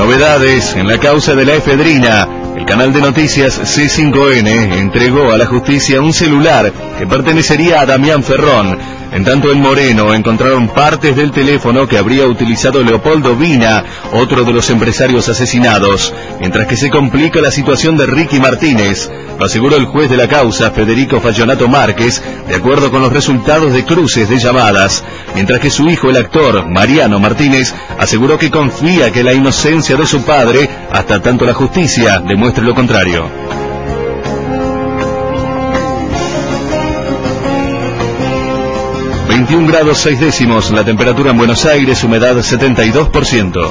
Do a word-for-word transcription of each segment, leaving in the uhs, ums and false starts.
Novedades en la causa de la efedrina. El canal de noticias C cinco N entregó a la justicia un celular que pertenecería a Damián Ferrón. En tanto, en Moreno encontraron partes del teléfono que habría utilizado Leopoldo Vina, otro de los empresarios asesinados, mientras que se complica la situación de Ricky Martínez. Lo aseguró el juez de la causa, Federico Fallonato Márquez, de acuerdo con los resultados de cruces de llamadas, mientras que su hijo, el actor Mariano Martínez, aseguró que confía que la inocencia de su padre, hasta tanto la justicia demuestre lo contrario. veintiún grados seis décimos la temperatura en Buenos Aires, humedad setenta y dos por ciento.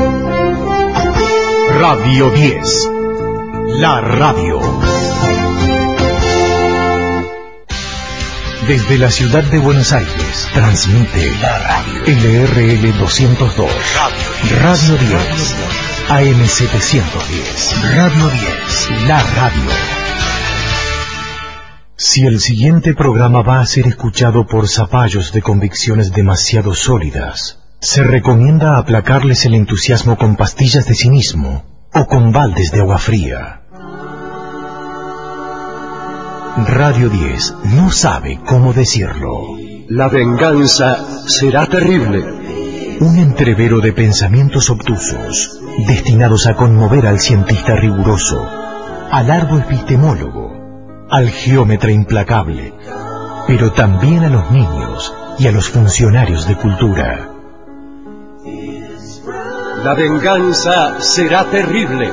Radio diez, la radio. Desde la ciudad de Buenos Aires, transmite la radio L R L doscientos dos, Radio diez, A M setecientos diez, Radio diez, la radio. Si el siguiente programa va a ser escuchado por zapallos de convicciones demasiado sólidas, se recomienda aplacarles el entusiasmo con pastillas de cinismo o con baldes de agua fría. Radio diez no sabe cómo decirlo. La venganza será terrible. Un entrevero de pensamientos obtusos, destinados a conmover al cientista riguroso, al arduo epistemólogo, al geómetra implacable, pero también a los niños y a los funcionarios de cultura. La venganza será terrible.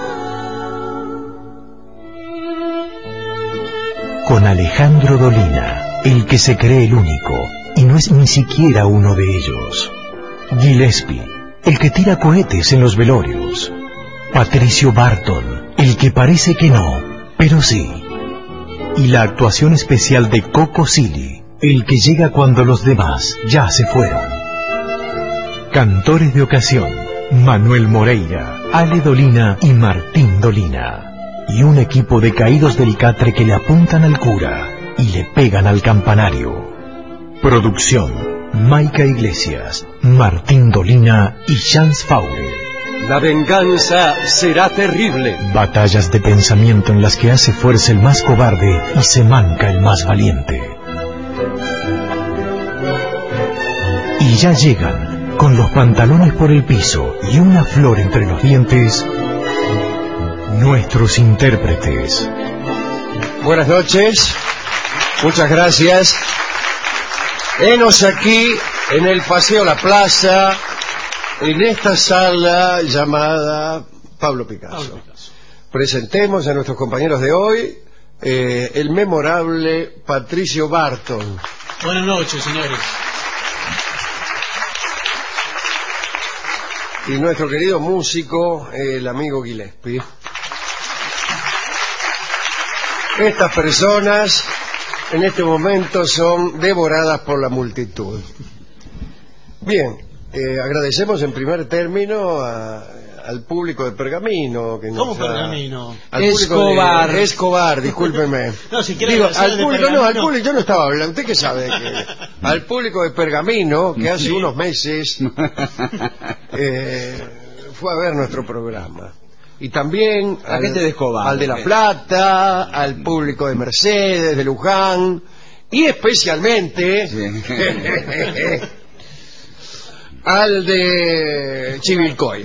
Con Alejandro Dolina, el que se cree el único, y no es ni siquiera uno de ellos. Gillespie, el que tira cohetes en los velorios. Patricio Barton, el que parece que no, pero sí. Y la actuación especial de Coco Silly, el que llega cuando los demás ya se fueron. Cantores de ocasión, Manuel Moreira, Ale Dolina y Martín Dolina. Y un equipo de caídos del catre que le apuntan al cura y le pegan al campanario. Producción, Maica Iglesias, Martín Dolina y Chance Fowler. La venganza será terrible. Batallas de pensamiento en las que hace fuerza el más cobarde y se manca el más valiente. Y ya llegan, con los pantalones por el piso y una flor entre los dientes, nuestros intérpretes. Buenas noches, muchas gracias. Henos aquí en el Paseo La Plaza, en esta sala llamada Pablo Picasso. Pablo Picasso. Presentemos a nuestros compañeros de hoy, eh, el memorable Patricio Barton. Buenas noches, señores. Y nuestro querido músico, el amigo Gillespie. Estas personas en este momento son devoradas por la multitud. Bien. Eh, agradecemos en primer término a, al público de Pergamino. Que ¿Cómo nos Pergamino? Ha, al Escobar. De, Escobar, discúlpeme. No, si quiere Digo, al público, Pergamino. no, al público, yo no estaba hablando. ¿Usted qué sabe? Que, al público de Pergamino, que hace sí. unos meses eh, fue a ver nuestro programa. Y también al, gente de Escobar, al de La Plata, al público de Mercedes, de Luján, y especialmente... Sí. al de Chivilcoy.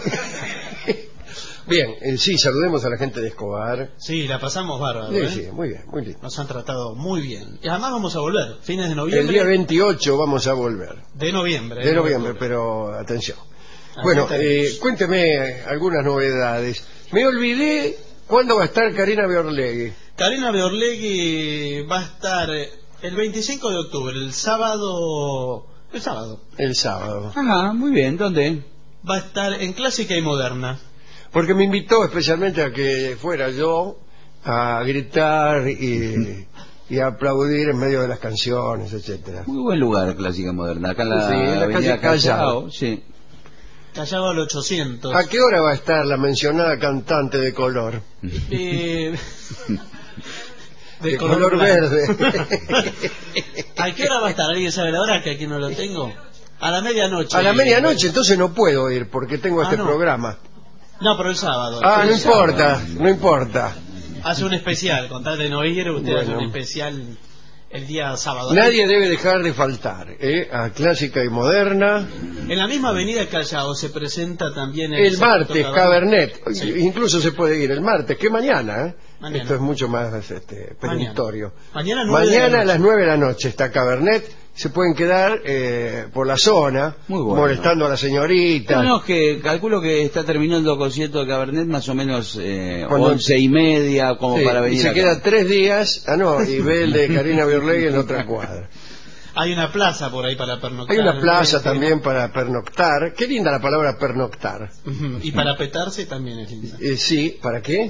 Bien, en sí, saludemos a la gente de Escobar. Sí, la pasamos bárbaro. Sí, ¿eh? sí, muy bien, muy lindo. Nos han tratado muy bien. Y además vamos a volver, fines de noviembre. El día veintiocho vamos a volver. De noviembre. De ¿eh? noviembre, pero atención. Así bueno, eh, cuénteme algunas novedades. Me olvidé cuándo va a estar Karina Beorlegui. Karina Beorlegui va a estar el veinticinco de octubre, el sábado... El sábado. El sábado. Ajá, muy bien. ¿Dónde? Va a estar en Clásica y Moderna. Porque me invitó especialmente a que fuera yo a gritar y, y a aplaudir en medio de las canciones, etcétera. Muy buen lugar, Clásica y Moderna. Acá en la, sí, en la avenida calle Callao. Callao. Sí. Callao al ochocientos. ¿A qué hora va a estar la mencionada cantante de color? Eh... De, de color, color verde. ¿A qué hora va a estar? ¿Alguien sabe la hora? Que aquí no lo tengo. A la medianoche. A la medianoche, entonces no puedo ir porque tengo ah, este no. programa. No, pero el sábado. Ah, el no sábado. importa, no importa. Hace un especial, con tal de no ir, usted Bueno. hace un especial el día sábado. Nadie debe dejar de faltar, ¿eh? A Clásica y Moderna. En la misma avenida Callao se presenta también el, El martes, Cabernet. Sí. Incluso se puede ir el martes, que mañana, ¿eh? Mañana. Esto es mucho más este, perentorio. Mañana, nueve de la Mañana a noche. las nueve de la noche está Cabernet. Se pueden quedar eh, por la zona, Muy bueno. molestando a la señorita. No, no, es que calculo que está terminando el concierto de Cabernet más o menos eh, Cuando- once y media, como Sí, para y venir se acá. queda tres días. Ah, no, y ve el de Karina Birley en otra cuadra. Hay una plaza por ahí para pernoctar. Hay una plaza Este, también para pernoctar. Qué linda la palabra pernoctar. Ujú, y para petarse también es linda. Eh, sí, ¿para qué?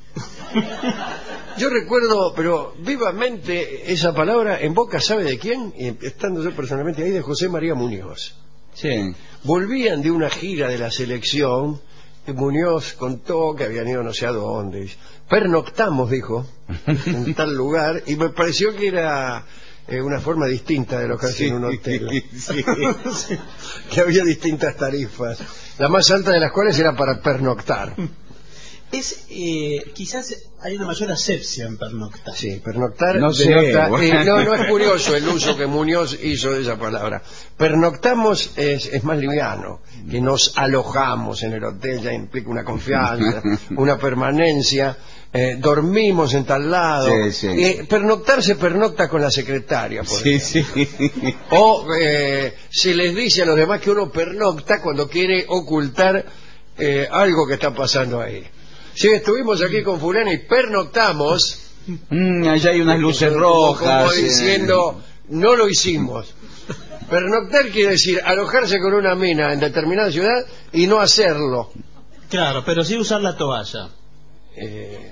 Yo recuerdo, pero vivamente, esa palabra en boca, ¿sabe de quién? Y estando yo personalmente ahí, de José María Muñoz. Sí. Volvían de una gira de la selección, y Muñoz contó que habían ido no sé a dónde. Pernoctamos, dijo, en tal lugar, y me pareció que era eh, una forma distinta de alojarse en un hotel. Sí. Que había distintas tarifas, la más alta de las cuales era para pernoctar. Es, eh, quizás hay una mayor asepsia en pernoctar. Sí, pernoctar No sé, denota- bueno. eh, no, no es curioso el uso que Muñoz hizo de esa palabra. Pernoctamos es, es más liviano, que nos alojamos en el hotel, ya implica una confianza, una permanencia, eh, dormimos en tal lado. Sí, sí. Eh, pernoctar se pernocta con la secretaria, por Sí, ejemplo. sí. O eh, se les dice a los demás que uno pernocta cuando quiere ocultar eh, algo que está pasando ahí. Sí, estuvimos aquí con fulano y pernoctamos. Mm, allá hay unas luces Como- rojas. Como eh. diciendo, no lo hicimos. Pernoctar quiere decir alojarse con una mina en determinada ciudad y no hacerlo. Claro, pero sí usar la toalla. Eh,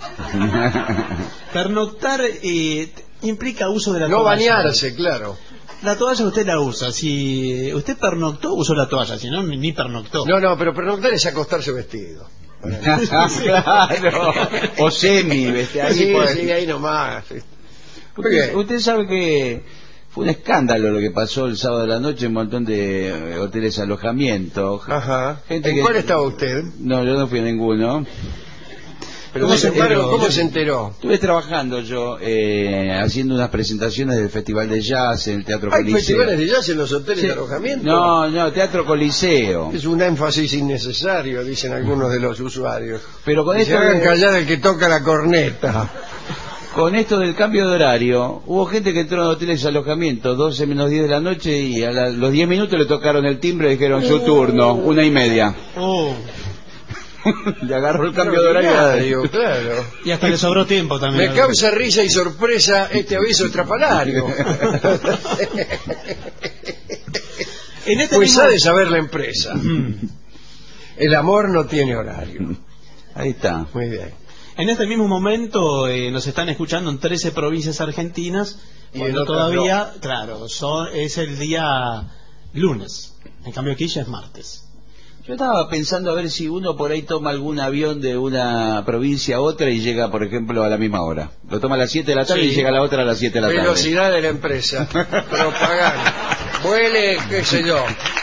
Pernoctar eh, implica uso de la no toalla. bañarse, claro. La toalla usted la usa. Si usted pernoctó, usó la toalla. Si no, ni ni pernoctó. No, no, pero pernoctar es acostarse vestido. Claro. O semi, ¿viste? Ahí Sí, puede- sí, ahí nomás. Muy Usted, bien. usted sabe que fue un escándalo lo que pasó el sábado de la noche en un montón de eh, hoteles de alojamiento. Ajá. Gente ¿En que- cuál estaba usted? No, yo no fui a ninguno. Pero ¿Cómo sin se embargo, enteró? ¿cómo se enteró? Estuve trabajando yo eh, haciendo unas presentaciones del Festival de Jazz en el Teatro ¿Hay Coliseo. festivales de jazz en los hoteles Sí. de alojamiento? No, no, Teatro Coliseo. Es un énfasis innecesario, dicen algunos de los usuarios. Pero con Que se esto, hagan de- callar el que toca la corneta. con esto del cambio de horario, hubo gente que entró en hoteles de alojamiento doce menos diez de la noche y a la- los diez minutos le tocaron el timbre y dijeron su turno, una y media. Oh, Le agarró el cambio de horario. Extraordinario, claro. y hasta le sobró tiempo también. Me causa risa y sorpresa este aviso estrafalario. En este Pues mismo... ha de saber la empresa. Mm. El amor no tiene horario. Ahí está. Muy bien. En este mismo momento eh, nos están escuchando en trece provincias argentinas, Y cuando en otras todavía, claro, son, es el día lunes. En cambio aquí ya es martes. Yo estaba pensando a ver si uno por ahí toma algún avión de una provincia a otra y llega, por ejemplo, a la misma hora. Lo toma a las siete de la tarde Sí. y llega a la otra a las siete de la tarde. Velocidad de la empresa. Propaganda. Vuele, qué sé yo.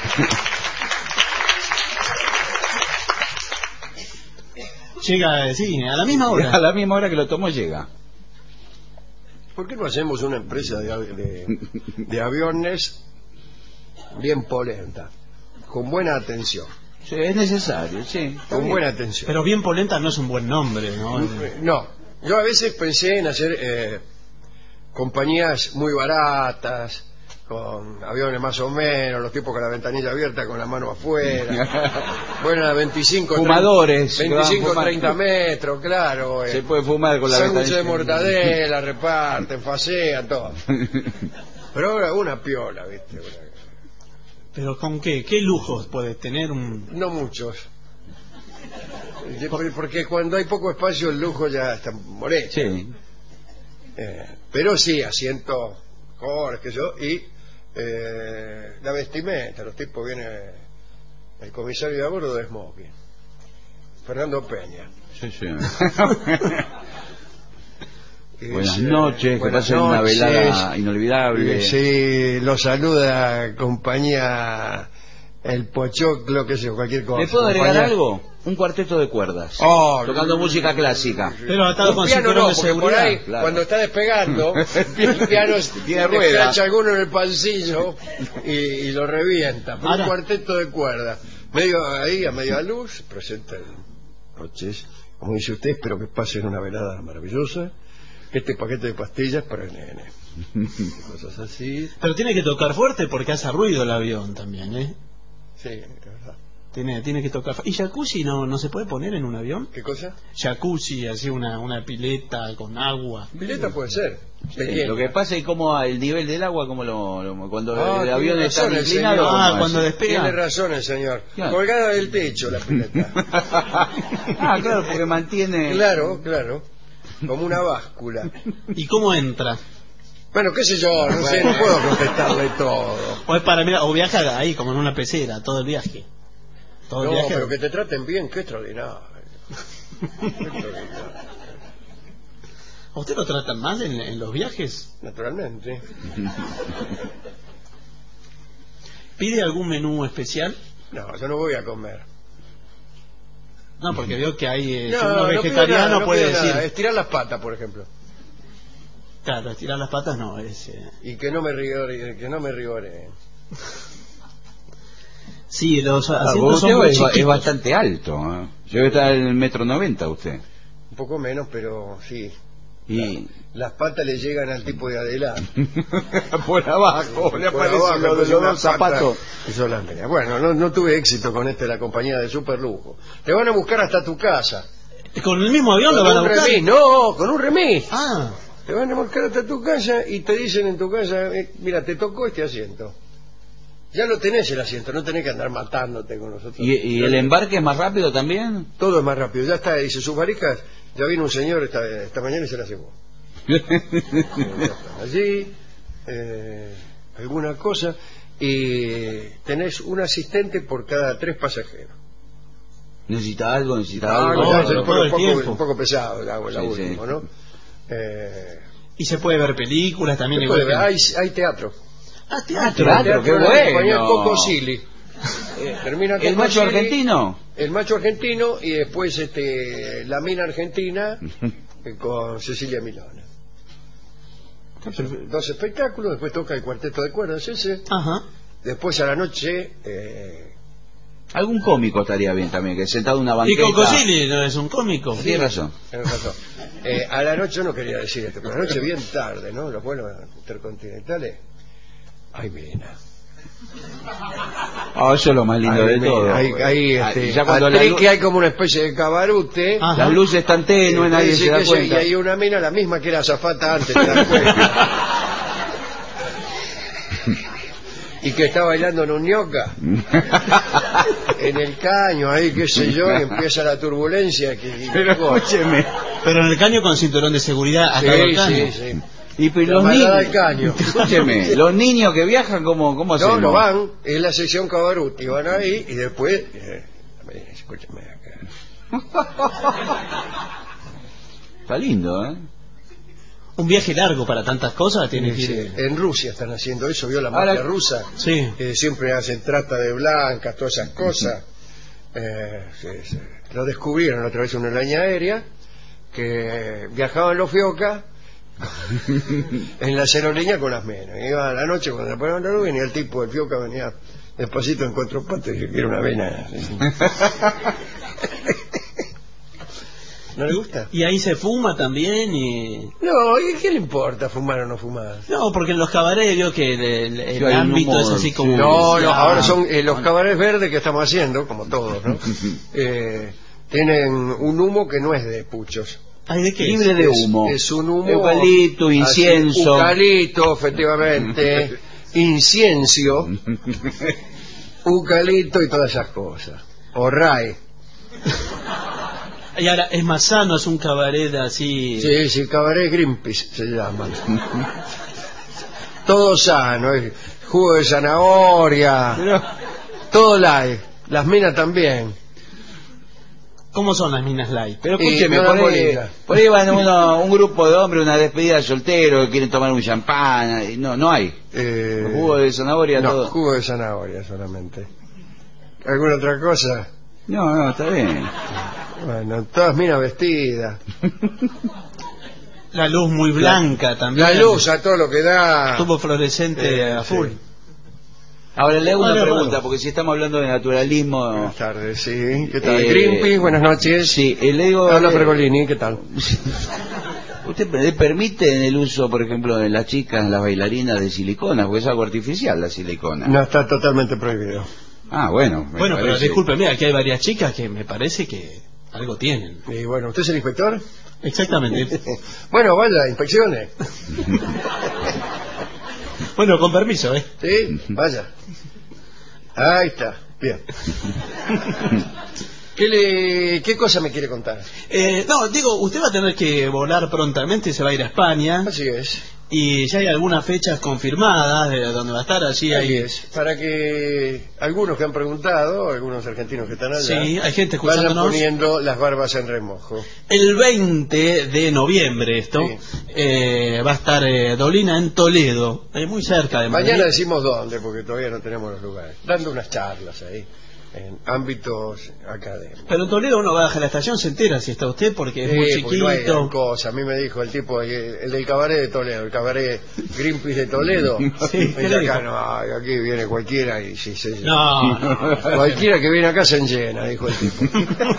Llega, sí, a la misma A hora. la misma hora que lo tomó llega. ¿Por qué no hacemos una empresa de, av- de- de aviones bien polenta? Con buena atención. Sí, es necesario, sí. está Con bien. buena atención. Pero bien polenta no es un buen nombre, ¿no? No, yo a veces pensé en hacer eh, compañías muy baratas, con aviones más o menos, los tipos con la ventanilla abierta, con la mano afuera. Bueno, a veinticinco, Fumadores, que van veinticinco, fumando. treinta metros, claro. Se Eh, puede fumar con la sándwich de ventanilla. mortadela, reparten, fasean, todo. Pero ahora una piola, ¿viste? Una- Pero ¿con qué? ¿Qué lujos puede tener un...? No muchos. Porque cuando hay poco espacio el lujo ya está molesto. Sí. Eh, pero sí, asiento, mejores que yo, y eh, la vestimenta. Los tipos vienen, el comisario de a bordo de smoking, Fernando Peña. Sí, sí. Y Buenas dice, noches, que buenas pasen una noches. velada inolvidable. Y sí, lo saluda compañía El Pochoclo, qué sé yo, cualquier cosa. ¿Le puedo agregar Compañía- algo? Un cuarteto de cuerdas, Oh, tocando música clásica. Pero atado Un con piano cinturón no, de porque por seguridad. ahí, Claro. cuando está despegando, el piano Tiene le rueda. escracha alguno en el pasillo y, y lo revienta. Pero Ahora- un cuarteto de cuerdas, medio ahí, a media luz, presenta el noches. Como dice usted, espero que pasen una velada maravillosa. Este paquete de pastillas para el nene. Cosas así. Pero tiene que tocar fuerte porque hace ruido el avión también, ¿eh? Sí, es verdad. Tiene, tiene que tocar. fu- ¿Y jacuzzi no, no se puede poner en un avión? ¿Qué cosa? Jacuzzi, así una, una pileta con agua. Pileta puede ser. Sí, Pequeña. lo que pasa es como el nivel del agua, como lo, lo- cuando Ah, el tiene avión está razón el inclinado. señor. ¿cómo Ah, hace? cuando despega. Tiene razón el señor. Claro. Colgada del techo la pileta. Ah, claro, porque mantiene. Claro, claro. Como una báscula. ¿Y cómo entra? Bueno, qué sé yo, no sé, no puedo contestarle todo. O es para mira, o viaja ahí como en una pecera todo el viaje. Todo el No, viaje. pero que te traten bien, qué extraordinario. Qué extraordinario. ¿A usted lo tratan más en, en los viajes? Naturalmente. ¿Pide algún menú especial? No, yo no voy a comer. No, porque veo que hay eh, si No, uno no pido vegetariano nada, no puede pido decir, nada. Estirar las patas, por ejemplo. claro, estirar las patas no es. eh, Y que no me rigore, que no me rigore. Sí, los Ah, asientos usted son muy es, ba- es chiquitos. bastante alto. ¿eh? Yo está en el metro noventa usted. Un poco menos, pero sí. Y Las patas le llegan al tipo de adelante. por abajo le Por aparece abajo, lo de entonces los una dos zapatos. pata y sola tenía. Bueno, no, no tuve éxito con este la compañía de superlujo. Te van a buscar hasta tu casa. ¿Con el mismo avión lo Con van a un buscar? remis, no, con un remis. Ah, Te van a buscar hasta tu casa y te dicen en tu casa, eh, mira, te tocó este asiento. Ya lo tenés el asiento, no tenés que andar matándote con nosotros. ¿Y, y el embarque es más rápido también? Todo es más rápido, ya está, dice sus varijas, ya vino un señor esta, esta mañana y se la llevó. Allí, eh, alguna cosa, y tenés un asistente por cada tres pasajeros. ¿Necesita algo? ¿Necesita Ah, algo? no, no, es un todo poco, el un poco- tiempo. un poco pesado la, la Sí, última, sí. ¿no? Eh, y se puede ver películas también. se igual puede ver, que- hay, hay teatro. Ah, teatro. Teatro, qué de la compañía bueno. Coco Silly. Termina ¿El Coco macho Silly, argentino? El macho argentino y después este la mina argentina eh, con Cecilia Milona. Dos espectáculos, después toca el cuarteto de cuerdas ese, Ajá. después a la noche eh, Algún cómico estaría bien también, que sentado en una Y banqueta. Cocosini no es un cómico. Tiene razón. tenés razón. Eh, a la noche no quería decir esto, pero a la noche bien tarde, ¿no? Los vuelos intercontinentales, hay vena. Ah, eso es lo más lindo de Hay, todo. hay, hay, Ah, este, ya cuando la atril lu- que hay como una especie de cabarute. Ah. las luces están tenues, nadie Sí, se da que sí, cuenta. Y hay una mina, la misma que era azafata antes, te das cuenta. Y que está bailando en un ñoca, en el caño, ahí qué sé yo, y empieza la turbulencia. Que, Pero escúcheme. Pero en el caño con cinturón de seguridad atado al sí, caño. sí, sí. Y pues La los maldad niños. del caño. Escúcheme, los niños que viajan, ¿cómo, cómo No, hacemos? no van, es la sección cabaruti, van ahí y después... Eh, escúchame acá. Está lindo, ¿eh? Un viaje largo para tantas cosas tiene que Sí, ir. en Rusia están haciendo eso, vio la Ahora- mafia rusa. Sí. Que siempre hacen trata de blancas, todas esas cosas. Eh, sí, sí. Lo descubrieron otra vez en una línea aérea que viajaban los fiocas en la aerolínea con las menas. Iban a la noche cuando se ponían la luz, venía el tipo, el fioca venía despacito en cuatro patas y dije que era una vena. ¿No le gusta? Y ahí se fuma también y... No, ¿y qué le importa fumar o no fumar? No, porque en los cabarets veo que el, el- el Sí, hay un ámbito humo, es así como... No, no, Ah, ahora son eh, los cabarets verdes que estamos haciendo, como todos, ¿no? Eh, tienen un humo que no es de puchos. ¿Ay, de qué? Libre de Es- humo. Es un humo... Eucalipto, así, incienso. Eucalipto, efectivamente. Incienso. Eucalipto y todas esas cosas. O ray. Y ahora, es más sano, es un cabaret así... Sí, sí, cabaret Greenpeace se llama. Todo sano, es jugo de zanahoria, Pero- todo light. Las minas también. ¿Cómo son las minas light? Pero Y escúcheme, no por dan ahí, bolilla. por ahí van uno- un grupo de hombres, una despedida de solteros, que quieren tomar un champán, y no, no hay. Eh, Jugo de zanahoria, no, todo. jugo de zanahoria solamente. ¿Alguna otra cosa? No, no, está bien. Bueno, todas minas vestidas. La luz muy blanca también. La luz a todo lo que da. Tubo fluorescente Eh, a full. sí. Ahora le hago una Bueno, pregunta, bueno. porque si estamos hablando de naturalismo... Buenas tardes, sí. ¿Qué tal? Eh, Greenpeace, buenas noches. Sí, eh, le digo... Habla eh, Fregolini, ¿qué tal? ¿Usted le permite el uso, por ejemplo, de las chicas, las bailarinas de silicona? Porque es algo artificial la silicona. No, está totalmente prohibido. Ah, bueno. me Bueno, pero parece. discúlpeme, aquí hay varias chicas que me parece que algo tienen. Y bueno, ¿usted es el inspector? Exactamente. Bueno, vaya, inspecciones. Bueno, con permiso, ¿eh? Sí, vaya. Ahí está, bien. ¿Qué, le, ¿Qué cosa me quiere contar? Eh, no, digo, usted va a tener que volar prontamente y se va a ir a España. Así es. Y ya hay algunas fechas confirmadas de donde va a estar. Allí Así hay, es. Para que algunos que han preguntado, algunos argentinos que están allá, sí, hay gente vayan escuchándonos. poniendo las barbas en remojo. El veinte de noviembre esto Sí. eh, va a estar eh, Dolina en Toledo, eh, muy cerca de Madrid. Mañana decimos dónde, porque todavía no tenemos los lugares. Dando unas charlas ahí, en ámbitos académicos. Pero en Toledo uno baja la estación, se entera si está usted porque es Sí, muy porque no hay gran chiquito. cosa. A mí me dijo el tipo, el, el del cabaret de Toledo, el cabaret Greenpeace de Toledo. Sí, me ¿qué dice, le acá dijo? no, aquí viene cualquiera y sí se llena. No, no. Cualquiera que viene acá se enllena, dijo el tipo.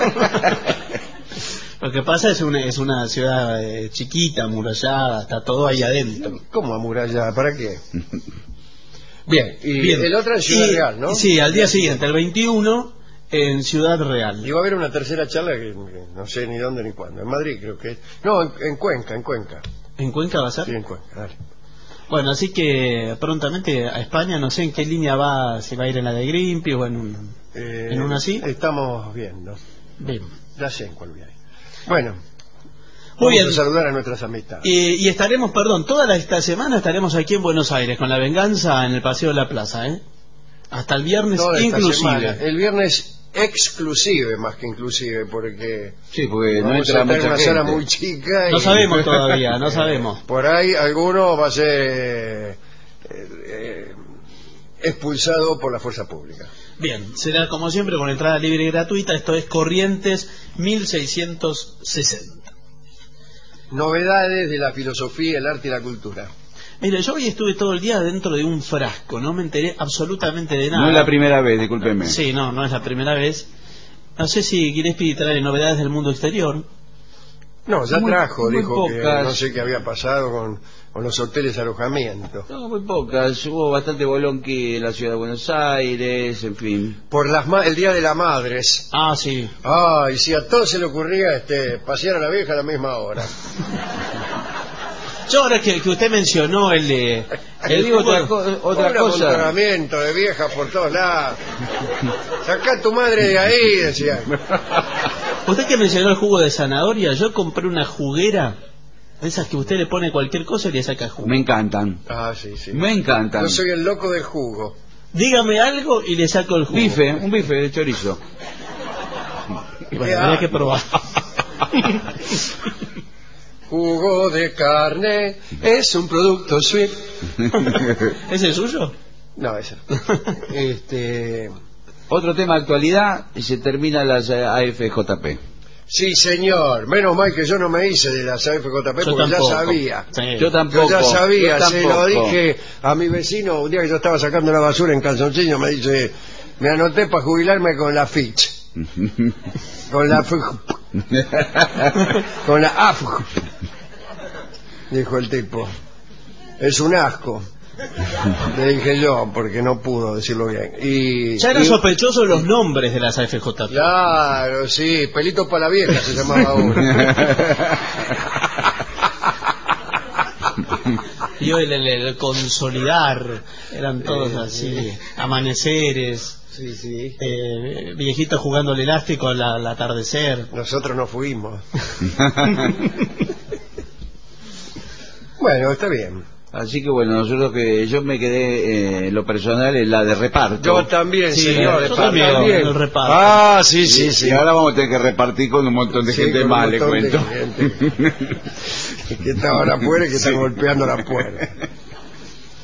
Lo que pasa es una, es una ciudad eh, chiquita, amurallada, está todo ahí adentro. ¿Cómo amurallada? ¿Para qué? Bien, y Bien. el otro en Ciudad Y- Real, ¿no? Sí, al día siguiente, el veintiuno, en Ciudad Real. Y va a haber una tercera charla que, que no sé ni dónde ni cuándo. En Madrid creo que es. No, en, en Cuenca, en Cuenca. ¿En Cuenca va a ser? Sí, en Cuenca, dale. Bueno, así que prontamente a España, no sé en qué línea va, si va a ir en la de Greenpeace o en, un, Eh, en una así. Estamos viendo. Bien. Ya sé en cuál viene. Bueno, Muy vamos bien. a saludar a nuestras amistades. Y, y estaremos, perdón, toda la- esta semana estaremos aquí en Buenos Aires con la venganza en el Paseo de la Plaza, ¿eh? Hasta el viernes Toda esta semana. inclusive. El viernes exclusive, más que inclusive, porque Sí, porque no vamos entra a estar en mucha una gente. sala muy chica. No y- sabemos todavía, no sabemos. Por ahí alguno va a ser eh, eh, expulsado por la fuerza pública. Bien, será como siempre con entrada libre y gratuita. Esto es Corrientes mil seiscientos sesenta. Novedades de la filosofía, el arte y la cultura. Mire, yo hoy estuve todo el día dentro de un frasco, no me enteré absolutamente de nada. No es la primera vez, discúlpeme. Sí, no, no es la primera vez. No sé si Gillespie trae novedades del mundo exterior. No, ya Muy- trajo, muy dijo que pocas. no sé qué había pasado con, con los hoteles de alojamiento. No, muy pocas. Hubo bastante bolonqui en la ciudad de Buenos Aires, en fin. Por las ma- el Día de las Madres. Ah, sí. Ah, y si a todos se le ocurría este, pasear a la vieja a la misma hora. Yo ahora que, que usted mencionó el de... Le el digo otra, fútbol- co- otra Un cosa. amontonamiento de viejas por todos lados. Sacá a tu madre de ahí, decía. Usted que mencionó el jugo de zanahoria, yo compré una juguera, de esas que usted le pone cualquier cosa y le saca jugo. Me encantan. Ah, sí, sí. Me encantan. Yo soy el loco del jugo. Dígame algo y le saco el jugo. Bife, un bife de chorizo. Bueno, habría que probar. Jugo de carne es un producto sweet. ¿Ese es suyo? No, ese no. Este... Otro tema de actualidad, y se termina las eh, A F J P. Sí, señor. Menos mal que yo no me hice de las A F J P Yo porque tampoco. ya sabía. Sí. Yo tampoco. Yo ya sabía, yo se lo tampoco. dije a mi vecino un día que yo estaba sacando la basura en calzoncillo, me dice, me anoté para jubilarme con la Fitch. Con la F... con la A F. Dijo el tipo. Es un asco. Le dije yo, porque no pudo decirlo bien. Y, Ya eran y- sospechosos los nombres de las A F J P. Claro, sí, pelito para la vieja se llamaba uno. Y hoy el, el- el consolidar, eran todos así, amaneceres, Sí, sí. eh, viejitos jugando al elástico al, al atardecer. Nosotros no fuimos. Bueno, está bien. Así que bueno, nosotros que yo me quedé eh, en lo personal en la de reparto. Yo también, Sí, señor. yo yo también, también. el reparto. Ah, sí, sí, Y sí. ahora vamos a tener que repartir con un montón de Sí, gente con un más, le montón de cuento. gente que estaban afuera y que están golpeando la puerta.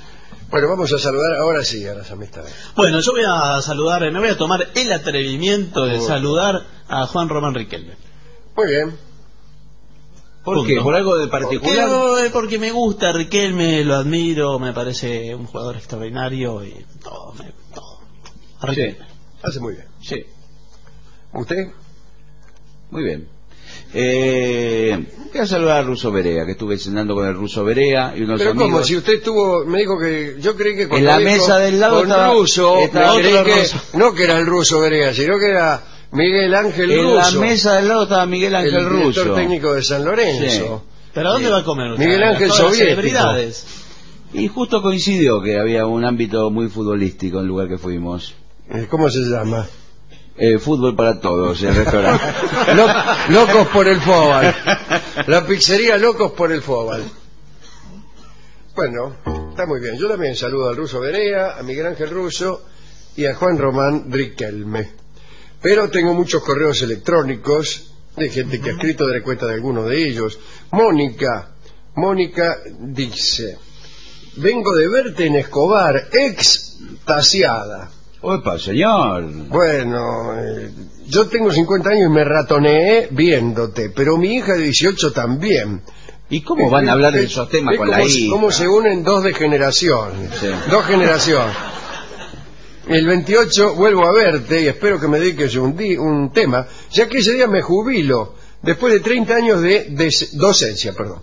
Bueno, vamos a saludar ahora sí a las amistades. Bueno, yo voy a saludar, me voy a tomar el atrevimiento de saludar a Juan Román Riquelme. Muy bien. ¿Por Punto. qué? ¿Por algo de particular? Porque, porque me gusta Riquelme, lo admiro, me parece un jugador extraordinario y todo, me, todo. A Riquelme. Sí. Hace muy bien. Sí. ¿Usted? Muy bien. Eh, voy a saludar a Russo Berea, que estuve cenando con el Russo Berea y unos Pero amigos. ¿cómo? Si usted estuvo, me dijo que, yo creí que En la dijo mesa del lado con estaba- Russo, estaba me creí otro que, Russo. no que era el Russo Berea, sino que era Miguel Ángel En Russo. la mesa del lado estaba Miguel Ángel el director Russo. técnico de San Lorenzo. ¿Pero a dónde Sí. va a comer usted? Miguel Ángel Todas las soviético. celebridades. Y justo coincidió que había un ámbito muy futbolístico en el lugar que fuimos. Eh, ¿Cómo se llama? Eh, fútbol para todos, el restaurante. Lo- locos por el fútbol. La pizzería Locos por el fútbol. Bueno, está muy bien. Yo también saludo al Russo Berea, a Miguel Ángel Russo y a Juan Román Riquelme. Pero tengo muchos correos electrónicos de gente que ha escrito, daré cuenta de algunos de ellos. Mónica, Mónica dice: vengo de verte en Escobar, extasiada. Opa, señor. Bueno, eh, yo tengo cincuenta años y me ratoneé viéndote, pero mi hija de dieciocho también. ¿Y cómo van a hablar de Es- esos temas es con como, la hija? cómo se unen dos de generación. Sí. Dos generaciones. El veintiocho vuelvo a verte y espero que me dediques un, di- un tema, ya que ese día me jubilo, después de treinta años de, de docencia, perdón.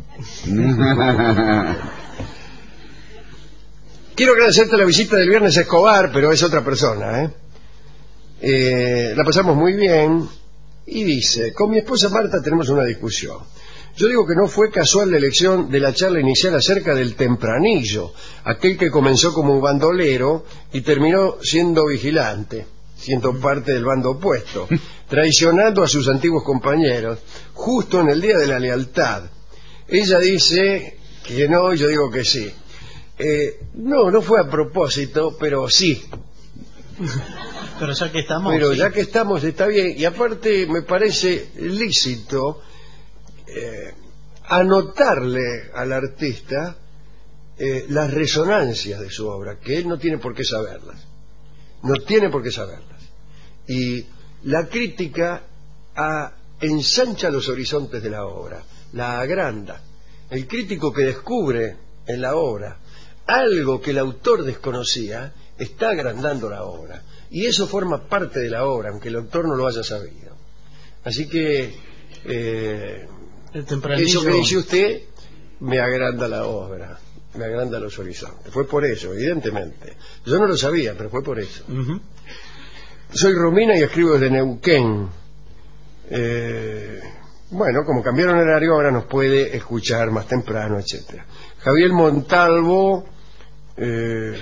Quiero agradecerte la visita del viernes a Escobar, pero es otra persona, ¿eh? Eh, la pasamos muy bien y dice: con mi esposa Marta tenemos una discusión. Yo digo que no fue casual la elección de la charla inicial acerca del tempranillo, aquel que comenzó como un bandolero y terminó siendo vigilante, siendo parte del bando opuesto, traicionando a sus antiguos compañeros, justo en el día de la lealtad. Ella dice que no, y yo digo que sí. Eh, no, no fue a propósito, pero sí. Pero ya que estamos... Pero sí. ya que estamos, está bien. Y aparte me parece lícito eh, anotarle al artista eh, las resonancias de su obra, que él no tiene por qué saberlas. No tiene por qué saberlas. Y la crítica a, ensancha los horizontes de la obra, la agranda. El crítico que descubre en la obra algo que el autor desconocía, está agrandando la obra. Y eso forma parte de la obra, aunque el autor no lo haya sabido. Así que eh, El tempranillo... eso que dice usted me agranda la obra, me agranda los horizontes. Fue por eso, evidentemente. Yo no lo sabía, pero fue por eso. Ujú. Soy Romina y escribo desde Neuquén. Eh, bueno, como cambiaron el horario, ahora nos puede escuchar más temprano, etcétera. Javier Montalvo eh,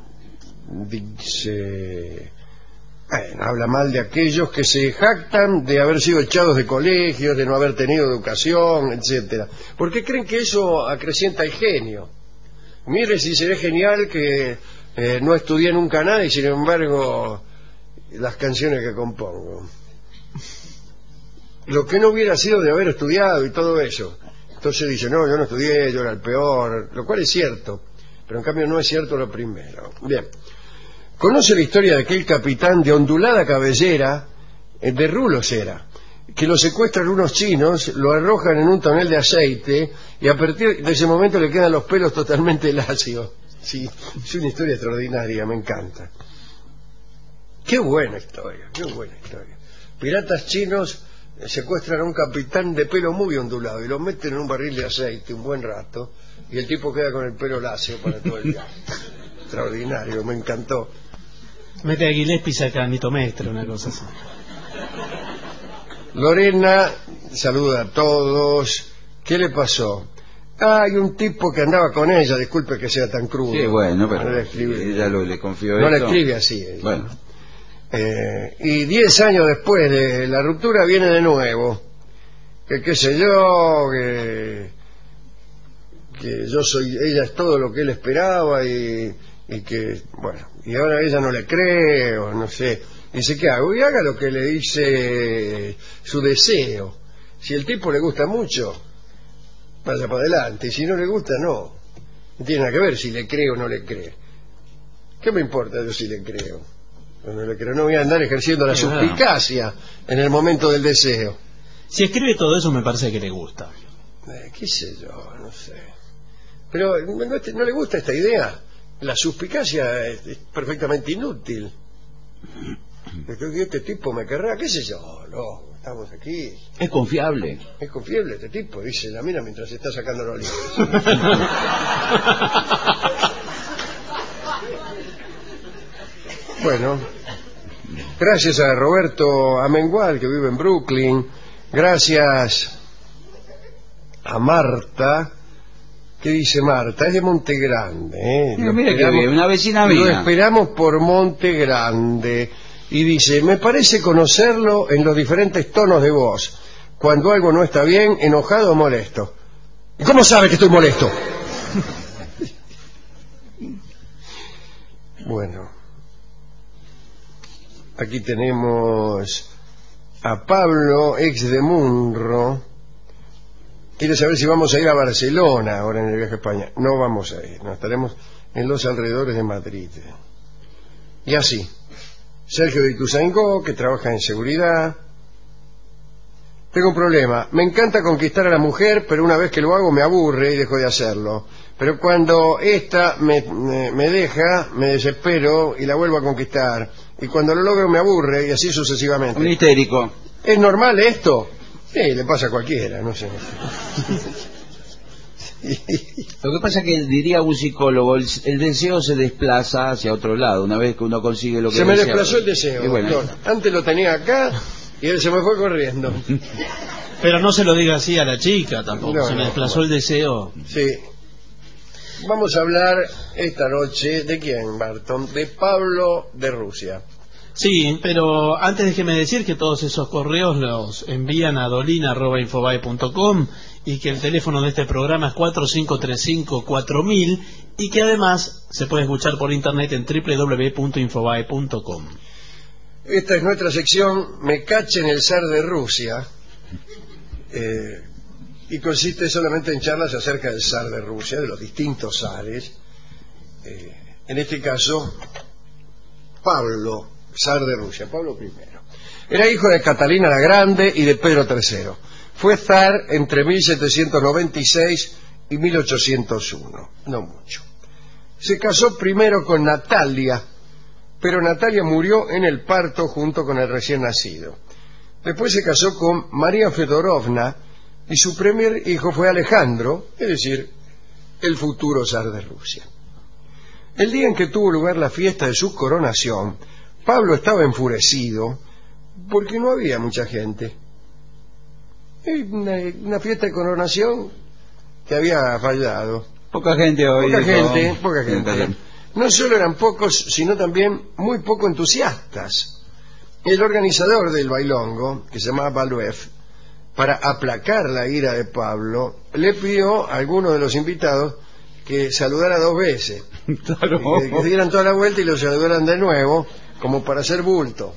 dice... Bueno, habla mal de aquellos que se jactan de haber sido echados de colegios, de no haber tenido educación, etcétera. ¿Por qué creen que eso acrecienta el genio? Mire si seré genial que eh, no estudié nunca nada y sin embargo las canciones que compongo. Lo que no hubiera sido de haber estudiado y todo eso. Entonces dice, no, yo no estudié, yo era el peor, lo cual es cierto, pero en cambio no es cierto lo primero. Bien. ¿Conoce la historia de aquel capitán de ondulada cabellera, eh, de rulos era, que lo secuestran unos chinos, lo arrojan en un tonel de aceite y a partir de ese momento le quedan los pelos totalmente lacios? Sí, es una historia extraordinaria, me encanta. Qué buena historia, qué buena historia. Piratas chinos secuestran a un capitán de pelo muy ondulado y lo meten en un barril de aceite un buen rato y el tipo queda con el pelo lacio para todo el día. Extraordinario, me encantó. Mete a Gillespie y saca a Nito Mestre, una cosa así. Lorena saluda a todos. ¿Qué le pasó? Ah, hay un tipo que andaba con ella, disculpe que sea tan crudo. Sí, bueno, pero no le escribe, ella lo, le confió no le esto. escribe así. ella. Bueno, Eh, y diez años después de la ruptura viene de nuevo. Que qué sé yo, que, que yo soy, ella es todo lo que él esperaba y, y que, bueno, y ahora ella no le cree, o no sé. Dice, ¿qué hago? Y haga lo que le dice su deseo. Si el tipo le gusta mucho, vaya para adelante, y si no le gusta, no. No tiene nada que ver si le creo o no le creo. ¿Qué me importa yo si le creo? No le creo, no voy a andar ejerciendo la suspicacia en el momento del deseo. Si escribe todo eso me parece que le gusta. Eh, qué sé yo, no sé. Pero no, no le gusta esta idea. La suspicacia es, es perfectamente inútil. Creo que este tipo me querrá, qué sé yo, no, estamos aquí. Es confiable. Es confiable este tipo, dice la mina mientras está sacando los libros. Bueno, gracias a Roberto Amengual, que vive en Brooklyn. Gracias a Marta. ¿Qué dice Marta? Es de Monte Grande. ¿eh? Mira, mira que bien, una vecina mía. Lo esperamos por Monte Grande. Y dice, me parece conocerlo en los diferentes tonos de voz. Cuando algo no está bien, enojado o molesto. ¿Y cómo sabe que estoy molesto? Bueno. Aquí tenemos a Pablo, ex de Munro. Quiere saber si vamos a ir a Barcelona ahora en el viaje a España. No vamos a ir, no estaremos en los alrededores de Madrid. Y así, Sergio de Ituzaingó, que trabaja en seguridad. Tengo un problema, me encanta conquistar a la mujer, pero una vez que lo hago me aburre y dejo de hacerlo. Pero cuando ésta me, me, me deja, me desespero y la vuelvo a conquistar. Y cuando lo logro me aburre y así sucesivamente. Un histérico. ¿Es normal esto? Sí, le pasa a cualquiera, no sé. Lo que pasa es que, diría un psicólogo, el, el deseo se desplaza hacia otro lado una vez que uno consigue lo que se desea. Se me desplazó el deseo, bueno. doctor. Antes lo tenía acá y él se me fue corriendo. Pero no se lo diga así a la chica tampoco, no, se me no, desplazó bueno. el deseo. Sí. Vamos a hablar esta noche, ¿de quién, Barton? De Pablo de Rusia. Sí, pero antes déjeme decir que todos esos correos los envían a dolina arroba infobae punto com y que el teléfono de este programa es cuatro cinco tres cinco cuatro mil y que además se puede escuchar por internet en doble u doble u doble u punto infobae punto com. Esta es nuestra sección Me cachen el zar de Rusia, eh, y consiste solamente en charlas acerca del zar de Rusia, de los distintos zares. Eh, en este caso, Pablo, zar de Rusia, Pablo primero. Era hijo de Catalina la Grande y de Pedro tercero. Fue zar entre mil setecientos noventa y seis y mil ochocientos uno, no mucho. Se casó primero con Natalia, pero Natalia murió en el parto junto con el recién nacido. Después se casó con María Fedorovna y su primer hijo fue Alejandro, es decir, el futuro zar de Rusia. El día en que tuvo lugar la fiesta de su coronación, Pablo estaba enfurecido porque no había mucha gente. Una, una fiesta de coronación que había fallado. Poca gente hoy. Poca gente, poca gente. No solo eran pocos, sino también muy poco entusiastas. El organizador del bailongo, que se llamaba Baluev, para aplacar la ira de Pablo, le pidió a alguno de los invitados que saludara dos veces. Claro. Que, que dieran toda la vuelta y lo saludaran de nuevo, como para hacer bulto.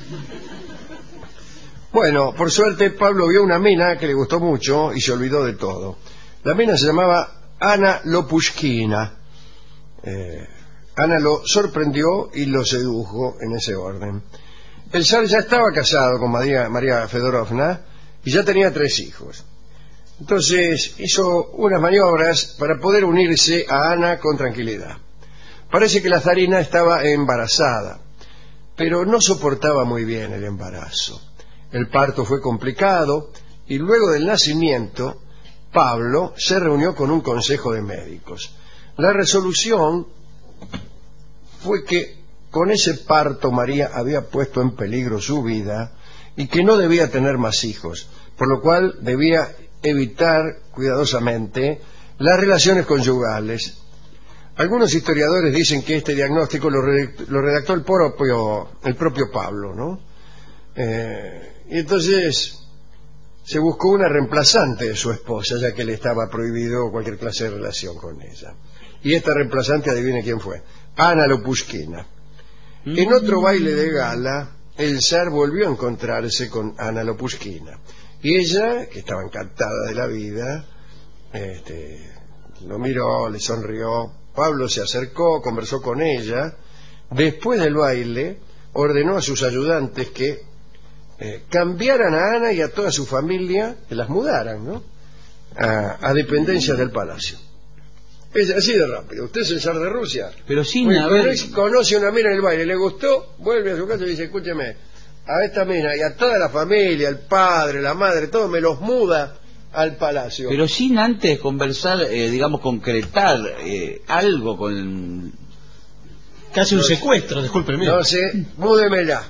Bueno, por suerte Pablo vio una mina que le gustó mucho y se olvidó de todo. La mina se llamaba Ana Lopushkina. Eh, Ana lo sorprendió y lo sedujo en ese orden. El zar ya estaba casado con María, María Fedorovna y ya tenía tres hijos. Entonces hizo unas maniobras para poder unirse a Ana con tranquilidad. Parece que la zarina estaba embarazada, pero no soportaba muy bien el embarazo. El parto fue complicado y luego del nacimiento, Pablo se reunió con un consejo de médicos. La resolución fue que con ese parto María había puesto en peligro su vida y que no debía tener más hijos, por lo cual debía evitar cuidadosamente las relaciones conyugales. Algunos historiadores dicen que este diagnóstico lo redactó el propio, el propio Pablo, ¿no? Eh, y entonces se buscó una reemplazante de su esposa, ya que le estaba prohibido cualquier clase de relación con ella. Y esta reemplazante, adivine quién fue, Ana Lopushkina. Mm. En otro baile de gala, el zar volvió a encontrarse con Ana Lopushkina. Y ella, que estaba encantada de la vida, este, lo miró, le sonrió. Pablo se acercó, conversó con ella. Después del baile, ordenó a sus ayudantes que eh, cambiaran a Ana y a toda su familia, que las mudaran, ¿no?, a, a dependencias del palacio. Es así de rápido. Usted es el zar de Rusia. Pero sin Oye, haber... conoce a una mina en el baile, le gustó, vuelve a su casa y dice, escúcheme, a esta mina y a toda la familia, el padre, la madre, todo, me los muda al palacio. Pero sin antes conversar, eh, digamos, concretar eh, algo con... Casi un no, secuestro, discúlpeme. No sé, múdemela.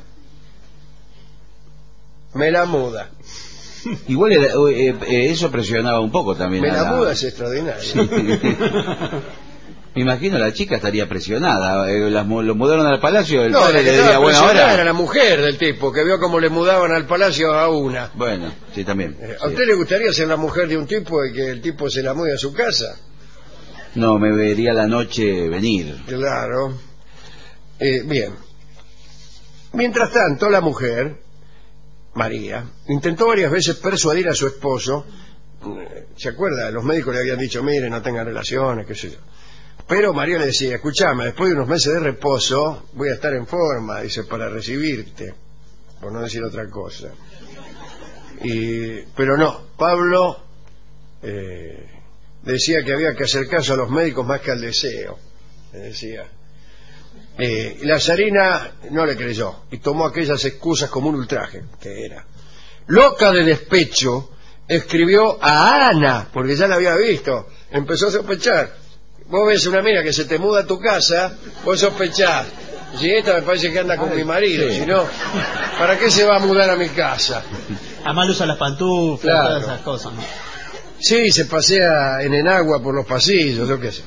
Me la muda. Igual era, eh, eh, eso presionaba un poco también. Me la, la muda es extraordinario. Sí. Me imagino la chica estaría presionada. Eh, las, lo mudaron al palacio, el no, padre la que le diría, bueno, ahora... era la mujer del tipo, que vio cómo le mudaban al palacio a una. Bueno, sí, también. Eh, ¿A sí. usted le gustaría ser la mujer de un tipo y que el tipo se la mude a su casa? No, me vería la noche venir. Claro. Eh, bien. Mientras tanto, la mujer... María intentó varias veces persuadir a su esposo. ¿Se acuerda? Los médicos le habían dicho, mire, no tengan relaciones, qué sé yo. Pero María le decía, escúchame, después de unos meses de reposo voy a estar en forma, dice, para recibirte, por no decir otra cosa. Y, pero no, Pablo eh, decía que había que hacer caso a los médicos más que al deseo, le decía. Eh, la zarina no le creyó y tomó aquellas excusas como un ultraje, que era. Loca de despecho, escribió a Ana, porque ya la había visto, empezó a sospechar. Vos ves una mina que se te muda a tu casa, vos sospechás. Si esta me parece que anda con Ay, mi marido, sí. Si no, ¿para qué se va a mudar a mi casa? Además usa las pantuflas, claro. Todas esas cosas, ¿no? Sí, se pasea en enagua por los pasillos, yo qué sé.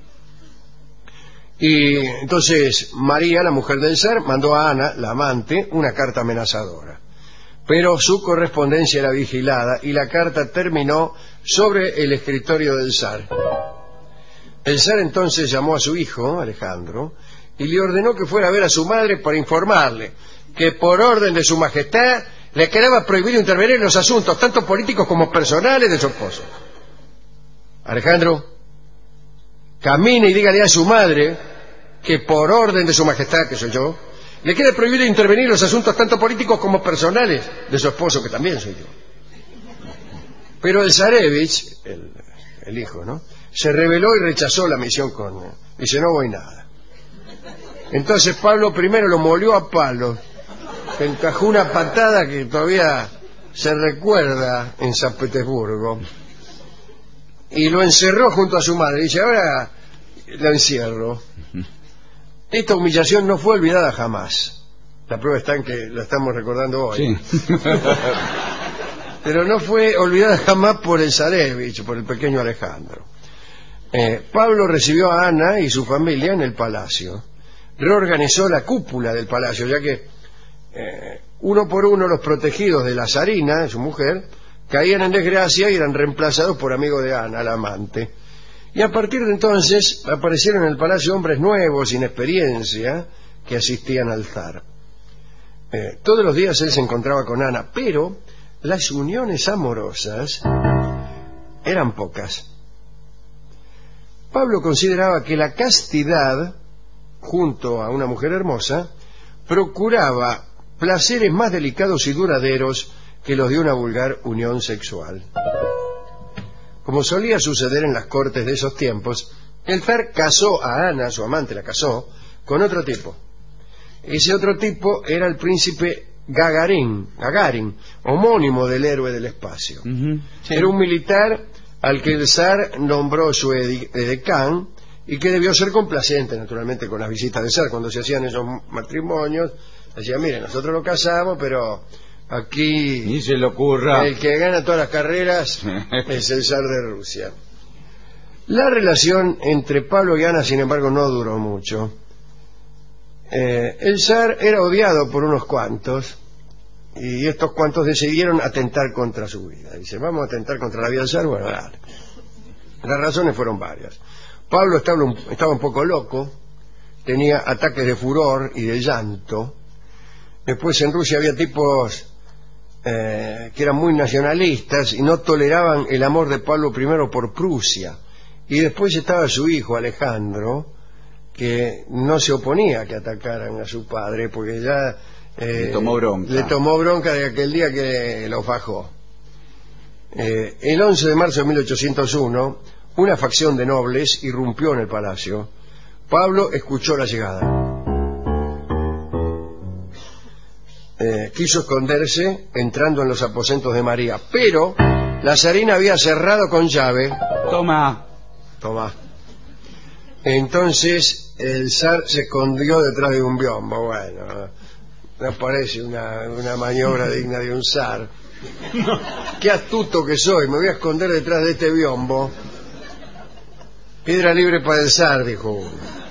Y entonces María, la mujer del zar, mandó a Ana, la amante, una carta amenazadora. Pero su correspondencia era vigilada y la carta terminó sobre el escritorio del zar. El zar entonces llamó a su hijo, Alejandro, y le ordenó que fuera a ver a su madre para informarle que por orden de su majestad le quedaba prohibido intervenir en los asuntos, tanto políticos como personales, de su esposo. Alejandro, camine y dígale a su madre que por orden de su majestad, que soy yo, le queda prohibido intervenir en los asuntos tanto políticos como personales de su esposo, que también soy yo. Pero el zarevich, el, el hijo, ¿no?, se rebeló y rechazó la misión con... Dice, no voy nada. Entonces Pablo primero lo molió a palos, que encajó una patada que todavía se recuerda en San Petersburgo, y lo encerró junto a su madre. Dice, ahora lo encierro. Esta humillación no fue olvidada jamás. La prueba está en que la estamos recordando hoy. Sí. Pero no fue olvidada jamás por el zarevich, por el pequeño Alejandro. Eh, Pablo recibió a Ana y su familia en el palacio. Reorganizó la cúpula del palacio, ya que eh, uno por uno los protegidos de la zarina, su mujer, caían en desgracia y eran reemplazados por amigos de Ana, la amante. Y a partir de entonces aparecieron en el palacio hombres nuevos, sin experiencia, que asistían al zar. Eh, todos los días él se encontraba con Ana, pero las uniones amorosas eran pocas. Pablo consideraba que la castidad, junto a una mujer hermosa, procuraba placeres más delicados y duraderos que los de una vulgar unión sexual. Como solía suceder en las cortes de esos tiempos, el zar casó a Ana, su amante la casó, con otro tipo. Ese otro tipo era el príncipe Gagarin, Gagarin, homónimo del héroe del espacio. Uh-huh, sí. Era un militar al que el zar nombró su edecán y que debió ser complaciente, naturalmente, con las visitas del zar. Cuando se hacían esos matrimonios, decía, mire, nosotros lo casamos, pero aquí ni se le ocurra. El que gana todas las carreras es el zar de Rusia. La relación entre Pablo y Ana, sin embargo, no duró mucho. Eh, el zar era odiado por unos cuantos y estos cuantos decidieron atentar contra su vida. Dice, vamos a atentar contra la vida del zar. Bueno, dale. Las razones fueron varias. Pablo estaba un, estaba un poco loco, tenía ataques de furor y de llanto. Después en Rusia había tipos eh, que eran muy nacionalistas y no toleraban el amor de Pablo primero por Prusia Y después estaba su hijo Alejandro, que no se oponía a que atacaran a su padre, porque ya eh, le tomó bronca. Le tomó bronca de aquel día que lo fajó. Eh, el once de marzo de mil ochocientos uno, una facción de nobles irrumpió en el palacio. Pablo escuchó la llegada. Eh, quiso esconderse entrando en los aposentos de María, pero la zarina había cerrado con llave. Toma. Toma. Entonces el zar se escondió detrás de un biombo. Bueno, no parece una, una maniobra digna de un zar. No. Qué astuto que soy, me voy a esconder detrás de este biombo. Piedra libre para el zar, dijo uno.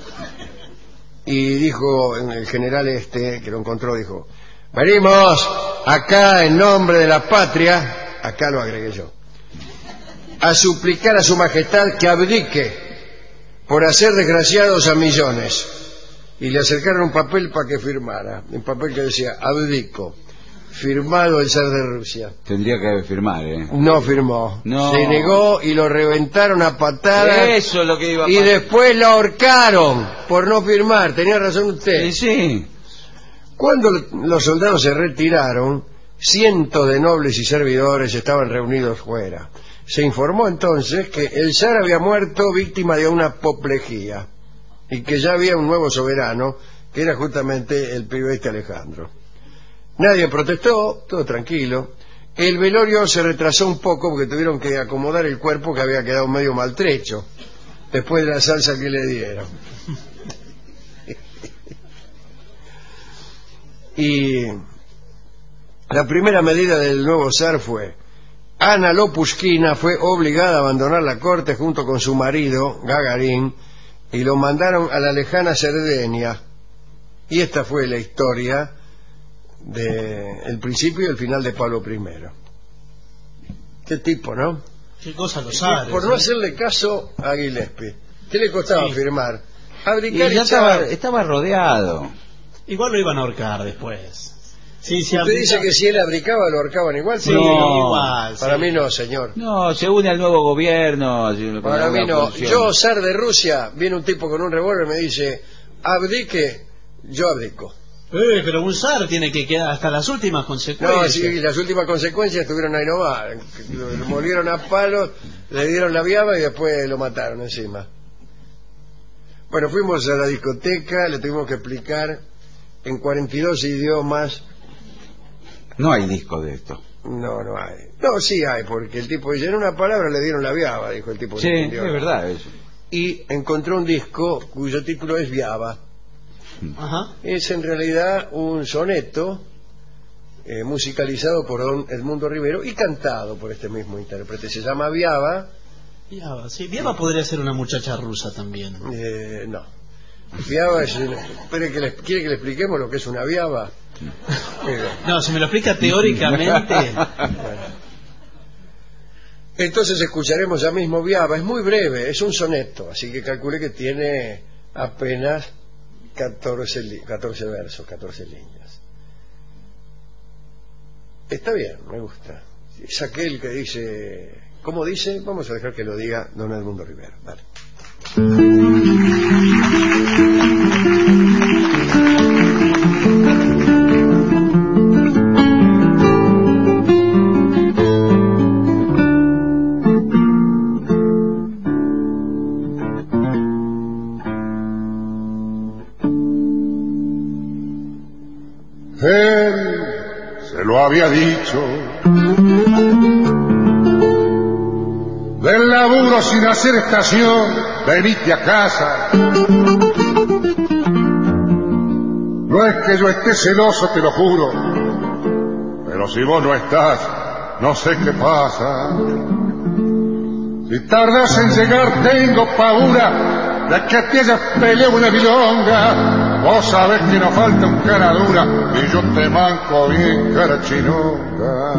Y dijo el general este, que lo encontró, dijo: venimos acá en nombre de la patria, acá lo agregué yo, a suplicar a su majestad que abdique por hacer desgraciados a millones. Y le acercaron un papel para que firmara, un papel que decía: abdico, firmado el zar de Rusia. Tendría que firmar, ¿eh? No firmó. No. Se negó y lo reventaron a patadas. Eso es lo que iba a y pasar. después lo ahorcaron por no firmar. Tenía razón usted. Sí, sí. Cuando los soldados se retiraron, cientos de nobles y servidores estaban reunidos fuera. Se informó entonces que el zar había muerto víctima de una apoplejía y que ya había un nuevo soberano, que era justamente el pibe este Alejandro. Nadie protestó, todo tranquilo. El velorio se retrasó un poco porque tuvieron que acomodar el cuerpo, que había quedado medio maltrecho después de la salsa que le dieron. Y la primera medida del nuevo zar fue: Ana Lopushkina fue obligada a abandonar la corte junto con su marido, Gagarin, y lo mandaron a la lejana Cerdeña. Y esta fue la historia del principio y el final de Pablo primero. Qué tipo, ¿no? Qué cosa los zares. Por no hacerle caso a Gillespie. ¿Qué le costaba Sí. firmar? Y Abdicar y ya estaba, echar. estaba rodeado. Igual lo iban a ahorcar después. Sí, sí, Usted dice que si él abdicaba lo ahorcaban igual. Sí, pero No. igual. para sí. mí no, señor. No, se une al nuevo gobierno. así, con Para alguna mí no. función. Yo, zar de Rusia, viene un tipo con un revólver y me dice: abdique, yo abdico. Eh, pero un zar tiene que quedar hasta las últimas No, consecuencias. sí, las últimas consecuencias estuvieron ahí nomás. Lo molieron a palos, le dieron la viaba y después lo mataron encima. Bueno, fuimos a la discoteca, le tuvimos que explicar en cuarenta y dos idiomas. No hay disco de esto. No, no hay. No, sí hay, porque el tipo dice: en una palabra le dieron la viaba, dijo el tipo. Sí, no es entendió nada. verdad eso. Y encontró un disco cuyo título es Viaba. Ajá. Es en realidad un soneto eh, musicalizado por don Edmundo Rivero y cantado por este mismo intérprete. Se llama Viaba. Viaba, sí. Viaba podría ser una muchacha rusa también. Eh, no. Viaba es una... Espere que le... ¿Quiere que le expliquemos lo que es una viaba? Mira. No, si me lo explica teóricamente. Bueno. Entonces escucharemos ya mismo Viaba. Es muy breve, es un soneto, así que calcule que tiene apenas catorce, li... catorce versos, catorce líneas. Está bien, me gusta. Es aquel que dice... ¿Cómo dice? Vamos a dejar que lo diga don Edmundo Rivero. Vale. Él se lo había dicho, del laburo sin hacer estación, venite a casa. No es que yo esté celoso, te lo juro, pero si vos no estás, no sé qué pasa. Si tardas en llegar, tengo paura de que te hayas peleado una milonga. Vos sabés que nos falta un cara dura y yo te manco bien cara chinonga.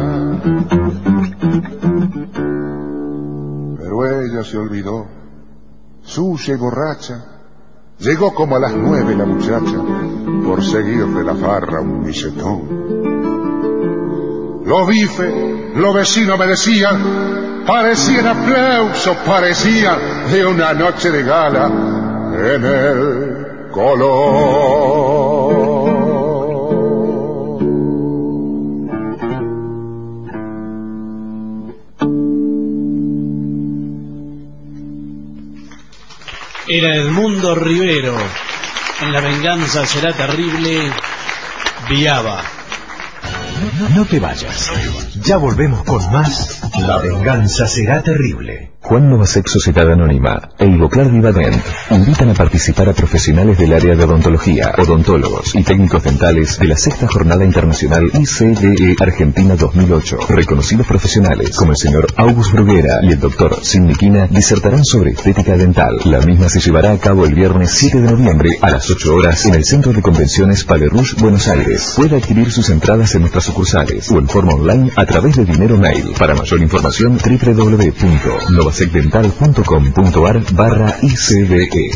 Pero ella se olvidó, sucia y borracha. Llegó como a las nueve la muchacha, por seguir de la farra un billetón. los bifes, los vecinos me decían, parecían aplausos, parecían de una noche de gala en el Colón. Era Edmundo Rivero. En La venganza será terrible. Viaba. No te vayas. Ya volvemos con más. La venganza será terrible. Juan Novasek Sociedad Anónima e Ivoclar Vivadent invitan a participar a profesionales del área de odontología, odontólogos y técnicos dentales de la sexta Jornada Internacional I C D E Argentina dos mil ocho. Reconocidos profesionales como el señor August Bruguera y el doctor Sin Miquina disertarán sobre estética dental. La misma se llevará a cabo el viernes siete de noviembre a las ocho horas en el Centro de Convenciones Palais Rouge, Buenos Aires. Puede adquirir sus entradas en nuestras sucursales o en forma online a través de Dinero Mail. Para mayor información, doble u doble u doble u punto novasecdental punto com punto ar barra I C D E.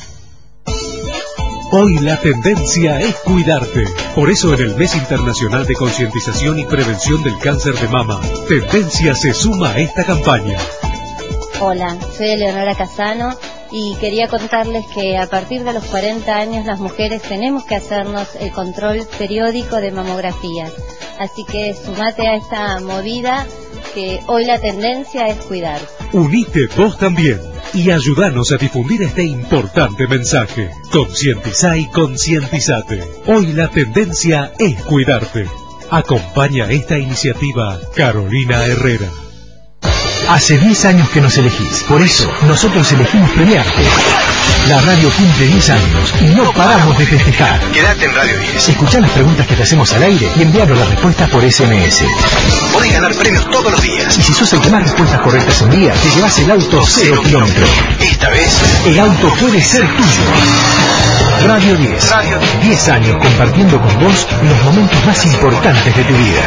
Hoy la tendencia es cuidarte. Por eso en el Mes Internacional de Concientización y Prevención del Cáncer de Mama, Tendencia se suma a esta campaña. Hola, soy Eleonora Casano y quería contarles que a partir de los cuarenta años las mujeres tenemos que hacernos el control periódico de mamografías. Así que sumate a esta movida, que hoy la tendencia es cuidar. Unite vos también y ayúdanos a difundir este importante mensaje. Concientiza y concientizate. Hoy la tendencia es cuidarte. Acompaña esta iniciativa Carolina Herrera. Hace diez años que nos elegís, por eso nosotros elegimos premiarte. La radio cumple diez años y no paramos de festejar. Quédate en Radio diez. Escuchá las preguntas que te hacemos al aire y envianos las respuestas por S M S. Podés ganar premios todos los días. Y si sos el que más respuestas correctas envía, te llevas el auto cero kilómetros. Esta vez, el auto puede ser tuyo. Radio diez. Radio diez. diez años compartiendo con vos los momentos más importantes de tu vida.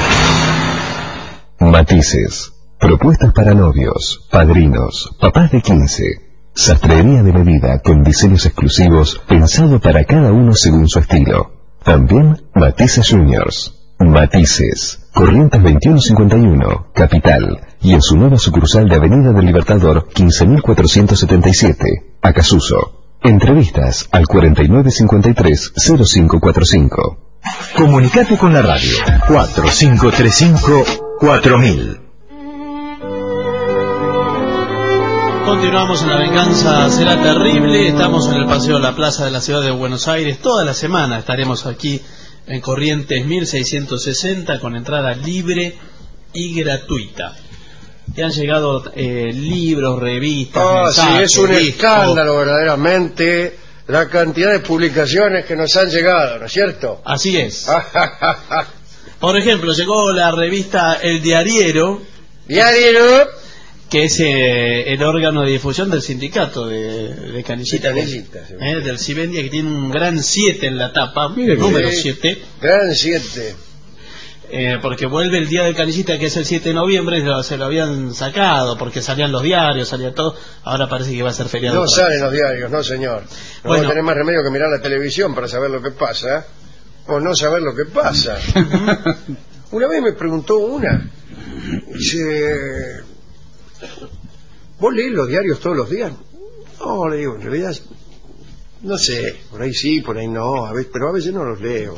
Matices. Propuestas para novios, padrinos, papás de quince. Sastrería de medida con diseños exclusivos pensado para cada uno según su estilo. También Matices Juniors. Matices. Corrientes veintiuno cincuenta y uno, Capital. Y en su nueva sucursal de Avenida del Libertador, quince mil cuatrocientos setenta y siete, Acasuso. Entrevistas al cuarenta y nueve cincuenta y tres cero cinco cuarenta y cinco. Comunicate con la radio. cuatro cinco tres cinco cuatro mil. Continuamos en La venganza será terrible. Estamos en el paseo de la plaza de la ciudad de Buenos Aires. Toda la semana estaremos aquí en Corrientes mil seiscientos sesenta con entrada libre y gratuita. Y han llegado eh, libros, revistas, Ah, mensajes, sí, es un discos. escándalo verdaderamente la cantidad de publicaciones que nos han llegado, ¿no es cierto? Así es. Por ejemplo, llegó la revista El Diariero. Diario. Que es eh, el órgano de difusión del sindicato de, de Canillita, de Canillita, sí. eh, del Cibendia, que tiene un gran siete en la tapa, Mire, número sí, siete. Gran siete. Eh, porque vuelve el día de Canillita, que es el siete de noviembre, y se lo habían sacado, porque salían los diarios, salía todo, ahora parece que va a ser feriado. No salen los diarios, no señor. No Bueno. vamos a tener más remedio que mirar la televisión para saber lo que pasa, o no saber lo que pasa. Una vez me preguntó una, dice... ¿Vos lees los diarios todos los días? No, le digo, en realidad, no sé, por ahí sí, por ahí no, a veces, pero a veces no los leo.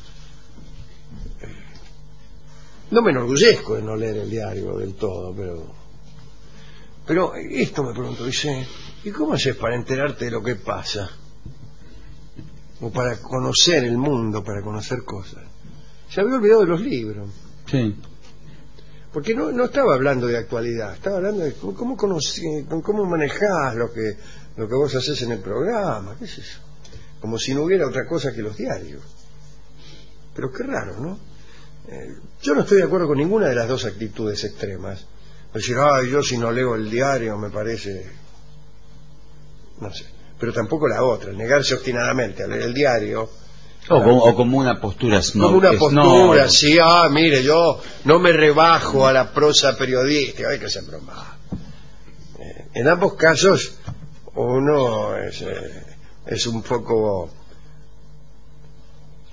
No me enorgullezco de no leer el diario del todo, pero... Pero esto me pregunto, dice, ¿y cómo haces para enterarte de lo que pasa? O para conocer el mundo, para conocer cosas. Se había olvidado de los libros. Sí. Porque no, no estaba hablando de actualidad, estaba hablando de cómo, cómo, conocí, cómo manejás lo que, lo que vos haces en el programa, qué es eso. Como si no hubiera otra cosa que los diarios. Pero qué raro, ¿no? Eh, yo no estoy de acuerdo con ninguna de las dos actitudes extremas. Decir, ay, yo si no leo el diario me parece... No sé. Pero tampoco la otra, negarse obstinadamente a leer el diario... O como, o como una postura snob. Como una que postura, snob. sí, ah, mire, yo no me rebajo a la prosa periodística, hay que ser broma. Eh, en ambos casos, uno es, eh, es un poco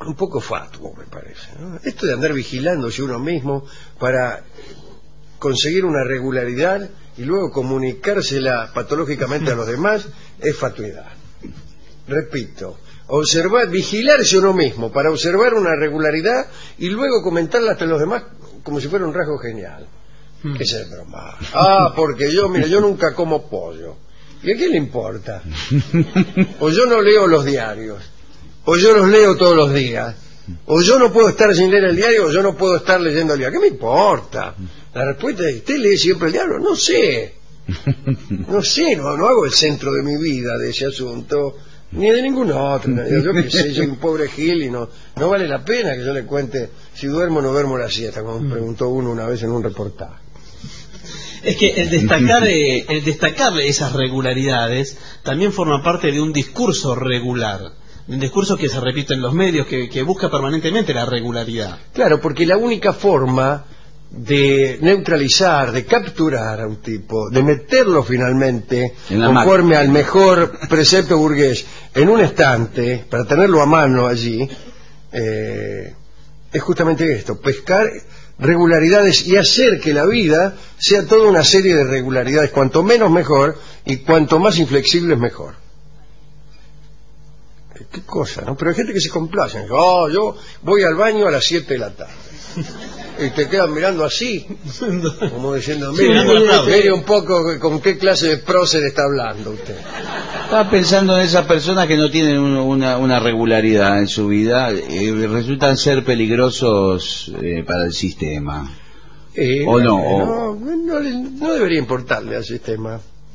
un poco fatuo, me parece, ¿no? Esto de andar vigilándose uno mismo para conseguir una regularidad y luego comunicársela patológicamente a los demás es fatuidad. Repito, observar, vigilarse uno mismo para observar una regularidad y luego comentarla a los demás como si fuera un rasgo genial. Hmm. ¿Qué es el broma? Ah, porque yo, mira, yo nunca como pollo. ¿Y a quién le importa? O yo no leo los diarios, o yo los leo todos los días, o yo no puedo estar sin leer el diario, o yo no puedo estar leyendo el diario. ¿Qué me importa? La respuesta es, ¿usted lee siempre el diario? No sé. No sé, no, no hago el centro de mi vida de ese asunto, ni de ningún otro. Yo que sé, soy un pobre gil y no, no vale la pena que yo le cuente si duermo o no duermo la siesta, como me preguntó uno una vez en un reportaje. Es que el destacar, eh, el destacarle esas regularidades también forma parte de un discurso regular, un discurso que se repite en los medios, que, que busca permanentemente la regularidad. Claro, porque la única forma de neutralizar, de capturar a un tipo, de meterlo finalmente, conforme al mejor precepto burgués, en un estante, para tenerlo a mano allí, eh, es justamente esto, pescar regularidades y hacer que la vida sea toda una serie de regularidades, cuanto menos mejor y cuanto más inflexibles mejor. Qué cosa, ¿no? Pero hay gente que se complace. Oh, yo voy al baño a las siete de la tarde. Y te quedan mirando así, como diciendo, mire, mire un poco con qué clase de prócer está hablando usted. Estaba pensando en esas personas que no tienen un, una, una regularidad en su vida, eh, resultan ser peligrosos eh, para el sistema. Eh, ¿O no? No, no, no debería importarle al sistema.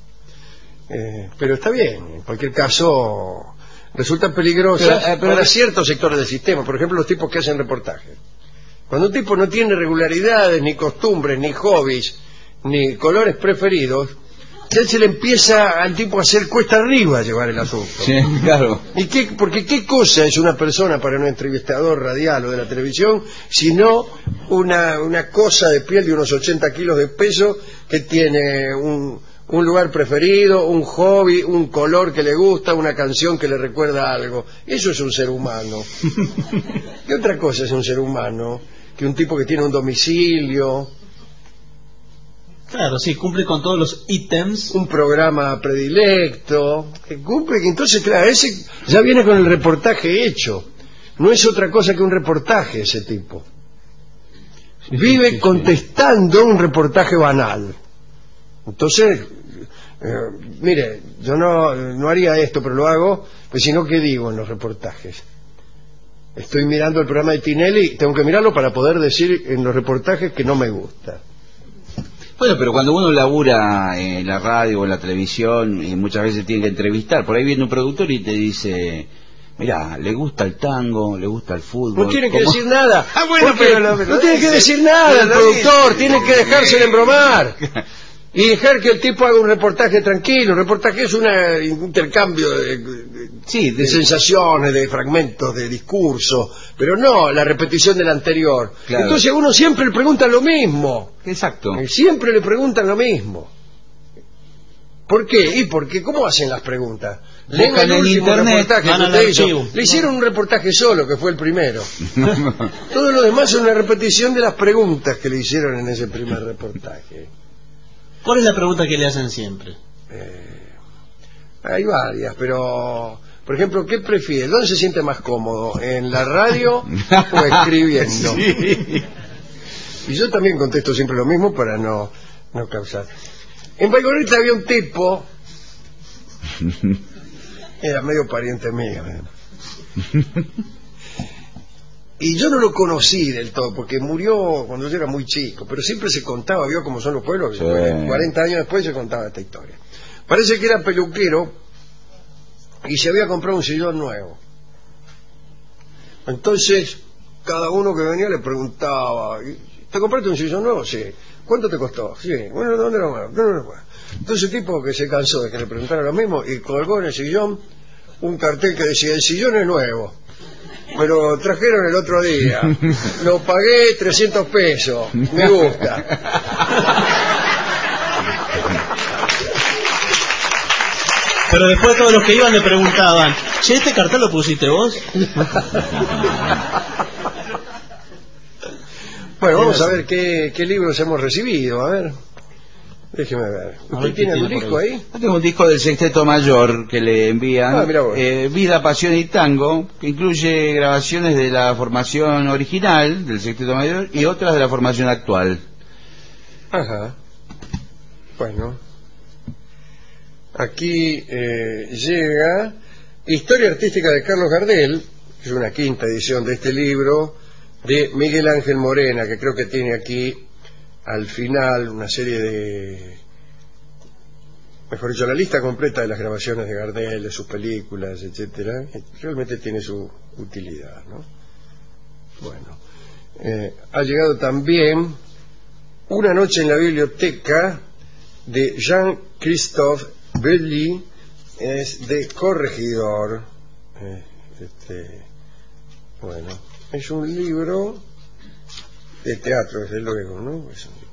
Eh, pero está bien, en cualquier caso resultan peligrosas pero, eh, pero, para ciertos sectores del sistema, por ejemplo los tipos que hacen reportajes. Cuando un tipo no tiene regularidades, ni costumbres, ni hobbies, ni colores preferidos, ya se le empieza al tipo a hacer cuesta arriba llevar el asunto. Sí, claro. ¿Y qué, porque qué cosa es una persona para un entrevistador radial o de la televisión, sino una, una cosa de piel de unos ochenta kilos de peso que tiene un, un lugar preferido, un hobby, un color que le gusta, una canción que le recuerda algo? Eso es un ser humano. ¿Qué otra cosa es un ser humano? Que un tipo que tiene un domicilio, claro, sí, cumple con todos los ítems, un programa predilecto, que cumple, que entonces, claro, ese ya viene con el reportaje hecho, no es otra cosa que un reportaje ese tipo, sí, vive sí, sí, contestando sí. un reportaje banal. Entonces, eh, mire, yo no, no haría esto, pero lo hago, pues si no, ¿qué digo en los reportajes? Estoy mirando el programa de Tinelli, tengo que mirarlo para poder decir en los reportajes que no me gusta. Bueno, pero cuando uno labura en la radio o en la televisión y muchas veces tiene que entrevistar, por ahí viene un productor y te dice, mirá, le gusta el tango, le gusta el fútbol. No tiene que ¿Cómo? decir nada. Ah, bueno, pero lo, no tiene que decir nada el productor, tiene que dejárselo embromar. Y dejar que el tipo haga un reportaje tranquilo. Un reportaje es una, un intercambio de, de, sí, de, de sensaciones, de fragmentos, de discurso, pero no la repetición del anterior. Claro. Entonces a uno siempre le preguntan lo mismo. Exacto. Siempre le preguntan lo mismo. ¿Por qué? Y porque, ¿cómo hacen las preguntas? Lean el último reportaje que usted hizo. Le hicieron un reportaje solo, que fue el primero. Todo lo demás es una repetición de las preguntas que le hicieron en ese primer reportaje. ¿Cuál es la pregunta que le hacen siempre? Eh, hay varias, pero... Por ejemplo, ¿qué prefiere? ¿Dónde se siente más cómodo? ¿En la radio o escribiendo? Sí. Y yo también contesto siempre lo mismo para no, no causar. En Baigorrita había un tipo... Era medio pariente mío. ¿eh? Y yo no lo conocí del todo, porque murió cuando yo era muy chico, pero siempre se contaba, vio cómo son los pueblos, sí. cuarenta años después se contaba esta historia. Parece que era peluquero y se había comprado un sillón nuevo. Entonces, cada uno que venía le preguntaba, ¿te compraste un sillón nuevo? Sí. ¿Cuánto te costó? Sí. Bueno, ¿dónde lo bueno? ¿Dónde lo bueno? Entonces el tipo que se cansó de que le preguntara lo mismo y colgó en el sillón un cartel que decía, el sillón es nuevo. Me lo trajeron el otro día. Lo pagué trescientos pesos. Me gusta. Pero después todos los que iban le preguntaban, che, ¿este cartel lo pusiste vos? Bueno, vamos a ver qué, qué libros hemos recibido, a ver. Déjeme ver. ¿Usted tiene algún disco ahí? Yo tengo un disco del Sexteto Mayor que le envían, ah, mirá vos. eh, Vida, Pasión y Tango, que incluye grabaciones de la formación original del Sexteto Mayor y otras de la formación actual. Ajá. Bueno. Aquí eh, llega Historia Artística de Carlos Gardel, que es una quinta edición de este libro, de Miguel Ángel Morena, que creo que tiene aquí al final una serie de, mejor dicho, la lista completa de las grabaciones de Gardel, de sus películas, etcétera. Realmente tiene su utilidad, ¿no? Bueno, eh, ha llegado también Una noche en la biblioteca de Jean-Christophe Belly, es de Corregidor. Eh, este, bueno, es un libro de teatro, desde luego, ¿no? Es un...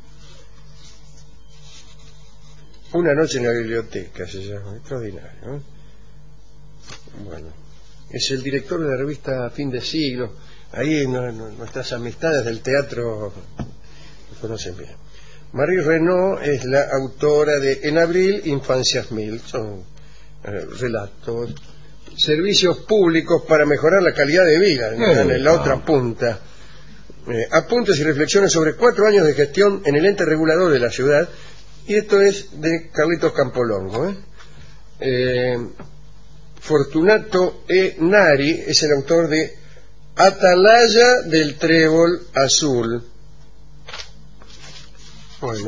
Una noche en la biblioteca se llama, extraordinario, ¿eh? Bueno, es el director de la revista Fin de Siglo. Ahí no, no, nuestras amistades del teatro lo conocen bien. Marie Renaud es la autora de En abril, Infancias Mil, son eh, relatos, servicios públicos para mejorar la calidad de vida, en, en la otra punta. Eh, apuntes y reflexiones sobre cuatro años de gestión en el ente regulador de la ciudad, y esto es de Carlitos Campolongo. ¿eh? Eh, Fortunato E. Nari es el autor de Atalaya del Trébol Azul. Bueno,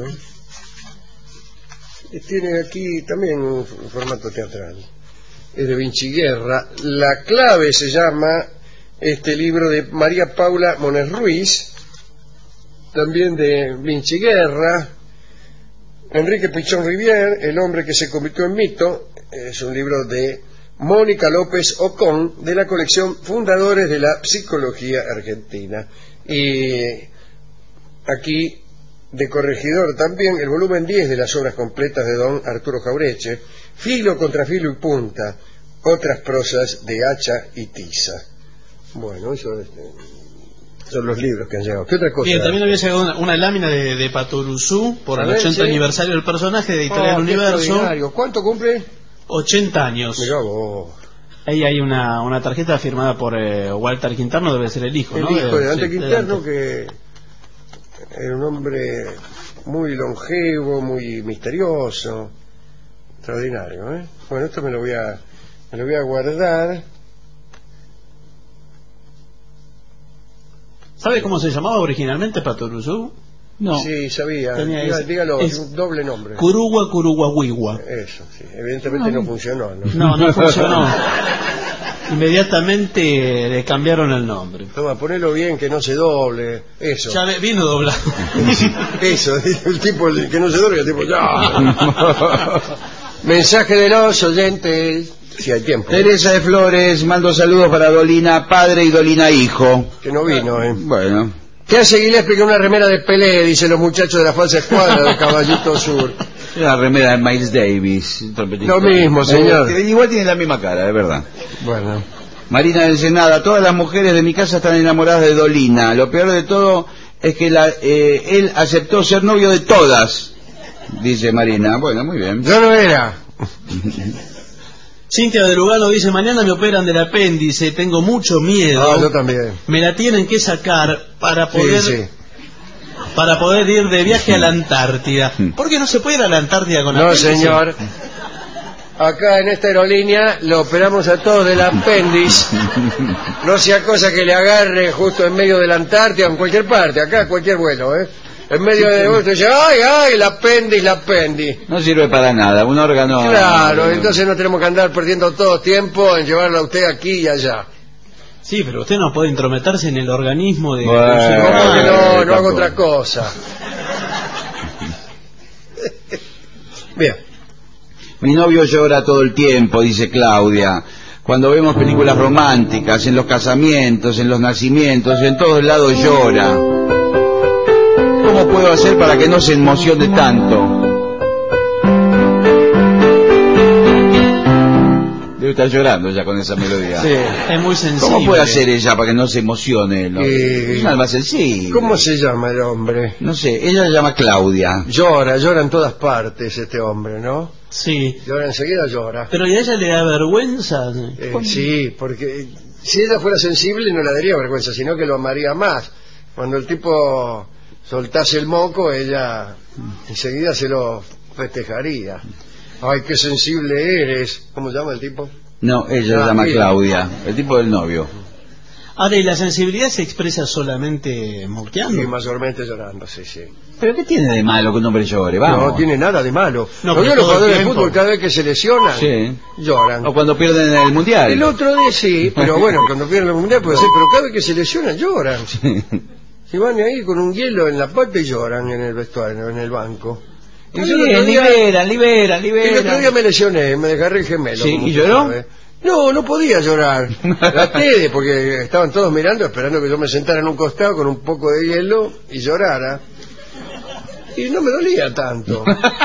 y tiene aquí también un formato teatral. Es de Vinci Guerra. La clave se llama este libro de María Paula Mones Ruiz, también de Vinci Guerra. Enrique Pichón Rivière, El hombre que se convirtió en mito, es un libro de Mónica López Ocón, de la colección Fundadores de la Psicología Argentina. Y aquí, de Corregidor también, el volumen diez de las obras completas de don Arturo Jaureche, Filo contra filo y punta, otras prosas de hacha y tiza. Bueno, eso son los libros que han llegado. ¿Qué otra cosa? Bien, también había llegado una, una lámina de, de Patoruzú por el ochenta ¿sí? aniversario del personaje de Editorial oh, Universo. ¿Cuánto cumple? ochenta años. Mirá vos. Ahí hay una, una tarjeta firmada por eh, Walter Quinterno, debe ser el hijo, el ¿no? El hijo de Dante sí, Quinterno, que era un hombre muy longevo, muy misterioso, extraordinario, ¿eh? Bueno, esto me lo voy a, me lo voy a guardar. ¿Sabe cómo se llamaba originalmente Patoruzú? No. Sí, sabía. Diga, dígalo, es un doble nombre. Curugua Curuguahuigua. Eso, sí. Evidentemente no, no funcionó, ¿no? No, no funcionó. Inmediatamente le cambiaron el nombre. Toma, ponelo bien, que no se doble. Eso. Ya vino doblado. Eso, el tipo el que no se doble, el tipo ya. Mensaje de los oyentes. Si hay tiempo. Teresa de Flores, mando saludos para Dolina padre y Dolina hijo. Que no vino, ¿eh? Bueno. ¿Qué hace Gillespie con una remera de Pelé? Dicen los muchachos de la falsa escuadra de Caballito Sur. Una remera de Miles Davis. Lo mismo, señor. Eh, igual tiene la misma cara, es verdad. Bueno. Marina del Senada, todas las mujeres de mi casa están enamoradas de Dolina. Lo peor de todo es que la, eh, él aceptó ser novio de todas, dice Marina. Bueno, muy bien. Yo no era. Cintia de Lugano dice, mañana me operan del apéndice, tengo mucho miedo. Ah, yo también. Me la tienen que sacar para poder sí, sí. para poder ir de viaje a la Antártida. ¿Por qué no se puede ir a la Antártida con no, apéndice? No, señor. Acá en esta aerolínea lo operamos a todos del apéndice. No sea cosa que le agarre justo en medio de la Antártida o en cualquier parte, acá cualquier vuelo, ¿eh? En medio de vos, dice, ay, ay, el apéndice, el apéndice. No sirve para nada, un órgano... Claro, entonces no tenemos que andar perdiendo todo tiempo en llevarlo a usted aquí y allá. Sí, pero usted no puede intrometerse en el organismo de... Bueno, ¿cómo que no? No hago otra cosa. Bien. Mi novio llora todo el tiempo, dice Claudia. Cuando vemos películas románticas, en los casamientos, en los nacimientos, en todos lados llora. ¿Cómo puedo hacer para que no se emocione tanto? estar llorando ya con esa melodía. Sí. Es muy sensible. ¿Cómo puede hacer ella para que no se emocione? ¿No? Eh, Es una alma sensible. ¿Cómo se llama el hombre? No sé, ella se llama Claudia. Llora, llora en todas partes este hombre, ¿no? Sí. Llora enseguida, llora. Pero ¿y a ella le da vergüenza? Eh, sí, porque si ella fuera sensible no le daría vergüenza, sino que lo amaría más. Cuando el tipo soltase el moco, ella enseguida se lo festejaría. Ay, qué sensible eres. ¿Cómo se llama el tipo? No, ella Ah, se llama mira. Claudia, el tipo del novio. Ahora, ¿y la sensibilidad se expresa solamente moqueando? Y mayormente llorando, sí, sí. ¿Pero qué tiene de malo que un hombre llore? Vamos. No tiene nada de malo. No, No, pero los todo el jugadores de tiempo. fútbol cada vez que se lesionan, Sí. lloran. O cuando pierden el mundial. El otro día sí, pero bueno, cuando pierden el mundial puede ser, pero cada vez que se lesionan lloran. Se van ahí con un hielo en la pata y lloran en el vestuario, en el banco. Y yo el otro Bien, día- liberan, liberan, el otro día liberan. me lesioné, me desgarré el gemelo. Sí, como ¿y usted lloró? sabe. No, no podía llorar. Traté de, porque estaban todos mirando, esperando que yo me sentara en un costado con un poco de hielo y llorara. Y no me dolía tanto.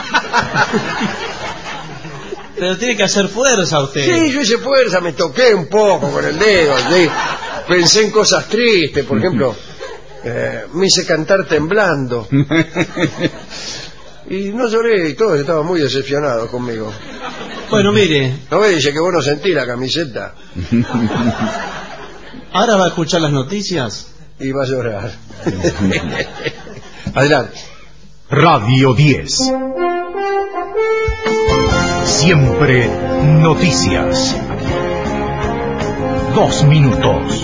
Pero tiene que hacer fuerza usted. Sí, yo hice fuerza, me toqué un poco con el dedo, sí. Pensé en cosas tristes, por ejemplo, eh, me hice cantar temblando. Y no lloré y todos estaban muy decepcionados conmigo. Bueno, mire, ¿No ves? Dice que vos no sentí la camiseta ahora va a escuchar las noticias. y va a llorar. Adelante. Radio diez. Siempre noticias. Dos minutos.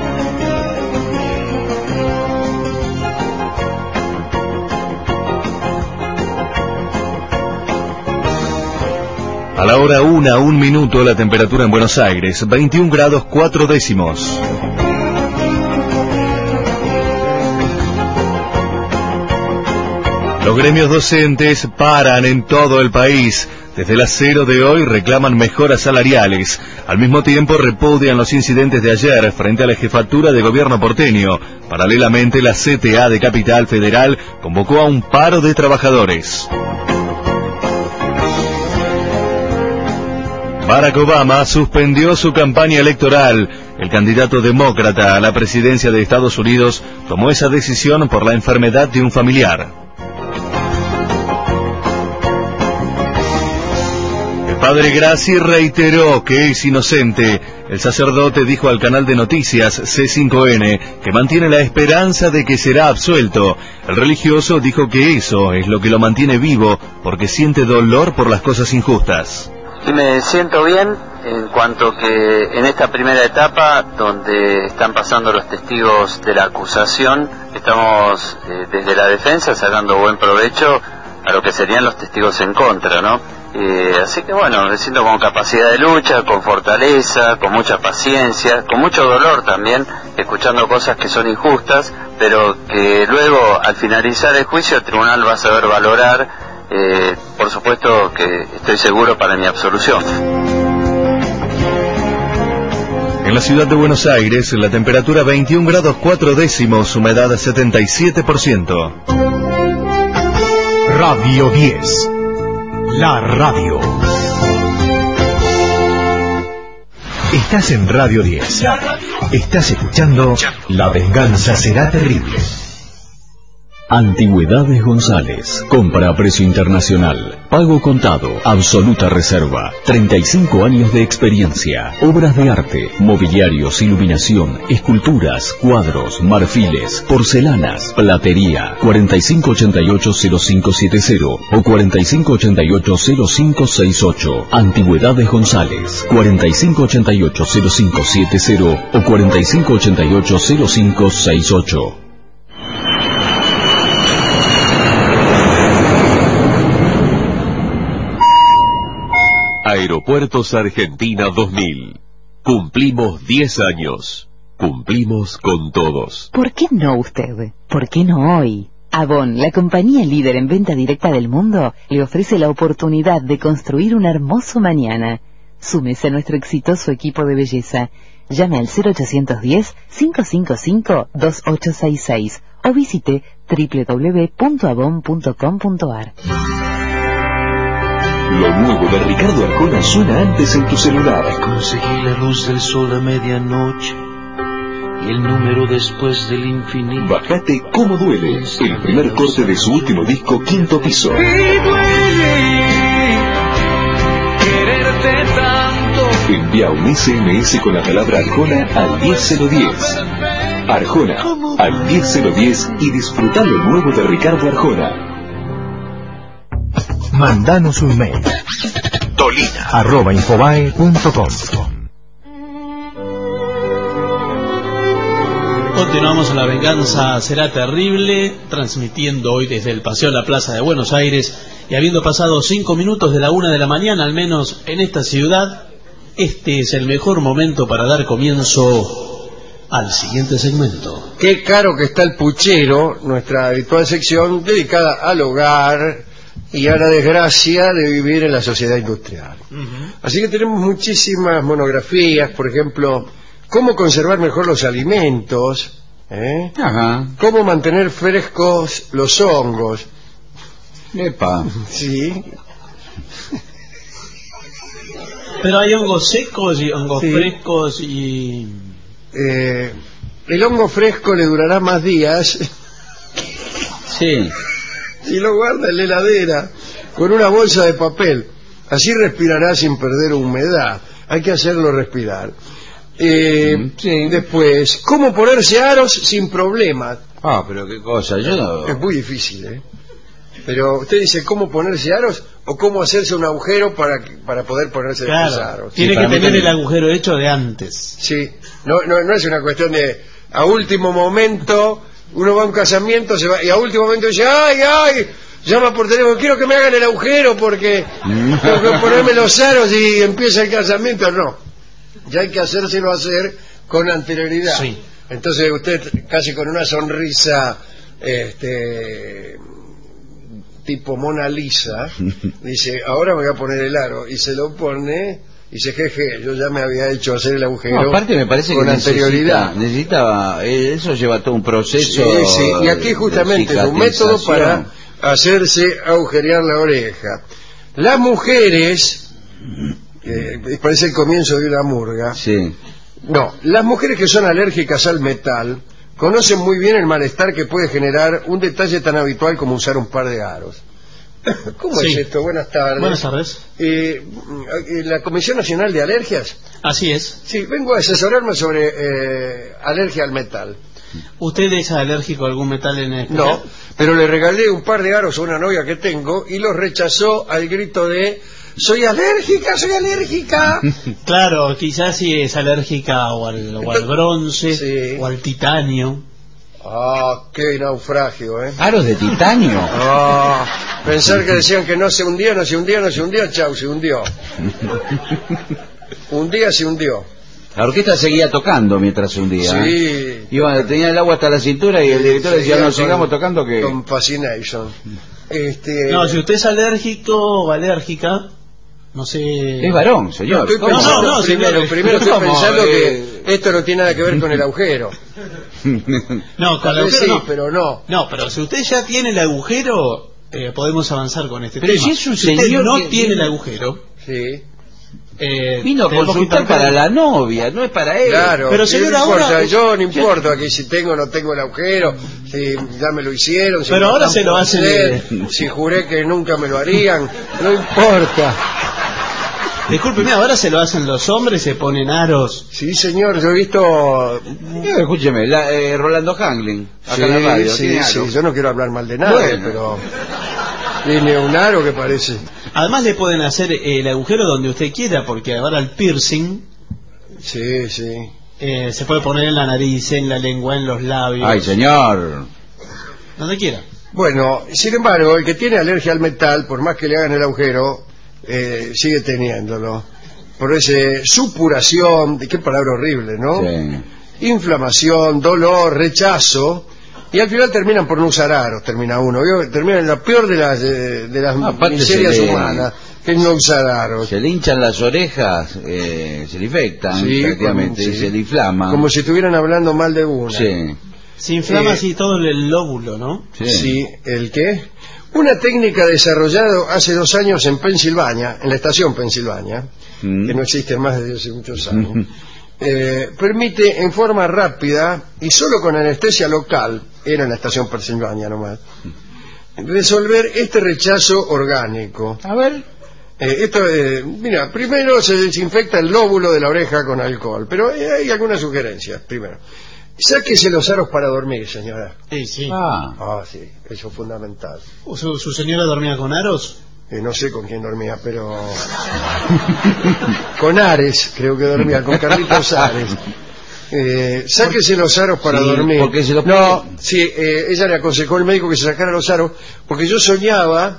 A la hora una, un minuto, la temperatura en Buenos Aires, veintiún grados cuatro décimos. Los gremios docentes paran en todo el país. Desde las cero de hoy reclaman mejoras salariales. Al mismo tiempo repudian los incidentes de ayer frente a la jefatura de gobierno porteño. Paralelamente, la C T A de Capital Federal convocó a un paro de trabajadores. Barack Obama suspendió su campaña electoral. El candidato demócrata a la presidencia de Estados Unidos tomó esa decisión por la enfermedad de un familiar. El padre Grassi reiteró que es inocente. El sacerdote dijo al canal de noticias C cinco N que mantiene la esperanza de que será absuelto. El religioso dijo que eso es lo que lo mantiene vivo, porque siente dolor por las cosas injustas. Y me siento bien en cuanto que en esta primera etapa, donde están pasando los testigos de la acusación, estamos eh, desde la defensa sacando buen provecho a lo que serían los testigos en contra, ¿no? Eh, así que bueno, me siento con capacidad de lucha, con fortaleza, con mucha paciencia, con mucho dolor también, escuchando cosas que son injustas, pero que luego al finalizar el juicio el tribunal va a saber valorar. Eh, por supuesto que estoy seguro para mi absolución. En la ciudad de Buenos Aires, la temperatura veintiún grados cuatro décimos, humedad setenta y siete por ciento. Radio diez. La radio. Estás en Radio diez. Estás escuchando La venganza será terrible. Antigüedades González. Compra a precio internacional. Pago contado. Absoluta reserva. treinta y cinco años de experiencia. Obras de arte, mobiliarios, iluminación, esculturas, cuadros, marfiles, porcelanas, platería. cuarenta y cinco ochenta y ocho cero cinco siete cero o cuarenta y cinco ochenta y ocho cero cinco seis ocho. Antigüedades González. cuarenta y cinco ochenta y ocho cero cinco siete cero o cuarenta y cinco ochenta y ocho cero cinco seis ocho. Aeropuertos Argentina dos mil. Cumplimos diez años. Cumplimos con todos. ¿Por qué no usted? ¿Por qué no hoy? Avon, la compañía líder en venta directa del mundo, le ofrece la oportunidad de construir un hermoso mañana. Súmese a nuestro exitoso equipo de belleza. Llame al cero ochocientos diez, cinco cinco cinco, dos ocho seis seis o visite doble u doble u doble u punto avon punto com punto ar. Lo nuevo de Ricardo Arjona suena antes en tu celular. Conseguí la luz del sol a medianoche y el número después del infinito. Bájate Cómo Duele, el primer corte de su último disco, Quinto Piso. Y duele quererte tanto. Envía un S M S con la palabra Arjona al diez cero diez. Arjona al diez cero diez y disfruta lo nuevo de Ricardo Arjona. Mandanos un mail. Dolina arroba infobae punto com. Continuamos en La Venganza Será Terrible, transmitiendo hoy desde el Paseo La Plaza de Buenos Aires, y habiendo pasado cinco minutos de la una de la mañana, al menos en esta ciudad, este es el mejor momento para dar comienzo al siguiente segmento. Qué caro que está el puchero, nuestra habitual sección dedicada al hogar y a la desgracia de vivir en la sociedad industrial. Uh-huh. Así que tenemos muchísimas monografías, por ejemplo, cómo conservar mejor los alimentos, ¿eh? Ajá. Cómo mantener frescos los hongos. Epa. Sí. Pero hay hongos secos y hongos sí. frescos y... Eh, el hongo fresco le durará más días. Sí. Si lo guarda en la heladera con una bolsa de papel, así respirará sin perder humedad. Hay que hacerlo respirar. Eh, sí. Después, ¿cómo ponerse aros sin problemas? Ah, pero qué cosa, yo no... Es muy difícil, ¿eh? Pero usted dice cómo ponerse aros o cómo hacerse un agujero para para poder ponerse claro, después aros. Tiene sí, que tener el agujero hecho de antes. Sí, no, no, no es una cuestión de a último momento uno va a un casamiento se va, y a último momento dice ay, ay, llama por teléfono, quiero que me hagan el agujero porque tengo que ponerme los aros y empieza el casamiento. No, ya hay que hacérselo hacer con anterioridad. Sí. Entonces usted casi con una sonrisa este tipo Mona Lisa dice, ahora me voy a poner el aro, y se lo pone y dice, jeje, yo ya me había hecho hacer el agujero. No, aparte me parece con que anterioridad. Necesita, necesita eh, eso lleva todo un proceso. Sí, sí, y aquí justamente es un método para hacerse agujerear la oreja. Las mujeres, eh, parece el comienzo de una murga. Sí. No, las mujeres que son alérgicas al metal conocen muy bien el malestar que puede generar un detalle tan habitual como usar un par de aros. ¿Cómo sí. es esto? Buenas tardes. Buenas tardes. Eh, ¿La Comisión Nacional de Alergias? Así es. Sí, vengo a asesorarme sobre eh, alergia al metal. ¿Usted es alérgico a algún metal en especial? No, pero le regalé un par de aros a una novia que tengo y los rechazó al grito de soy alérgica, soy alérgica. Claro, quizás si es alérgica o al, o al bronce sí. o al titanio. Ah, qué naufragio, ¿eh? ¿Aros de titanio? Ah, pensar que decían que no se hundía, no se hundía, no se hundía, chau, se hundió. Un día se hundió. La orquesta seguía tocando mientras se hundía. Sí. ¿eh? Iba, tenía el agua hasta la cintura y el director sí, decía, no, sigamos tocando que... Con Fascination. Este... No, si usted es alérgico o alérgica, no sé... Es varón, señor. No, no, no, no, primero, señor. primero estoy ¿Cómo? pensando Eh... que esto no tiene nada que ver con el agujero. No, con el agujero sí, no. pero no. No, pero si usted ya tiene el agujero, eh, podemos avanzar con este pero tema. Si es un si usted señor no que... tiene el agujero... Sí. Eh, Vino a consultar para la novia, no es para él. Claro, pero señor, no importa, ahora... yo no importa aquí si tengo o no tengo el agujero, si ya me lo hicieron, si pero ahora se lo hacen hacer, si juré que nunca me lo harían, no importa. Discúlpeme, ahora se lo hacen los hombres, se ponen aros. Sí, señor, yo he visto... Eh, escúcheme, la, eh, Rolando Hanglin, acá sí, en la radio. Sí, sí, yo no quiero hablar mal de nada, bueno. pero... Tiene un aro que parece... Además le pueden hacer el agujero donde usted quiera, porque ahora el piercing... Sí, sí. Eh, se puede poner en la nariz, en la lengua, en los labios... ¡Ay, señor! Donde quiera. Bueno, sin embargo, el que tiene alergia al metal, por más que le hagan el agujero, eh, sigue teniéndolo. Por ese supuración, qué palabra horrible, ¿no? Sí. Inflamación, dolor, rechazo... Y al final terminan por no usar aros, termina uno. ¿Vio? Termina en la peor de las, de, de las no, miserias le, humanas, que es no usar aros. Se le hinchan las orejas, eh, se le infectan sí, prácticamente, como, sí. y se le inflaman. Como si estuvieran hablando mal de una. Sí. Se inflama eh, así todo el lóbulo, ¿no? Sí. sí. ¿El qué? Una técnica desarrollada hace dos años en Pensilvania, en la estación Pensilvania, mm. que no existe más desde hace muchos años, mm. eh, permite en forma rápida y solo con anestesia local, era en la estación Pensilvania nomás, resolver este rechazo orgánico. A ver. Eh, esto, eh, mira, primero se desinfecta el lóbulo de la oreja con alcohol, pero eh, hay algunas sugerencias. Primero, sáquese los aros para dormir, señora. Sí, sí. Ah, ah sí, eso es fundamental. ¿Su, su señora dormía con aros? Eh, no sé con quién dormía, pero... con Ares, creo que dormía, con Carlitos Ares. Eh, sáquese los aros para sí, dormir. Porque se los... No, sí, eh, ella le aconsejó al médico que se sacara los aros, porque yo soñaba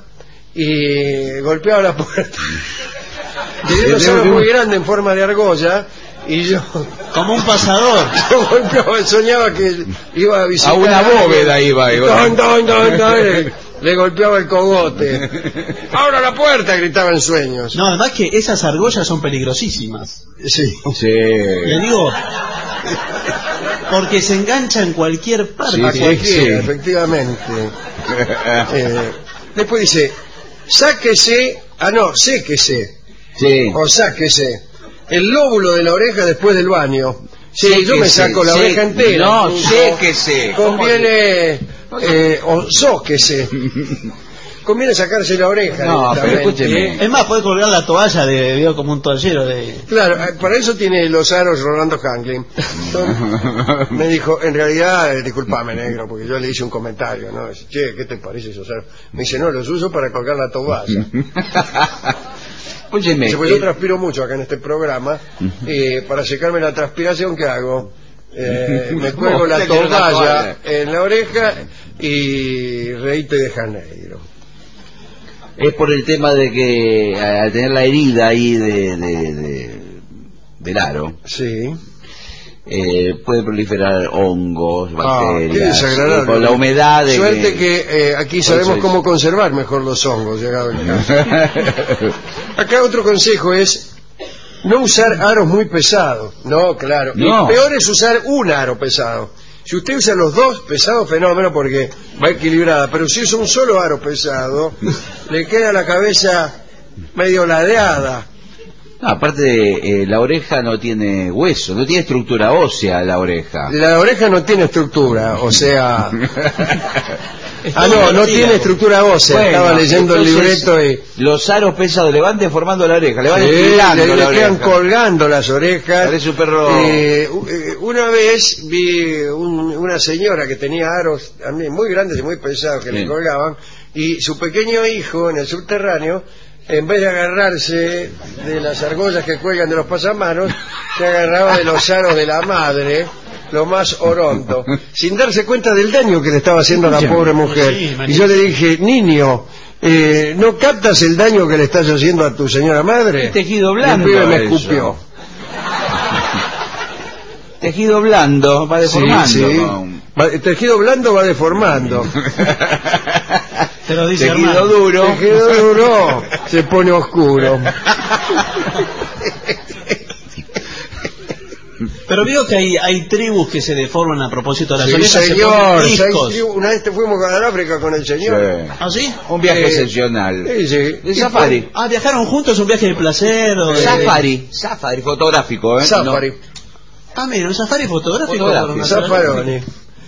y golpeaba la puerta. Tenía los aros muy grandes en forma de argolla y yo... Como un pasador. Yo golpeaba, soñaba que iba a visitar... A una bóveda iba. iba. Don, don, don, don, le, le golpeaba el cogote. ¡Abra la puerta! Gritaba en sueños. No, además que esas argollas son peligrosísimas. Sí. Sí. Le digo... Porque se engancha en cualquier parte. Sí, a cualquiera, sí. Efectivamente. eh, después dice... Sáquese, ah no, séquese, sí. o sáquese el lóbulo de la oreja después del baño. Sí, séquese, yo me saco la oreja entera. No, séquese. Conviene, eh, o sóquese. Conviene sacarse la oreja. No, pero escúcheme. Es más, puede colgar la toalla de, de como un toallero de... Claro, para eso tiene los aros Rolando Hanglin. Me dijo, en realidad, eh, disculpame, negro, porque yo le hice un comentario, ¿no? Dice, che, ¿qué te parece esos aros? Me dice, no, los uso para colgar la toalla. Óyeme, dice, pues yo transpiro mucho acá en este programa, y para secarme la transpiración, ¿qué hago? Eh, me cuelgo la toalla en la oreja y reíte de Janeiro. Es por el tema de que al tener la herida ahí de, de, de del aro, sí, eh, puede proliferar hongos, bacterias, ah, por la humedad. De Suerte que, que eh, aquí sabemos cómo conservar mejor los hongos, llegado el caso. Acá otro consejo es no usar aros muy pesados. No, claro. No. Y peor es usar un aro pesado. Si usted usa los dos pesados, fenómeno, porque va equilibrada. Pero si usa un solo aro pesado, le queda la cabeza medio ladeada. No, aparte, eh, la oreja no tiene hueso, no tiene estructura ósea la oreja. La oreja no tiene estructura, o sea... ah, no, no tiene estructura ósea. Bueno, estaba leyendo el libreto y... Los aros pesados le van deformando la oreja, le van sí, estirando le, la le quedan oreja. Colgando las orejas. Parece un perro... Eh, una vez vi un, una señora que tenía aros también muy grandes y muy pesados que sí. le colgaban, y su pequeño hijo en el subterráneo, en vez de agarrarse de las argollas que cuelgan de los pasamanos, se agarraba de los aros de la madre, lo más orondo, sin darse cuenta del daño que le estaba haciendo a la pobre mujer. Sí, y yo le dije, niño, eh, ¿no captas el daño que le estás haciendo a tu señora madre? Es tejido blando. Y el pibe me escupió. Tejido blando va deformando. Sí, sí. ¿no? Va, el tejido blando va deformando. Te lo dice tejido hermano. duro. Tejido duro se pone oscuro. Pero veo que hay, hay tribus que se deforman a propósito de las sí, orejas. Señor, seis, una vez fuimos a África con el señor. Sí. ¿Ah, sí? Un viaje eh, excepcional. Sí, sí. De safari. Ah, ¿viajaron juntos? ¿Un viaje de placer? O de... Safari. Safari, fotográfico, ¿eh? Safari. No. Ah, mira, un safari fotográfico. Fotográfico. Safaroni.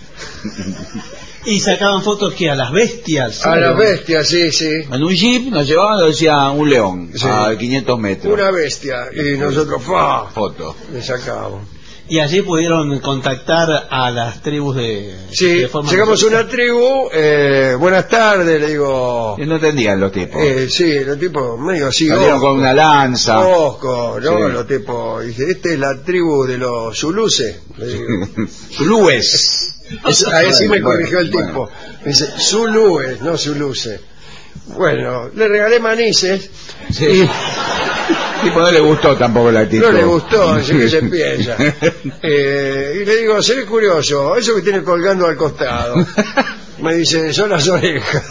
¿Y sacaban fotos que a las bestias? A las bestias, sí, sí. En un jeep nos llevaban, lo decía, un león, sí. a quinientos metros. Una bestia. Y nosotros, ¡fa! Foto. Le sacábamos. Y allí pudieron contactar a las tribus de... Sí, de forma llegamos a una tribu, eh, buenas tardes, le digo... Y no entendían los tipos. Eh, sí, los tipos medio así... Salieron con una lanza. Osco, ¿no? Sí. Los tipos... Dice, esta es la tribu de los Zulúes. Zulúes. Ahí sí me corrigió el bueno. tipo. Dice, Zulúes, no Zulúes. Bueno, le regalé manices. Sí. Y... tipo no le gustó tampoco la actitud. No le gustó, así que se piensa. Eh, y le digo, se ve curioso, eso que tiene colgando al costado. Me dice, son las orejas.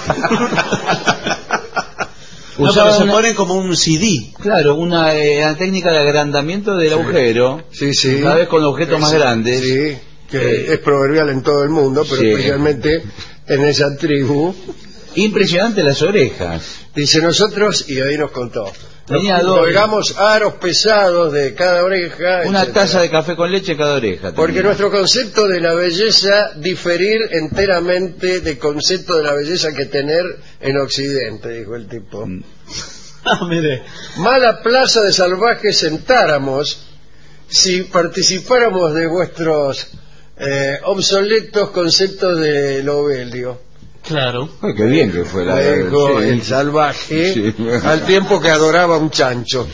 No, pero se pone como un C D. Claro, una, eh, una técnica de agrandamiento del sí. agujero. Sí, sí. Cada vez con objetos sí, más grandes. Sí, que eh. es proverbial en todo el mundo, pero sí. especialmente en esa tribu. Impresionante las orejas. Dice nosotros, y ahí nos contó. Tenía Nos dos. colgamos aros pesados de cada oreja. Una etcétera. taza de café con leche cada oreja. tenía. Porque nuestro concepto de la belleza diferir enteramente del concepto de la belleza que tener en Occidente, dijo el tipo. Ah, mire. Mala plaza de salvajes sentáramos si participáramos de vuestros eh, obsoletos conceptos de Lovelio. Claro. Ay, qué bien que fue la Dijo sí. el salvaje, Sí. al tiempo que adoraba un chancho.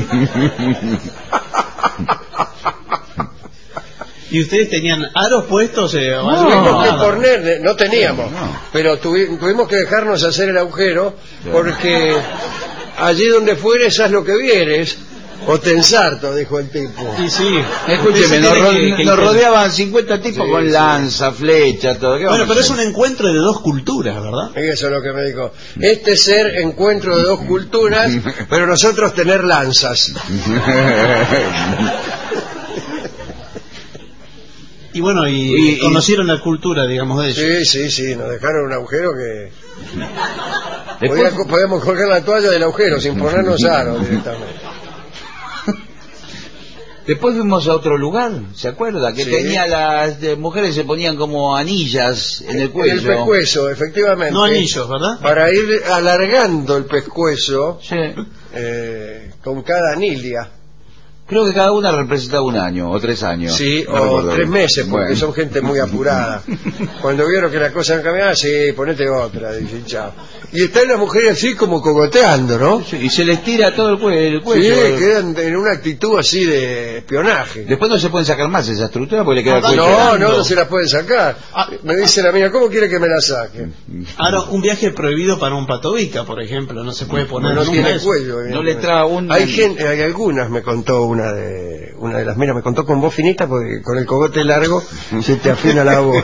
¿Y ustedes tenían aros puestos? Eh, o algo? Tuvimos que Nada. poner, no teníamos, No. pero tuvi- tuvimos que dejarnos hacer el agujero porque allí donde fueres haz lo que vieres o te ensarto, dijo el tipo. Sí, sí. Escúcheme, Usted nos, tiene ro- que- que nos intent- rodeaban cincuenta tipos Sí, con sí. lanza, flecha, todo. ¿Qué Bueno, vamos pero a es un hacer? encuentro de dos culturas, ¿verdad? Eso es lo que me dijo. Este ser encuentro de dos culturas, pero nosotros tener lanzas. Y bueno, y, Y- y- conocieron la cultura, digamos, de ellos. Sí, sí, sí, nos dejaron un agujero que Después- podía- podíamos colgar la toalla del agujero sin ponernos aros directamente. Después fuimos a otro lugar, ¿se acuerda? Que Sí. tenía las de mujeres se ponían como anillas en el cuello. El pescuezo, efectivamente. No anillos, ¿verdad? Para ir alargando el pescuezo Sí. eh, con cada anilia. Creo que cada una representaba un año o tres años. Sí, No o recuerdo tres bien. meses, porque Bueno. son gente muy apurada. Cuando vieron que la cosa no cambiaba, sí, ponete otra, dice, chao. Y están las mujeres así como cogoteando, ¿no? Sí, y se les tira todo el, cue- el Sí, cuello. quedan en una actitud así de espionaje. Después no se pueden sacar más esa estructura porque le queda el Ah, cuello. No, quedando. no, no se la pueden sacar. Ah. Me dice la mía, ¿cómo quiere que me la saque? Ahora, un viaje prohibido para un patobica, por ejemplo, no se puede poner No nunca tiene eso. cuello. No le evidentemente. traba un... Hay gente, hay algunas, me contó una de una de las miras, me contó con voz finita porque con el cogote largo se te afina la voz.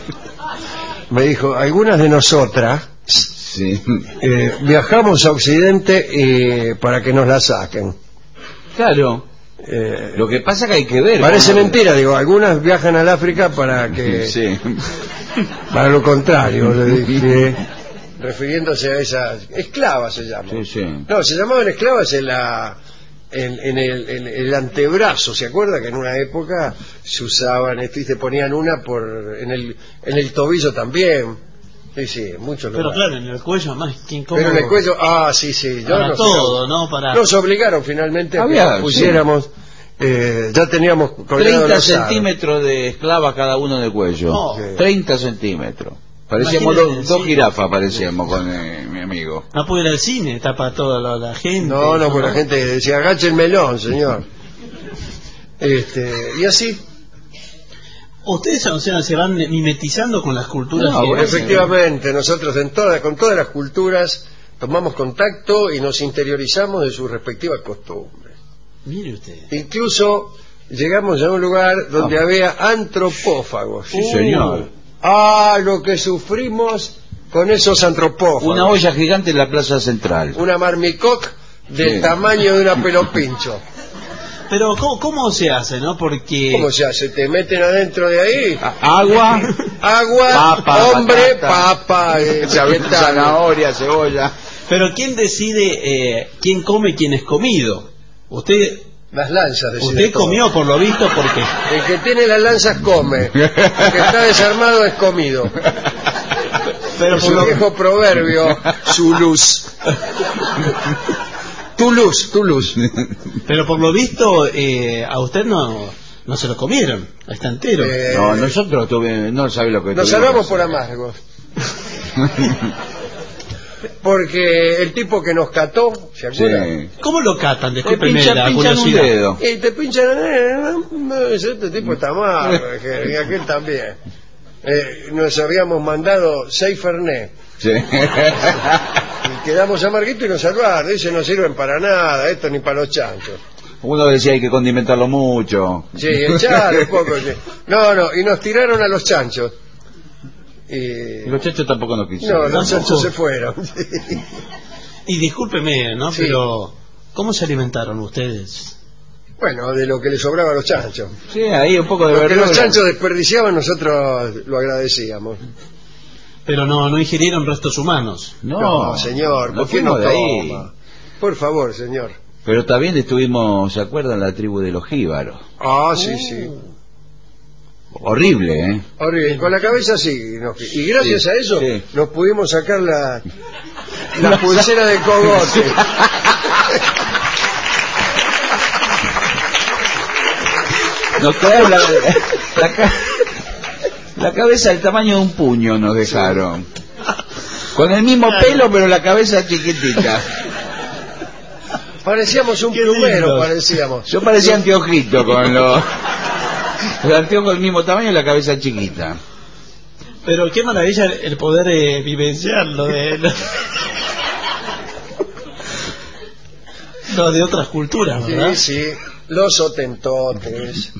Me dijo, algunas de nosotras Sí. eh, viajamos a Occidente eh, para que nos la saquen. Claro. Eh, Lo que pasa que hay que ver. parece cómo- mentira, digo, algunas viajan al África para que, Sí. para lo contrario, le dije, refiriéndose a esas esclavas se llaman. Sí, sí. No, se llamaban esclavas en la en, en el, en el antebrazo, ¿se acuerda que en una época se usaban esto y se ponían una por en el en el tobillo también? Sí, sí, en muchos Pero lugares. claro, en el cuello más, ¿quién cómo? Pero en el cuello, ah, sí, sí, yo Para no sé. todo, ¿no? Para... Nos obligaron finalmente a que Había, nos pusiéramos, eh, ya teníamos colgado treinta los aros. centímetros de esclava cada uno del cuello. No. Sí. treinta centímetros. Parecíamos Imagínate, dos, dos sí. jirafas, parecíamos con eh, mi amigo. No puede ir al cine, está para toda la, la gente. No, no, pues la gente decía, agache el melón, señor. Este, y así, Ustedes, o sea, se van mimetizando con las culturas. No, que- bueno, efectivamente, nosotros en toda, con todas las culturas tomamos contacto y nos interiorizamos de sus respectivas costumbres. Mire usted. Incluso llegamos a un lugar donde Ah. había antropófagos. Sí, señor. Ah, lo que sufrimos con esos antropófagos. Una olla gigante en la plaza central. Una marmicoc del Sí. tamaño de una pelopincho. Pero, ¿cómo, cómo se hace, no? Porque... ¿Cómo se hace? ¿Te meten adentro de ahí? A- Agua, Agua, Papa, hombre, batata. papa, eh, vegetales. zanahoria, cebolla. Pero ¿quién decide eh, quién come y quién es comido? Usted Las lanzas, decide usted todo. comió por lo visto porque... El que tiene las lanzas come. El que está desarmado es comido. Pero Es por un lo... viejo proverbio, su luz. Tu luz, tu luz. Pero por lo visto eh, a usted no, no se lo comieron, está entero. Eh, No, nosotros tuve, no sabe lo que Nos tuvimos salvamos que por hacer. amargos. Porque el tipo que nos cató, ¿se acuerdan? Sí. ¿Cómo lo catan? Te Discúlpeme pinchan, la pinchan un curiosidad. dedo. Y te pinchan, eh, no, este tipo está mal, y aquel también. Eh, nos habíamos mandado seis Fernet. Sí. Y quedamos amarguitos y nos salvaron. Dice, no sirven para nada, esto ni para los chanchos. Uno decía hay que condimentarlo mucho. Sí, echar un poco. Sí. No, no, y nos tiraron a los chanchos. Y... Y los chachos tampoco nos No, quisieron. los chanchos se fueron. Y discúlpeme, ¿no? Sí. Pero ¿cómo se alimentaron ustedes? Bueno, de lo que les sobraba a los chanchos. Sí, ahí un poco de Lo que verdura. los chanchos desperdiciaban, nosotros lo agradecíamos. Pero no, no ingirieron restos humanos. No, No, señor, no ¿por qué no fuimos de ahí. toma? Por favor, señor. Pero también estuvimos, ¿se acuerdan? La tribu de los jíbaros. Ah, sí, sí. Horrible, ¿eh? Horrible. Con la cabeza sí. nos- Y gracias Sí, a eso sí. nos pudimos sacar la, la pulsera de cogote. Nos quedaron la, la, ca- la cabeza del tamaño de un puño nos dejaron. Con el mismo pelo, pero la cabeza chiquitita. Parecíamos un Qué plumero, lindo. parecíamos. Yo parecía anteojito con los... El anteojo del mismo tamaño y la cabeza chiquita. Pero qué maravilla el, el poder eh, vivenciarlo de lo, lo de otras culturas, ¿verdad? Sí, sí. Los otentotes.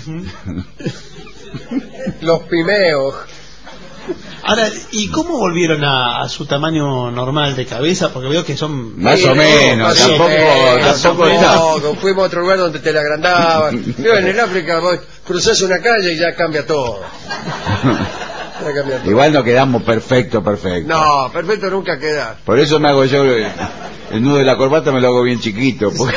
Los pimeos. Ahora, ¿y cómo volvieron a, a su tamaño normal de cabeza? Porque veo que son... Más o menos, Más o tampoco, menos, tampoco tampoco. Fuimos a otro lugar donde te la agrandaban. Yo en el África vos cruzás una calle y ya cambia todo. Ya cambia todo. Igual nos quedamos perfecto, perfecto. No, perfecto nunca queda. Por eso me hago yo el, el nudo de la corbata, me lo hago bien chiquito. Porque...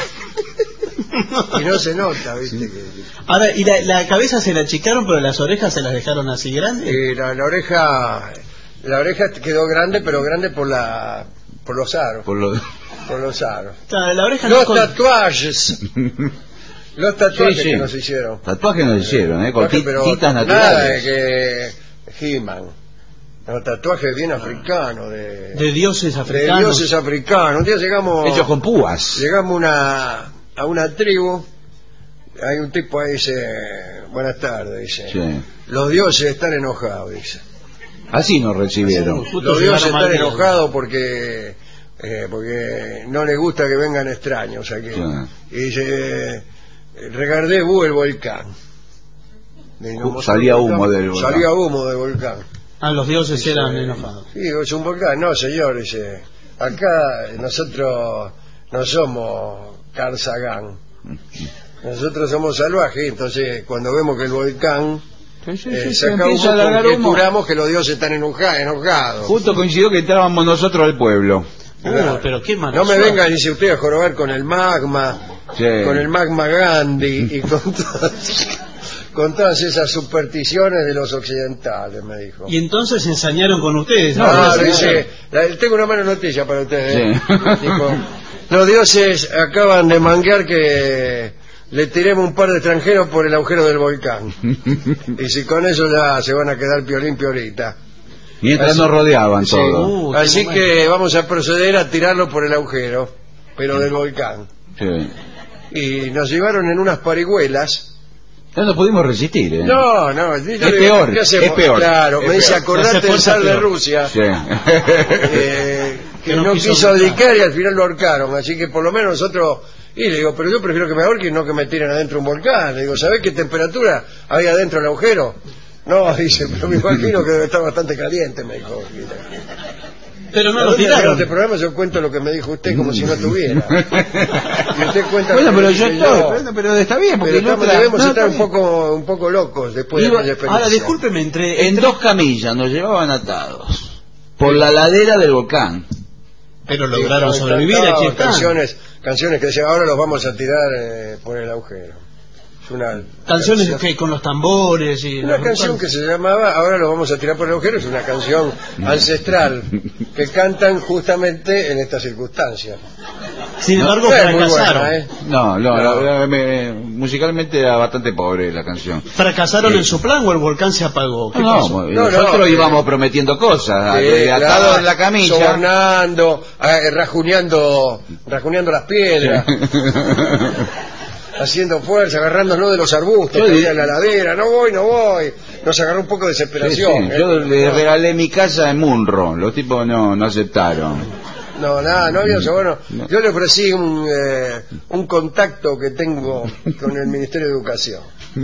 Y no se nota, viste. Que... Ahora, ¿y la, la cabeza se la achicaron, pero las orejas se las dejaron así grandes? Y la, la oreja, la oreja quedó grande, pero grande por la, por los aros, Por lo... por los aros. Claro, la oreja no Los con- tatuajes, los tatuajes Sí, sí. que nos hicieron. Tatuajes nos hicieron, ¿eh? Con Tatuajes, pero tintas nada de naturales. que He-Man. Los tatuajes bien africanos de, de dioses de africanos. dioses africanos. Un día llegamos, Hechos con púas. llegamos una, a una tribu. Hay un tipo ahí dice, buenas tardes, dice. Sí. Los dioses están enojados, dice. Así nos recibieron. Justo Los dioses llegaron están mal- enojados porque eh, porque no les gusta que vengan extraños aquí. Sí. Y dice, eh, Regardez-vous el volcán. Y nos mostró Salía el volcán. humo del volcán. Salía humo del volcán. Ah, los dioses Dice, eran enojados. Sí, es un volcán. No, señor, dice, acá nosotros no somos Karzagán. Nosotros somos salvajes, entonces cuando vemos que el volcán Sí, sí, eh, sí, se saca empieza humo, a largar humo. conjeturamos que los dioses están enoja- enojados. Justo coincidió que entrábamos nosotros al pueblo. Uh, pero qué mala No me suerte. venga, dice usted, a jorobar con el magma, Sí. con el magma Gandhi y con todas, con todas esas supersticiones de los occidentales, me dijo. Y entonces ensañaron con ustedes. No, Ahora no, se- dice, la- tengo una mala noticia para ustedes. ¿eh? Sí. Dijo, los dioses acaban de manguear que le tiremos un par de extranjeros por el agujero del volcán. Y si con eso ya se van a quedar piolín piolita. Mientras Así- nos rodeaban Sí. todos. Uh, qué Así momento. que vamos a proceder a tirarlo por el agujero, pero del volcán. Sí. Y nos llevaron en unas parihuelas. No nos pudimos resistir, ¿eh? No, no, yo le digo, peor, ¿qué hacemos? es peor, Claro, es me dice, peor. acordate Hace del fuerza zar de peor. Rusia, Sí. eh, que no, quiso abdicar y al final lo ahorcaron, así que por lo menos nosotros... Y le digo, pero yo prefiero que me ahorquen y no que me tiren adentro un volcán. Le digo, ¿sabés qué temperatura había adentro del agujero? No, dice, pero me imagino que debe estar bastante caliente, me dijo. Pero no ¿A lo dónde llega tiraron. este programa? Yo cuento lo que me dijo usted como si no tuviera. Y usted cuenta Bueno, lo que pero me yo dije estoy, pero, pero está bien, porque Pero no estamos- tra- debemos no, estar un está bien. poco, un poco locos después de Iba- aquella experiencia. Ahora, discúlpeme, entre... En dos camillas nos llevaban atados por la ladera del volcán. Pero Sí, lograron cantaban sobrevivir, aquí están. Canciones, canciones que decían, ahora los vamos a tirar eh, por el agujero. Es una Canciones canción- que con los tambores y... Una canción que se llamaba Ahora los vamos a tirar por el agujero, es una canción ancestral que cantan justamente en estas circunstancias. Sin embargo, Es muy fracasaron. buena, ¿eh? No, no, No. la- la- me- musicalmente era bastante pobre la canción. ¿Fracasaron en su plan o el volcán se apagó? ¿Qué No, pasó? no, No, nosotros no, eh, íbamos prometiendo cosas, Sí, eh, atados claro, en la camilla. sobornando, eh, rajuneando, rajuneando las piedras, haciendo fuerza, agarrándonos de los arbustos Yo que di- había en la ladera. No voy, no voy. Nos agarró un poco de Sí, sí, desesperación. ¿eh? yo le regalé mi casa en Munro, los tipos no, no aceptaron. No, nada, no había eso. Bueno, No. yo le ofrecí un, eh, un contacto que tengo con el Ministerio de Educación.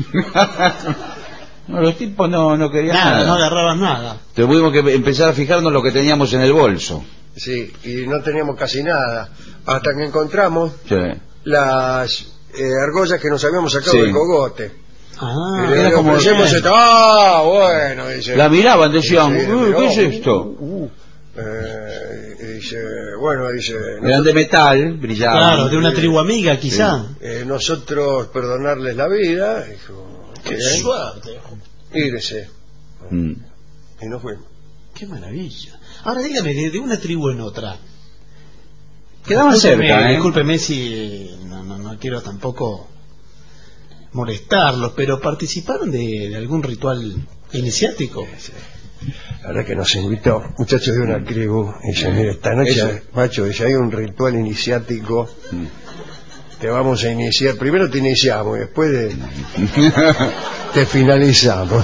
No, los tipos no, no querían Nada, nada. no agarraban nada. Tuvimos que empezar a fijarnos lo que teníamos en el bolso. Sí, y no teníamos casi nada. Hasta que encontramos Sí. las eh, argollas que nos habíamos sacado Sí. del cogote. Ah, y le era digo, como- "Ofrecemos esto". Ah, bueno, dice. La miraban, decían, Sí, "Uh, miró, ¿qué es esto?" uh, uh, eh, y dice, bueno, dice... Eran de metal, brillaban. Claro, de una tribu amiga, quizá. eh, nosotros perdonarles la vida, dijo, Qué "Bien, suerte. írese". Mm. Y nos fuimos. Qué maravilla. Ahora dígame, de, de una tribu en otra. Quedaban Discúlpeme, cerca, ¿eh? discúlpeme si no, no, no quiero tampoco molestarlos, pero ¿participaron de, de algún ritual iniciático? La verdad que nos invitó, muchachos de una tribu, y dice, mire, esta noche, Eso. macho, dice, hay un ritual iniciático, te vamos a iniciar, primero te iniciamos y después de- te finalizamos.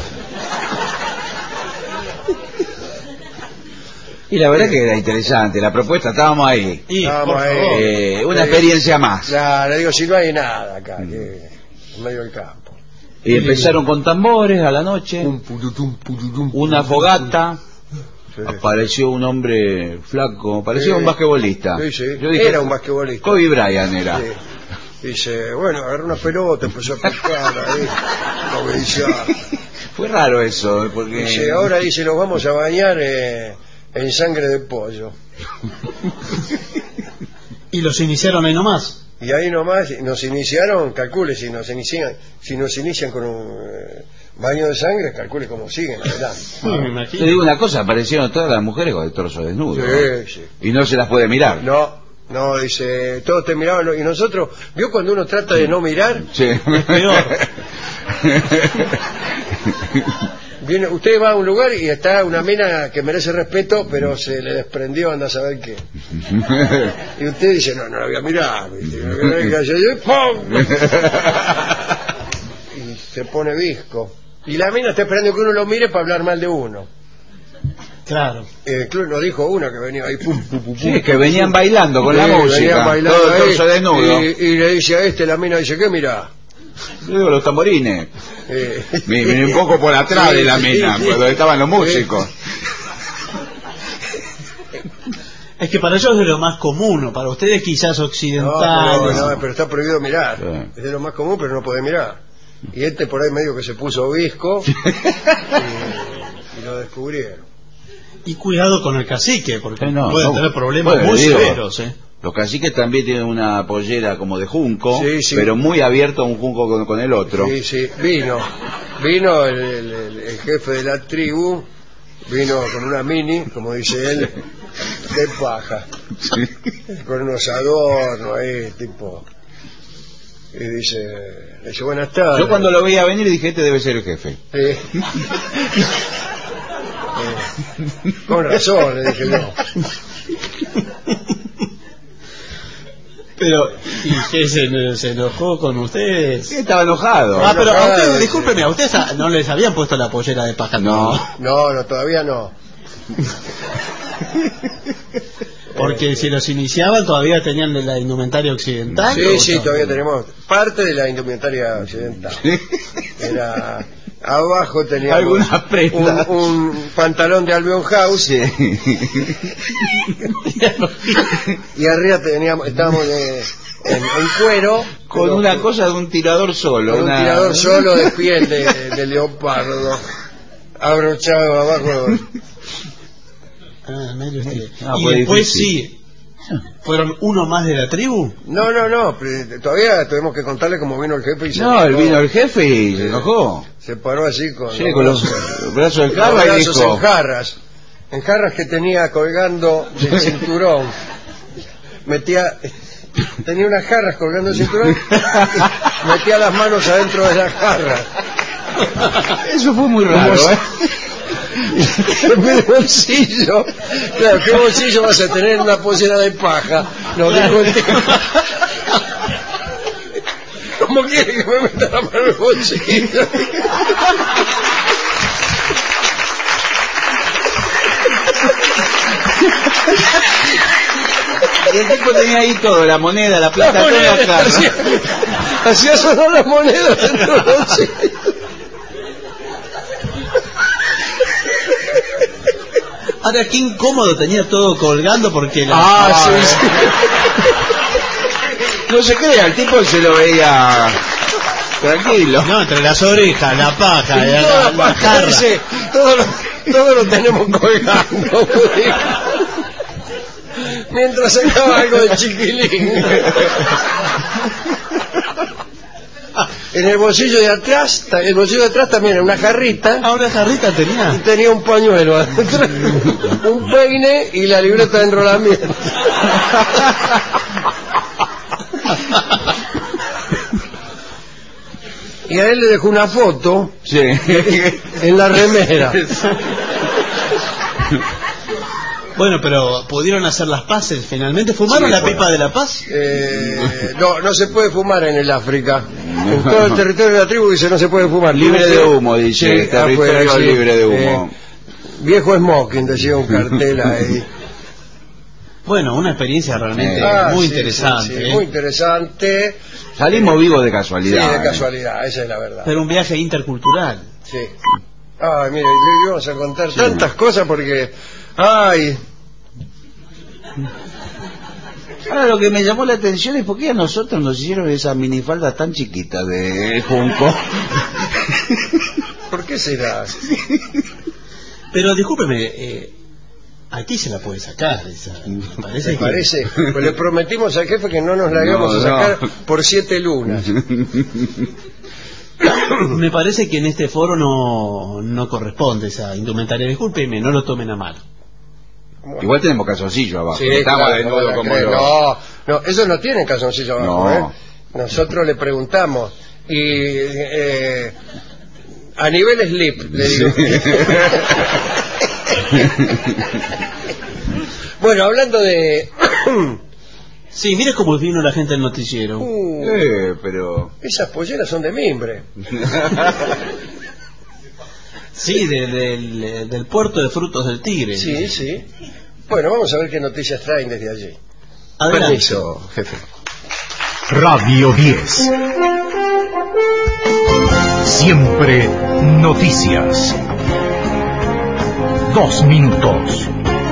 Y la verdad que era interesante, la propuesta, estábamos ahí. Y, Vamos por ahí. favor. Eh, una Eh, experiencia más. Claro, le digo, si no hay nada acá, que en medio del campo. Y empezaron con tambores a la noche, Un pututum, pututum, una fogata, Sí. apareció un hombre flaco, parecía Sí. un basquetbolista. Sí, sí. Yo dije, Era un basquetbolista. Kobe Bryant era. Sí. Dice, bueno, agarró una pelota, empezó a pescar ahí, a brillar. Fue raro eso, porque... Dice, ahora dice, nos vamos a bañar eh, en sangre de pollo. Y los iniciaron ahí nomás. Y ahí nomás nos iniciaron, calcule, si nos inician, si nos inician con un eh, baño de sangre, calcule cómo siguen adelante. Sí, me imagino. Te digo una cosa, aparecieron todas las mujeres con el torso desnudo. ¿no? Sí, sí. Y no se las puede mirar. No, no, dice, todos te miraban y nosotros, ¿vio cuando uno trata de no mirar? Sí. Es peor. Viene, usted va a un lugar y está una mina que merece respeto, pero se le desprendió, anda a saber qué. Y usted dice, no, no la voy a mirar. ¿viste? Y ¡pum! Y se pone visco. Y la mina está esperando que uno lo mire para hablar mal de uno. Claro. Eh, incluso nos dijo una que venía ahí, pum, pum, pum, Sí, pum. que venían bailando con la Sí, música. venían bailando todo el ahí, torso desnudo. y, y le dice a este, la mina dice, ¿qué mira? Yo digo, los tamborines. Eh, Me vine un poco por atrás Sí, de la sí, mina, sí. cuando estaban los músicos. Es que para ellos es lo más común, o para ustedes quizás No, occidentales. pero, no, pero está prohibido mirar. Sí. Es de lo más común, pero no puede mirar. Y este por ahí medio que se puso visco y, y lo descubrieron. Y cuidado con el cacique, porque Sí, no, pueden no, tener problemas bueno, muy digo, severos. ¿eh? Los caciques también tienen una pollera como de junco, Sí, sí. pero muy abierto un junco con, con el otro. Sí, sí, vino. Vino el, el- el- el jefe de la tribu, vino con una mini, como dice él, de paja. Con unos adornos ahí, tipo. Y dice, le dice, buenas tardes. Yo cuando lo veía venir dije, este debe ser el jefe. Eh, eh, con razón, le dije yo. Pero, ¿y qué se, se enojó con ustedes? Sí, estaba enojado. Ah, pero a enojado, ustedes, sí. discúlpeme, a ustedes a- no les habían puesto la pollera de paja. No. No, no, todavía no. Porque si los iniciaban todavía tenían de la indumentaria occidental. Sí, ¿o sí, no? todavía tenemos parte de la indumentaria occidental. Era abajo teníamos Algunas prendas. un, un pantalón de Albion House Sí. y arriba teníamos estábamos de- en, en cuero Con pero una cosa de un tirador solo. con un una- tirador solo de piel de, de leopardo abrochado abajo. Ah, mire usted. Ah, y fue después difícil. sí, ¿fueron uno más de la tribu? No, no, no, pero todavía tenemos que contarle cómo vino el jefe y se No, él paró- vino el jefe y se enojó. se paró así con, Sí, con los brazos del los carro y brazos dijo... en jarras, en jarras que tenía colgando del cinturón. Metía, tenía unas jarras colgando del cinturón, metía las manos adentro de las jarras. Eso fue muy raro, Como ¿eh? En vez de bolsillo, claro, ¿qué bolsillo vas a tener en una pollera de paja? No dijo el tipo. ¿Cómo quiere que me meta la mano en el bolsillo? Y el tipo tenía ahí todo, la moneda, la plata, La toda la moneda, cara. hacía, hacía sonar las monedas dentro del bolsillo. Ahora, qué incómodo, tenía todo colgando porque la... Ah, sí, sí. No se crea, el tipo se lo veía... Tranquilo. No, entre las orejas, la paja, la, Toda la, la paja, jarra. dice, todo, lo, todo lo tenemos colgando. Mientras sacaba algo de chiquilín. En el bolsillo de atrás, ta- el bolsillo de atrás también era una jarrita. Ah, una jarrita Y tenía. tenía un pañuelo adentro, un peine y la libreta de enrolamiento. Y a él le dejó una foto Sí. en la remera. Bueno, pero pudieron hacer las paces finalmente. ¿Fumaron Sí, la bueno. pipa de la paz? Eh, no, no se puede fumar en el África. En todo el territorio de la tribu dice no se puede fumar. Libre de humo, dice, Sí, territorio afuera, sí. libre de humo. Eh, viejo smoking, decía un cartel ahí. Bueno, una experiencia realmente Ah, muy sí, interesante. sí, sí, ¿eh? muy interesante. Salimos vivos de Sí, casualidad. de ¿eh? casualidad, esa es la verdad. Pero un viaje intercultural. Sí. Ay, mire, le íbamos a contar tantas cosas porque... Ay, Ahora lo que me llamó la atención es por qué a nosotros nos hicieron esas minifaldas tan chiquitas de Junco. ¿por qué será? Pero discúlpeme, eh, aquí se la puede sacar. Esa, me parece ¿Me que- parece? Pues le prometimos al jefe que no nos la íbamos No, a sacar no. por siete lunas. Me parece que en este foro no, no corresponde esa indumentaria. Discúlpeme, no lo tomen a mal. Igual tenemos calzoncillo abajo. Sí, Estamos claro, desnudos no, como no, los... no, no, ellos no tienen calzoncillo abajo, No. ¿eh? Nosotros le preguntamos y eh, a nivel slip le digo. Bueno, hablando de Sí, mire cómo vino la gente del noticiero. uh, Eh, pero... esas polleras son de mimbre. Sí, de- del, del puerto de frutos del Tigre. Sí, sí. Bueno, vamos a ver qué noticias traen desde allí. Adelante. Permiso, jefe. Radio diez. Siempre noticias. Dos minutos.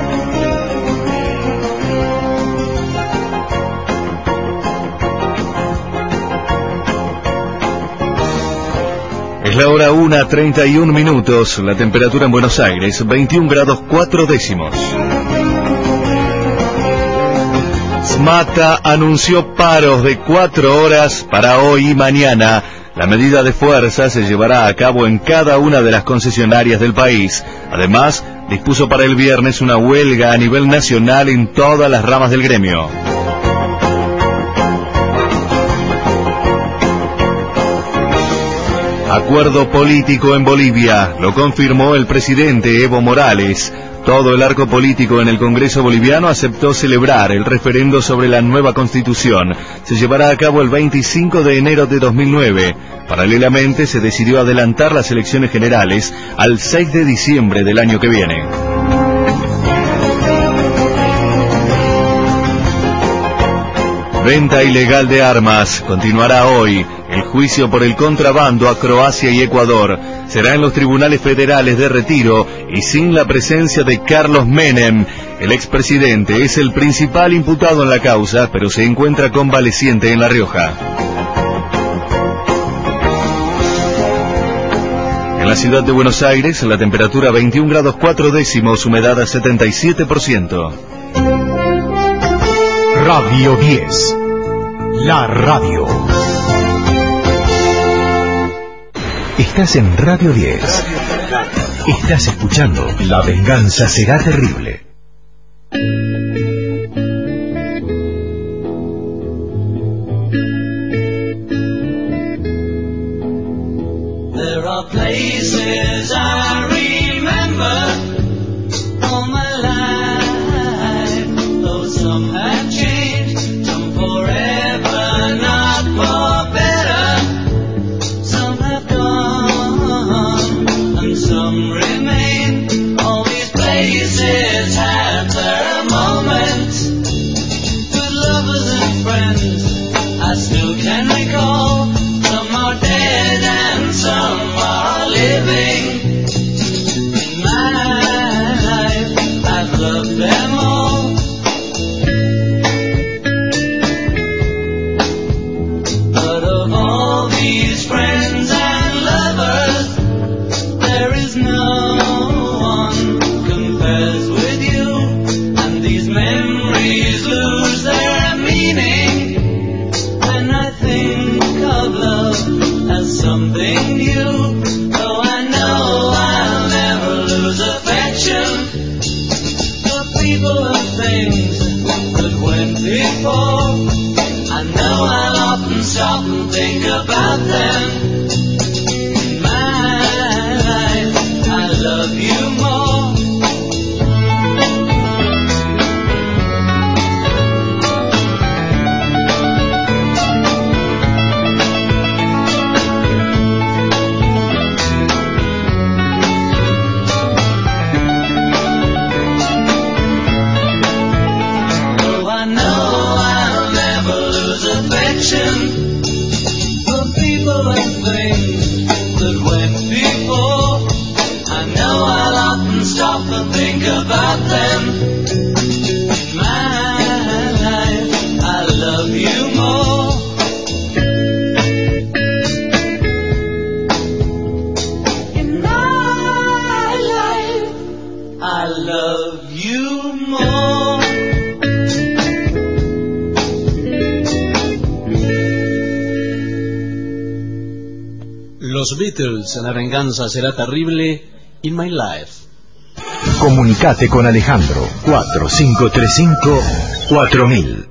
Es la hora una treinta y un minutos, la temperatura en Buenos Aires, veintiún grados cuatro décimos. SMATA anunció paros de cuatro horas para hoy y mañana. La medida de fuerza se llevará a cabo en cada una de las concesionarias del país. Además, dispuso para el viernes una huelga a nivel nacional en todas las ramas del gremio. Acuerdo político en Bolivia, lo confirmó el presidente Evo Morales. Todo el arco político en el Congreso boliviano aceptó celebrar el referendo sobre la nueva constitución. Se llevará a cabo el veinticinco de enero de dos mil nueve. Paralelamente se decidió adelantar las elecciones generales al seis de diciembre del año que viene. Venta ilegal de armas continuará hoy. El juicio por el contrabando a Croacia y Ecuador será en los tribunales federales de Retiro y sin la presencia de Carlos Menem. El expresidente es el principal imputado en la causa, pero se encuentra convaleciente en La Rioja. En la ciudad de Buenos Aires, la temperatura veintiún grados cuatro décimos, humedad a setenta y siete por ciento. Radio diez. La radio. Estás en Radio diez. Estás escuchando La venganza será terrible. There are places I remember all my life, though some have changed, some forever, not for better. Some have gone, and some remain. All these places have their affection for people and things that went before. I know I'll often stop and think about them. In my life, I love you more. For people and things that went before. I know I'll often stop and think about them. In my life, I love you more. In my life, I love you more. Los Beatles, La venganza será terrible, In My Life. Comunicate con Alejandro, cuatro cinco tres cinco cuatro mil.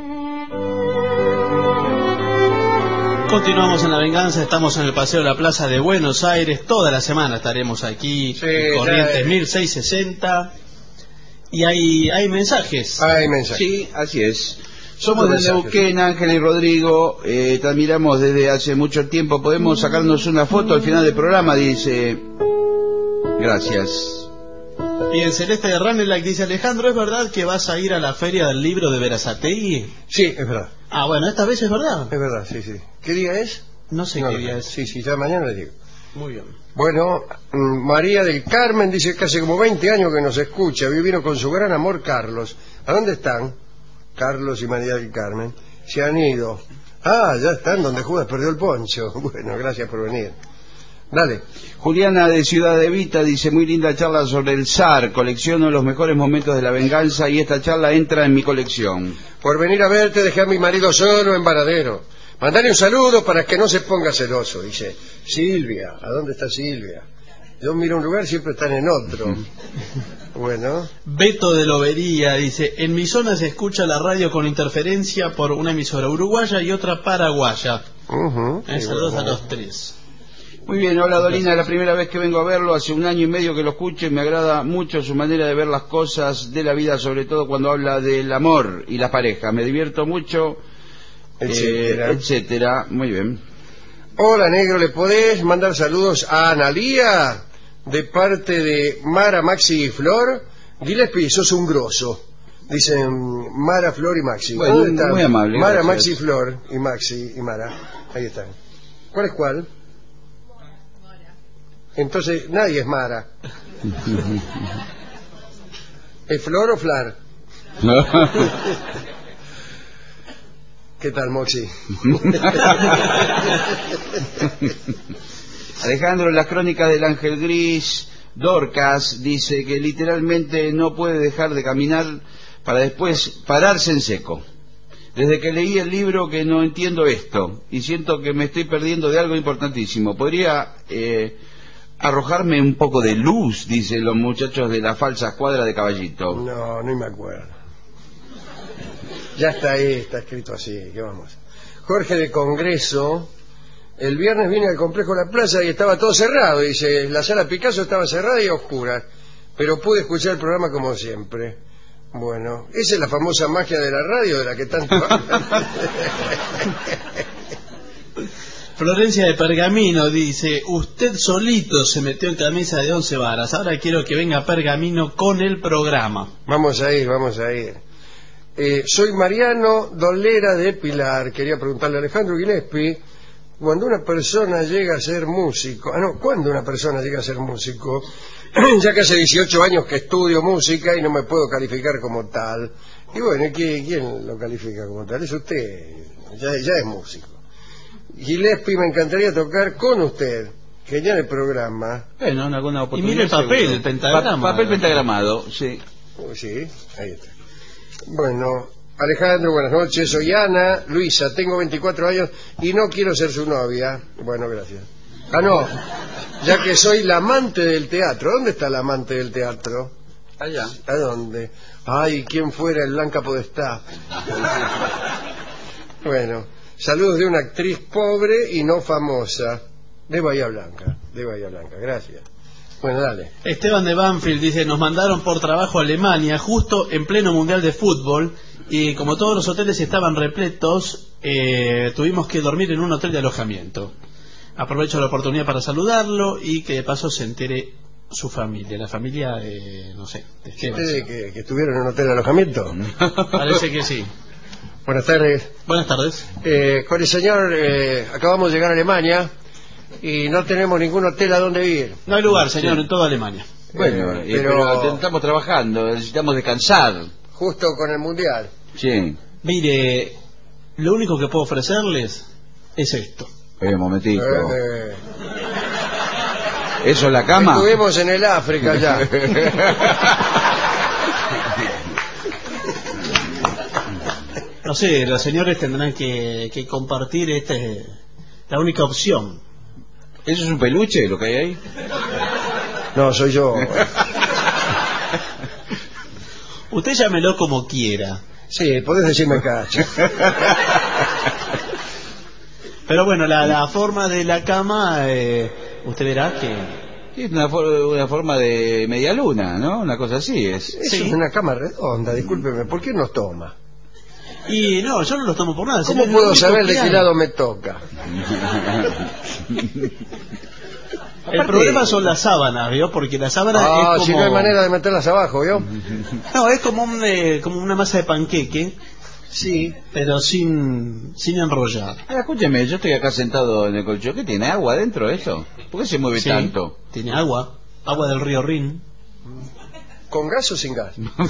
Continuamos en La Venganza, estamos en el Paseo de la Plaza de Buenos Aires, toda la semana estaremos aquí, Sí, Corrientes ya- mil seiscientos sesenta, y hay, hay mensajes. Hay mensajes. Sí, así es. Somos Los de mensajes. Neuquén, Ángel y Rodrigo, eh, te admiramos desde hace mucho tiempo. ¿Podemos sacarnos una foto al final del programa? Dice. Gracias. Y en Celeste de Ranelac dice: Alejandro, ¿es verdad que vas a ir a la feria del libro de Berazategui? Sí, es verdad. Ah, bueno, esta vez es verdad. Es verdad, sí, sí. ¿Qué día es? No sé No, qué día es. Sí, sí, ya mañana le digo. Muy bien. Bueno, mm, María del Carmen dice que hace como veinte años que nos escucha. Vivieron con su gran amor Carlos. ¿A dónde están? Carlos y María del Carmen. Se han ido. Ah, ya están donde Judas perdió el poncho. Bueno, gracias por venir. Dale. Juliana de Ciudad de Vita dice: muy linda charla sobre el zar. Colecciono los mejores momentos de La Venganza y esta charla entra en mi colección. Por venir a verte dejé a mi marido solo en Varadero. Mandale un saludo para que no se ponga celoso. Dice: Silvia, ¿a dónde está Silvia? Yo miro un lugar, siempre están en otro. Bueno. Beto de Lobería dice: en mi zona se escucha la radio con interferencia por una emisora uruguaya y otra paraguaya. Uh-huh. Eh, saludos a los tres. Muy bien, hola Dolina, es la primera vez que vengo a verlo, hace un año y medio que lo escucho y me agrada mucho su manera de ver las cosas de la vida, sobre todo cuando habla del amor y las parejas. Me divierto mucho, Etcétera. eh, etcétera. Muy bien. Hola, negro, ¿le podés mandar saludos a Analía de parte de Mara, Maxi y Flor? Gillespie, sos un grosso. Dicen Mara, Flor y Maxi. Bueno, ¿Dónde están? muy amable, Mara, gracias. Maxi, Flor y Maxi y Mara. Ahí están. ¿Cuál es cuál? Entonces, nadie es Mara. ¿Es Flor o Flar? ¿Qué tal, Moxie? Alejandro, en las crónicas del Ángel Gris, Dorcas dice que literalmente no puede dejar de caminar para después pararse en seco. Desde que leí el libro que no entiendo esto y siento que me estoy perdiendo de algo importantísimo. ¿Podría eh, arrojarme un poco de luz? Dicen los muchachos de la falsa escuadra de Caballito. No, no me acuerdo. Ya está ahí, está escrito así, ¿qué vamos? Jorge de Congreso, el viernes vine al complejo La Plaza y estaba todo cerrado, dice, la sala Picasso estaba cerrada y oscura, pero pude escuchar el programa como siempre. Bueno, esa es la famosa magia de la radio de la que tanto hablan. Florencia de Pergamino dice: usted solito se metió en camisa de once varas, ahora quiero que venga Pergamino con el programa. Vamos a ir, vamos a ir. Eh, soy Mariano Dolera de Pilar. Quería preguntarle a Alejandro Gillespie, cuando una persona llega a ser músico, ah no, ¿cuándo una persona llega a ser músico? Ya que hace dieciocho años que estudio música y no me puedo calificar como tal. Y bueno, ¿quién, quién lo califica como tal? Es usted, ya, ya es músico. Gillespie, me encantaría tocar con usted. Genial el programa. Bueno, en alguna Y oportunidad. mire el papel, seguro. el pentagrama. Pa- papel pentagramado, sí. Oh, sí, ahí está. Bueno, Alejandro, buenas noches. Soy Ana Luisa, tengo veinticuatro años y no quiero ser su novia. Bueno, gracias. Ah, no. Ya que soy la amante del teatro. ¿Dónde está la amante del teatro? Allá. ¿A dónde? Ay, ¿quién fuera el Blanca Podestá? Bueno, saludos de una actriz pobre y no famosa. De Bahía Blanca. De Bahía Blanca, gracias. Bueno, dale. Esteban de Banfield dice, nos mandaron por trabajo a Alemania justo en pleno mundial de fútbol y como todos los hoteles estaban repletos, eh, tuvimos que dormir en un hotel de alojamiento. Aprovecho la oportunidad para saludarlo y que de paso se entere su familia, la familia, eh, no sé, de Esteban. ¿Ustedes que, que estuvieron en un hotel de alojamiento? Parece que sí. Buenas tardes. Buenas tardes. Eh, con el señor, eh, acabamos de llegar a Alemania y no tenemos ningún hotel a donde ir. No hay lugar, señor, sí. En toda Alemania. Bueno, eh, pero... pero estamos trabajando, necesitamos descansar. Justo con el mundial. Sí. Mire, lo único que puedo ofrecerles es esto. Eh, un momentito. Eh, ¿Eso es la cama? Estuvimos en el África ya. No sé, los señores tendrán que, que compartir este, la única opción. ¿Eso es un peluche lo que hay ahí? No, soy yo. Usted llámelo como quiera. Sí, podés decirme cacho. Pero bueno, la, la forma de la cama, eh, usted verá que... Es una, for una forma de media luna, ¿no? Una cosa así es. Eso Sí. es una cama redonda, discúlpeme. ¿Por qué nos toma? Y no, yo no los tomo por nada. ¿Cómo señor, puedo lo único saber de que qué hay. lado me toca? El problema son las sábanas, ¿vio? Porque la sábana Ah, es como... si no hay manera de meterlas abajo, ¿vio? No, es como, un, eh, como una masa de panqueque, Sí. pero sin, sin enrollar. Ah, escúcheme, yo estoy acá sentado en el colchón. ¿Qué tiene? ¿Agua adentro eso? ¿Por qué se mueve Sí, tanto? tiene agua, agua del río Rin. ¿Con gas o sin gas?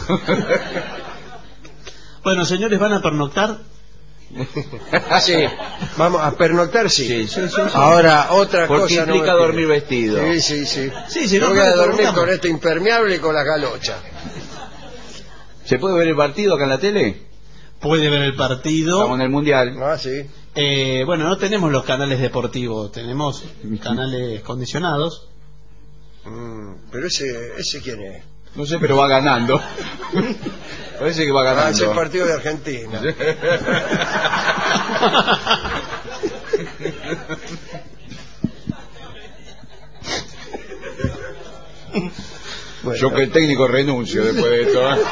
Bueno, señores, ¿van a pernoctar? Sí. Vamos a pernoctar, sí. Sí, sí, sí, sí. Ahora, otra Porque cosa... implica no me dormir pide. vestido. Sí, sí, sí. Sí, sí, Yo no, voy a no, dormir pernoctamos. con este impermeable y con las galochas. ¿Se puede ver el partido acá en la tele? Puede ver el partido. Estamos en el Mundial. Ah, sí. Eh, bueno, no tenemos los canales deportivos, tenemos canales condicionados. Mm, pero ese, ese quién es. No sé, pero va ganando. Parece que va Ah, ganando. ese es el partido de Argentina. Bueno. Yo que el técnico renuncio después de esto. ¿eh?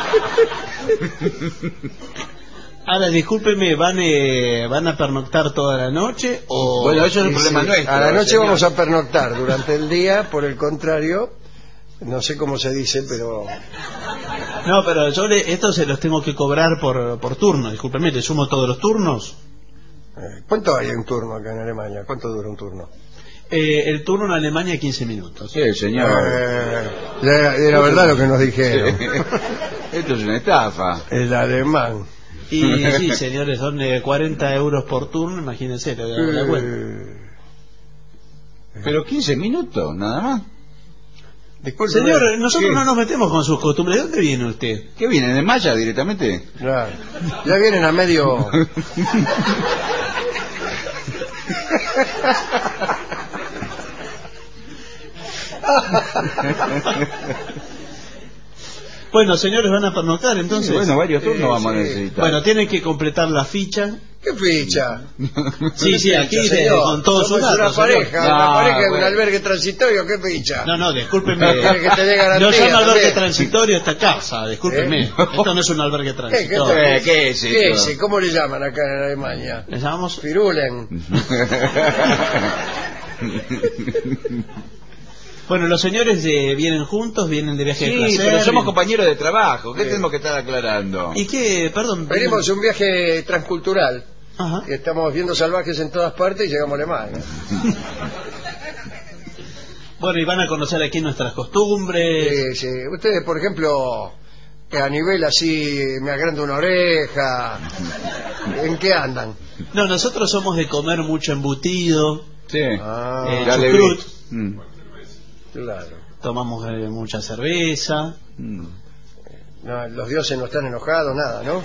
Ahora, discúlpeme, ¿van, eh, ¿van a pernoctar toda la noche? O... Bueno, eso es un Sí, problema sí. nuestro. A la noche señor. vamos a pernoctar. Durante el día, por el contrario, no sé cómo se dice, pero... No, pero yo le, esto se los tengo que cobrar por, por turno, discúlpeme, ¿le sumo todos los turnos? eh, ¿Cuánto hay un turno acá en Alemania? ¿Cuánto dura un turno? Eh, el turno en Alemania quince minutos. Sí, señor. Eh, era, era verdad lo que nos dijeron. Esto es una estafa. El alemán. Y sí, señores, son eh, cuarenta euros por turno, imagínense, le doy la cuenta. Eh, Pero quince minutos, nada más. disculpe. Señor, nosotros ¿Qué? no nos metemos con sus costumbres. ¿De dónde viene usted? ¿Qué vienen de Maya directamente? Claro. Ya vienen a medio... Bueno, señores, van a pernoctar entonces. Sí, bueno, varios turnos Sí, vamos a sí. necesitar. Bueno, tienen que completar la ficha. ¿Qué ficha? Sí, sí, aquí Ficha, de- señor. con todos sus Somos datos. una señor. pareja, No, una pareja de un bueno. albergue transitorio, ¿qué ficha? No, no, discúlpeme. Quiere que te dé garantía No llama albergue también. transitorio esta casa, discúlpeme. ¿Eh? Esto no es un albergue ¿Qué, qué, transitorio. Eh, ¿qué es ¿Qué esto? es? ¿Cómo le llaman acá en Alemania? Le llamamos... Firulen. Bueno, los señores eh, vienen juntos, vienen de viaje de Sí, placer. pero somos vienen- compañeros de trabajo. ¿Qué Sí. tenemos que estar aclarando? ¿Y qué? Perdón. Venimos de un viaje transcultural. Ajá. Que estamos viendo salvajes en todas partes y llegamos a Alemania. Bueno, y van a conocer aquí nuestras costumbres. Sí, sí. Ustedes, por ejemplo, que a nivel así me agranda una oreja. ¿En qué andan? No, nosotros somos de comer mucho embutido, Sí. Ah, eh, Ya le chucrut, vi. Mm. claro. tomamos eh, mucha cerveza. Mm. No, los dioses no están enojados, nada, ¿no?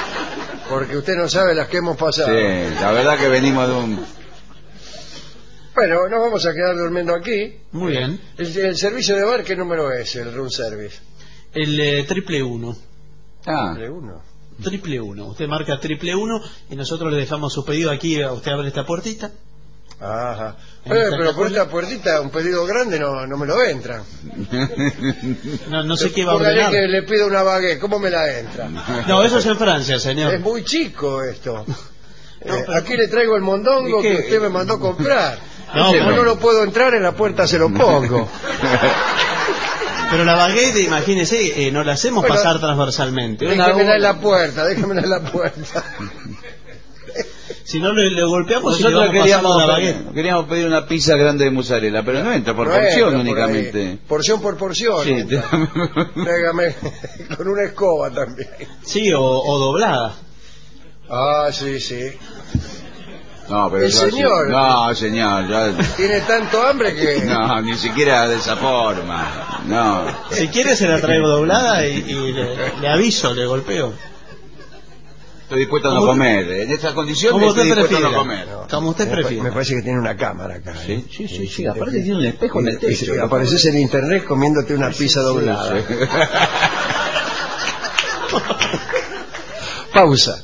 Porque usted no sabe las que hemos pasado. Sí, la verdad que venimos de un... Bueno, nos vamos a quedar durmiendo aquí. Muy bien. El, el servicio de bar, ¿qué número es el room service? El eh, triple uno. Ah. Triple uno. Triple uno. Usted marca triple uno y nosotros le dejamos su pedido aquí. Usted abre esta puertita. Ajá. Eh, pero por esta puertita, un pedido grande no, no me lo entra. No, no sé qué va a Póngale ordenar. que le pido una baguette, ¿cómo me la entra? No, eso es en Francia, señor. Es muy chico esto. Eh, aquí le traigo el mondongo que usted me mandó comprar. No, Como pero- no lo puedo entrar, en la puerta se lo pongo. Pero la baguette, imagínese, eh, no la hacemos Bueno, pasar transversalmente. Déjemela en la puerta, déjamela en la puerta. Si no, le, le golpeamos y le Nosotros vamos pasando queríamos, la baguette. queríamos pedir una pizza grande de mozzarella, pero no entra por No porción entra por únicamente. ahí. Porción por porción. Sí, entra. Tráigame con una escoba también. Sí, o, o doblada. Ah, sí, sí. No, pero El yo así- señor. No, señor, ya... Tiene tanto hambre que... No, ni siquiera de esa forma. No. Si quiere se la traigo doblada y, y le, le aviso, le golpeo. Estoy dispuesto a no ¿Cómo? comer. En estas condiciones Como estoy usted dispuesto a prefiera. no comer. Como usted Me pa- prefiera. Me parece que tiene una cámara acá. ¿eh? Sí, sí, sí. Aparte tiene un espejo en el Y- techo. y apareces en internet comiéndote una pizza doblada. Sí, sí. Pausa.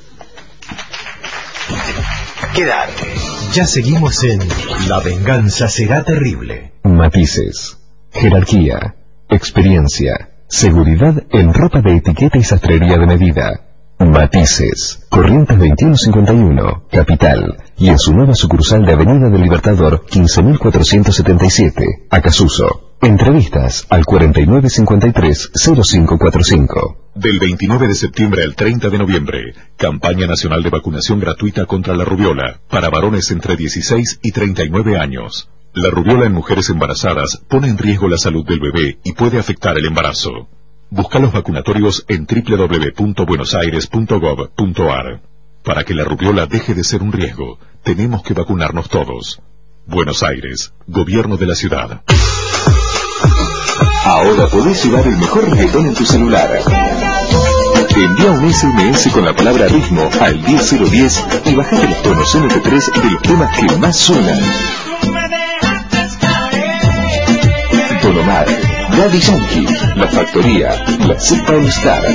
Quédate. Ya seguimos en La venganza será terrible. Matices, jerarquía, experiencia, seguridad en ropa de etiqueta y sastrería de medida. Matices, Corrientes veintiuno cincuenta y uno, Capital, y en su nueva sucursal de Avenida del Libertador quince mil cuatrocientos setenta y siete, Acasuso. Entrevistas al cuarenta y nueve cincuenta y tres cero cinco cuarenta y cinco. Del veintinueve de septiembre al treinta de noviembre, campaña nacional de vacunación gratuita contra la rubiola para varones entre dieciséis y treinta y nueve años. La rubiola en mujeres embarazadas pone en riesgo la salud del bebé y puede afectar el embarazo. Busca los vacunatorios en doble u doble u doble u punto buenos aires punto gov punto ar. Para que la rubiola deje de ser un riesgo, tenemos que vacunarnos todos. Buenos Aires, Gobierno de la Ciudad. Ahora podés llevar el mejor reggaetón en tu celular. Envía un ese eme ese con la palabra ritmo al diez cero diez y bajate los tonos eme pe tres de los temas que más suenan. Don Omar, Daddy Yankee, La Factoría, La Cepa All Star.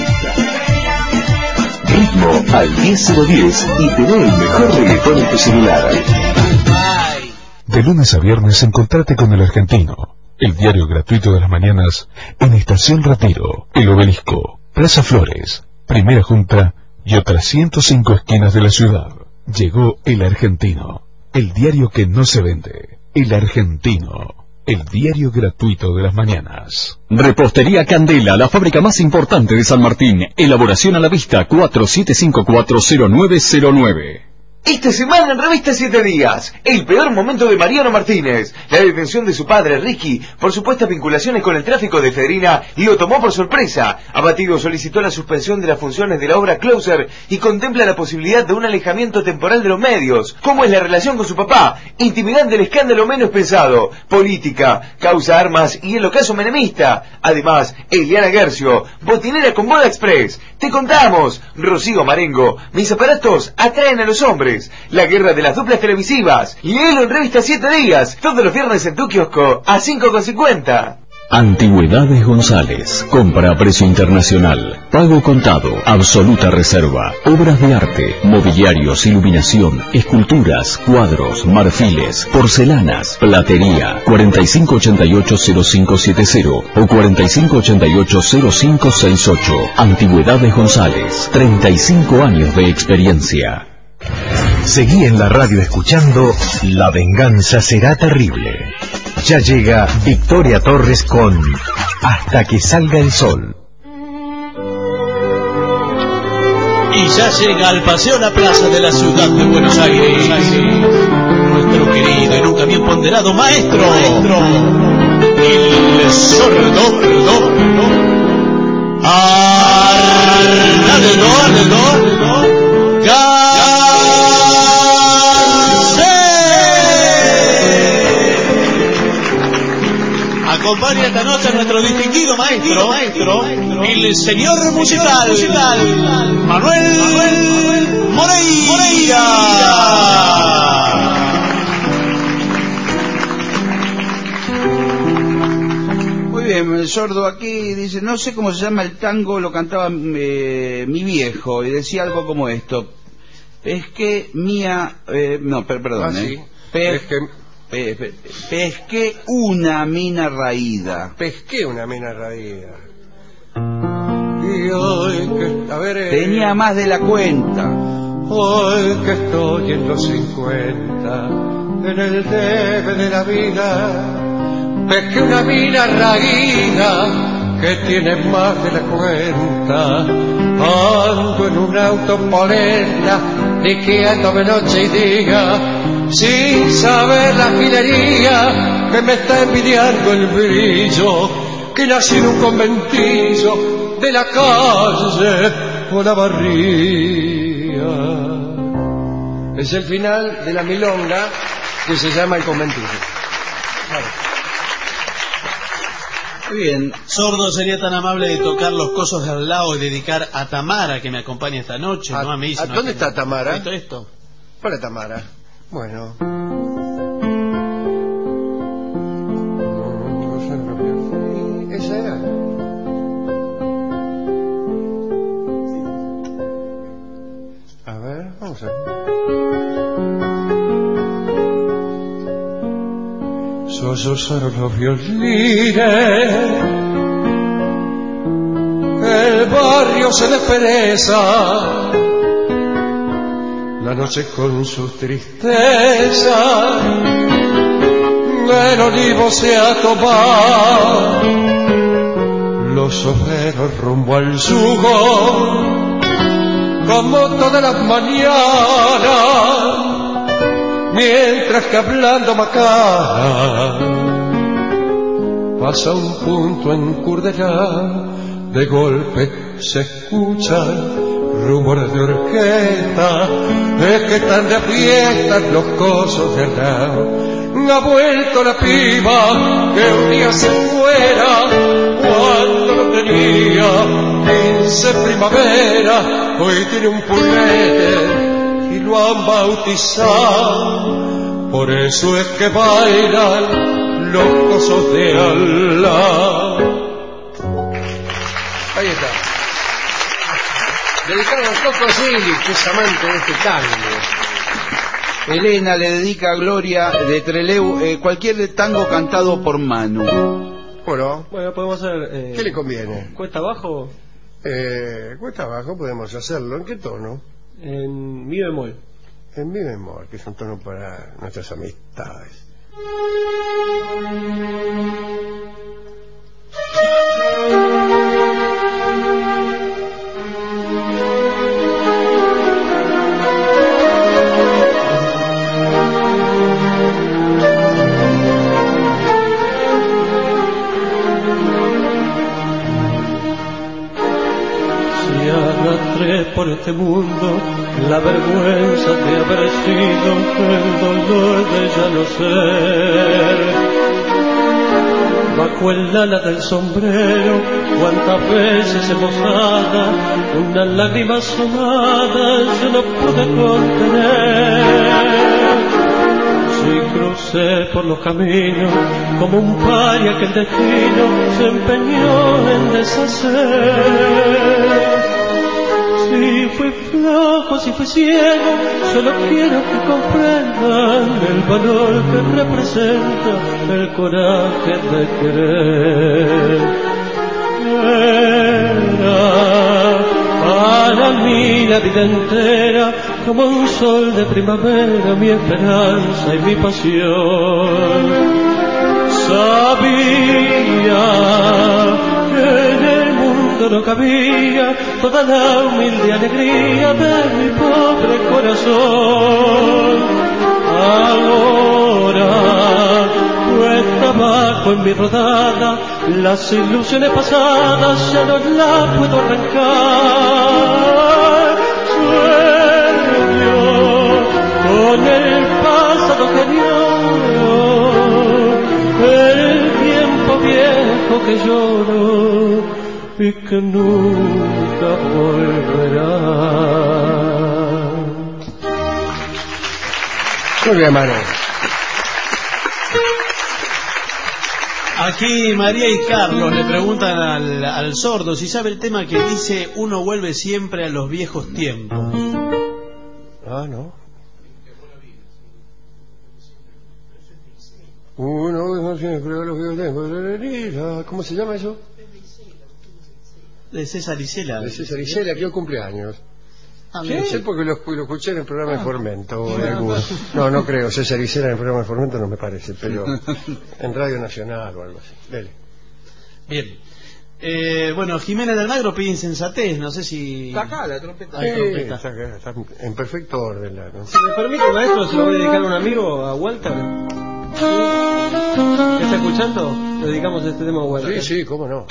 Ritmo al diez cero diez y tené el mejor reggaetón en tu celular. De lunes a viernes encontrate con El Argentino, el diario gratuito de las mañanas, en Estación Retiro, El Obelisco, Plaza Flores, Primera Junta y otras ciento cinco esquinas de la ciudad. Llegó El Argentino, el diario que no se vende. El Argentino, el diario gratuito de las mañanas. Repostería Candela, la fábrica más importante de San Martín. Elaboración a la vista cuatro siete cinco cuatro cero nueve cero nueve. Esta semana en Revista Siete Días, el peor momento de Mariano Martínez. La detención de su padre, Ricky, por supuestas vinculaciones con el tráfico de efedrina, lo tomó por sorpresa. Abatido solicitó la suspensión de las funciones de la obra Closer y contempla la posibilidad de un alejamiento temporal de los medios. ¿Cómo es la relación con su papá? Intimidante el escándalo menos pensado. Política, causa armas y el ocaso menemista. Además, Eliana Gercio, botinera con Boda Express. Te contamos, Rocío Marengo, mis aparatos atraen a los hombres. La guerra de las duplas televisivas. Léelo en Revista Siete Días, todos los viernes en tu kiosco, a cinco con cincuenta. Antigüedades González. Compra a precio internacional. Pago contado. Absoluta reserva. Obras de arte. Mobiliarios, iluminación, esculturas, cuadros, marfiles, porcelanas, platería. cuarenta y cinco ochenta y ocho cero cinco siete cero o cuarenta y cinco ochenta y ocho cero cinco seis ocho. Antigüedades González. treinta y cinco años de experiencia. Seguí en la radio escuchando La venganza será terrible. Ya llega Victoria Torres con Hasta que salga el sol. Y ya llega al paseo La Plaza de la ciudad de Buenos Aires, nuestro querido y nunca bien ponderado maestro, maestro el sordo, Arnaldo Acompaña esta noche a nuestro distinguido maestro, maestro, el señor musical, Manuel, Manuel Moreira. bien, el sordo aquí dice, no sé cómo se llama el tango, lo cantaba eh, mi viejo, y decía algo como esto. Pesqué mía... Eh, no, per, perdón, ah, sí. eh. Pe, Pesqué... pe, pe, pesqué una mina raída. Pesqué una mina raída. Y hoy que... A ver... Eh... Tenía más de la cuenta. Hoy que estoy en los cincuenta, en el debe de la vida, pesqué una mina raída que tiene más de la cuenta. Ando en un auto polenta, diqueándome noche y día, sin saber la filería que me está envidiando el brillo, que nací en un conventillo de la calle o la barría. Es el final de la milonga que se llama El Conventillo. Vale. Muy bien. Sordo, sería tan amable de tocar los cosos de al lado y dedicar a Tamara, que me acompaña esta noche, a, no a mí. ¿A dónde está Tamara? Esto, esto. Para Tamara. Bueno. ¿Esa era? A ver, vamos a ver. Sollozar los violines, el barrio se despereza, la noche con su tristeza, el olivo se ha topado, los obreros rumbo al yugo, como todas las mañanas, mientras que hablando macana pasa un punto en Curdelá, de golpe se escuchan rumores de orquesta, es que están de fiesta los cosos de al lado. Ha vuelto la piba que un día se fuera cuando no tenía quince primavera, hoy tiene un purrete y lo han bautizado, por eso es que bailan los cosos de Allah. Ahí está. Dedicado a Coco Silly, que es amante de este tango. Elena le dedica a Gloria de Trelew eh, cualquier tango cantado por Manu. Bueno, bueno, podemos hacer... Eh, ¿qué le conviene? ¿Cuesta abajo? Eh, cuesta abajo podemos hacerlo. ¿En qué tono? En mi bemol. En mi bemol, que es un tono para nuestras amistades. Por este mundo, la vergüenza de haber sido, el dolor de ya no ser. Bajo el ala del sombrero, cuántas veces embosada, una lágrima asomada yo no pude contener. Si crucé por los caminos como un paria que el destino se empeñó en deshacer. Si fui flojo, si fui ciego, solo quiero que comprendan el valor que representa el coraje de querer. Era para mí la vida entera como un sol de primavera, mi esperanza y mi pasión. Sabía que en el mundo no cabía toda la humilde alegría de mi pobre corazón. Ahora cuesta abajo en mi rodada, las ilusiones pasadas ya no las puedo arrancar. Sueño con el pasado que añoro, el tiempo viejo que lloro y que nunca volverá. Muy bien, Manu. Aquí María y Carlos le preguntan al, al sordo si sabe el tema que dice uno vuelve siempre a los viejos tiempos. Ah, no. Uno vuelve siempre a los viejos tiempos. ¿Cómo se llama eso? De César Isela. De César Isela, que hoy cumpleaños. Ah, Sí, sí, porque lo, lo escuché en el programa de Formento. O de alguno. No, no creo. César Isela en el programa de Formento no me parece, pero en Radio Nacional o algo así. Dele. Bien. Eh, bueno, Jimena de Almagro pide insensatez. No sé si. Está acá la trompeta. Sí, Hay trompeta. está, acá, está en perfecto orden. La, ¿no? Si me permite, maestro, se lo voy a dedicar a un amigo, a Walter. ¿Qué está escuchando? Le dedicamos este tema a Walter. Sí, sí, cómo no.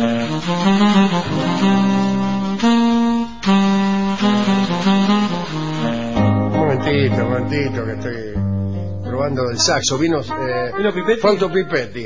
Un momentito, un momentito, que estoy probando el saxo. Vino, eh, ¿Vino Pipetti? Fausto Pipetti.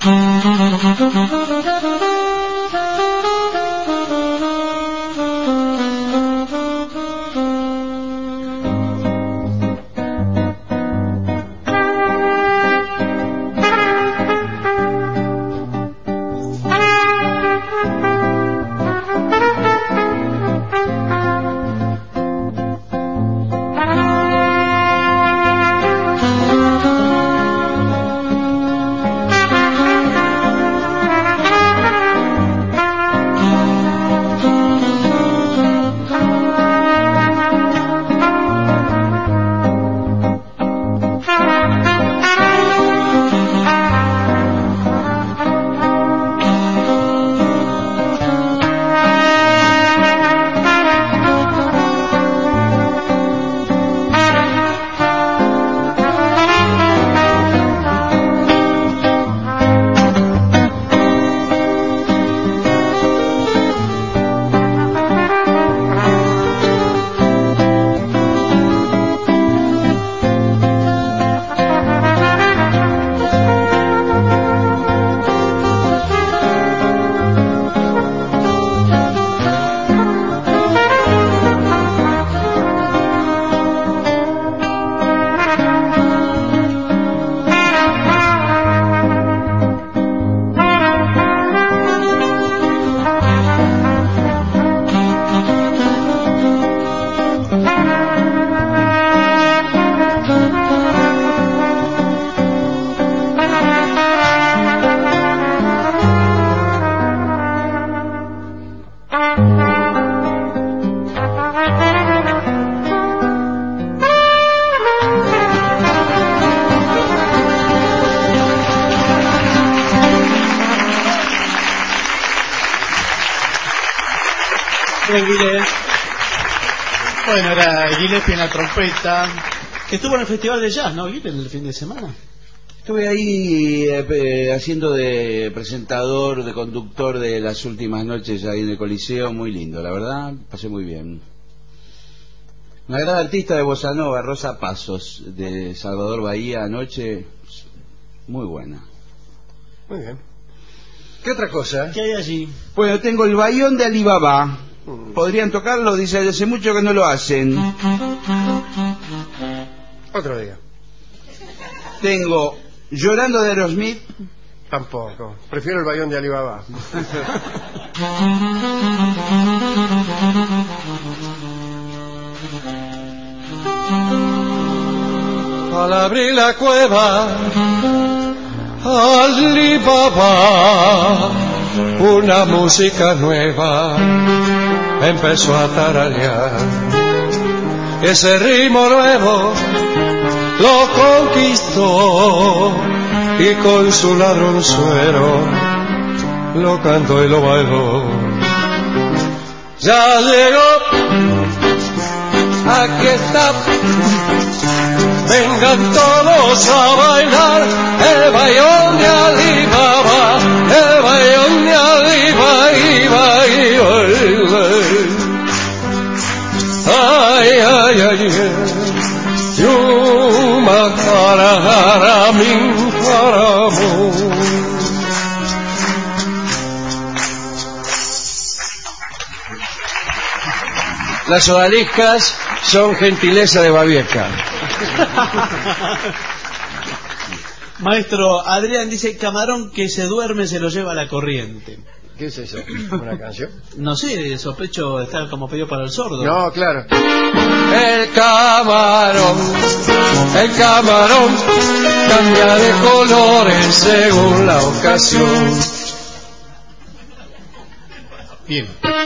Bueno, era Gillespie en la trompeta. Estuvo en el Festival de Jazz, ¿no, Gillespie, en el fin de semana? Estuve ahí eh, eh, haciendo de presentador, de conductor de las últimas noches ahí en el Coliseo, muy lindo, la verdad, pasé muy bien. Una gran artista de Bossa Nova, Rosa Pasos, de Salvador Bahía, anoche, muy buena. Muy bien. ¿Qué otra cosa? ¿Qué hay allí? Bueno, tengo el Bayón de Alibaba. ¿Podrían tocarlo? Dice, hace mucho que no lo hacen. Otro día. Tengo Llorando de Aerosmith. Tampoco. Prefiero el Bayón de Alibaba. Al abrir la cueva, Alibaba, una música nueva empezó a tararear. Ese ritmo nuevo lo conquistó y con su ladronzuelo lo cantó y lo bailó. Ya llegó, aquí está, vengan todos a bailar el Bayón de Alibaba, el Bayón de Alibaba, Iba, Iba, Iba. Ay, ay, ay, Yuma Karahara Min Karamu. Las odaliscas son gentileza de Babieca. Maestro, Adrián dice, camarón que se duerme se lo lleva a la corriente. ¿Qué es eso? ¿Una canción? No sé, sospecho, está como pedido para el sordo. No, claro. El camarón, el camarón cambia de colores según la ocasión. Bien.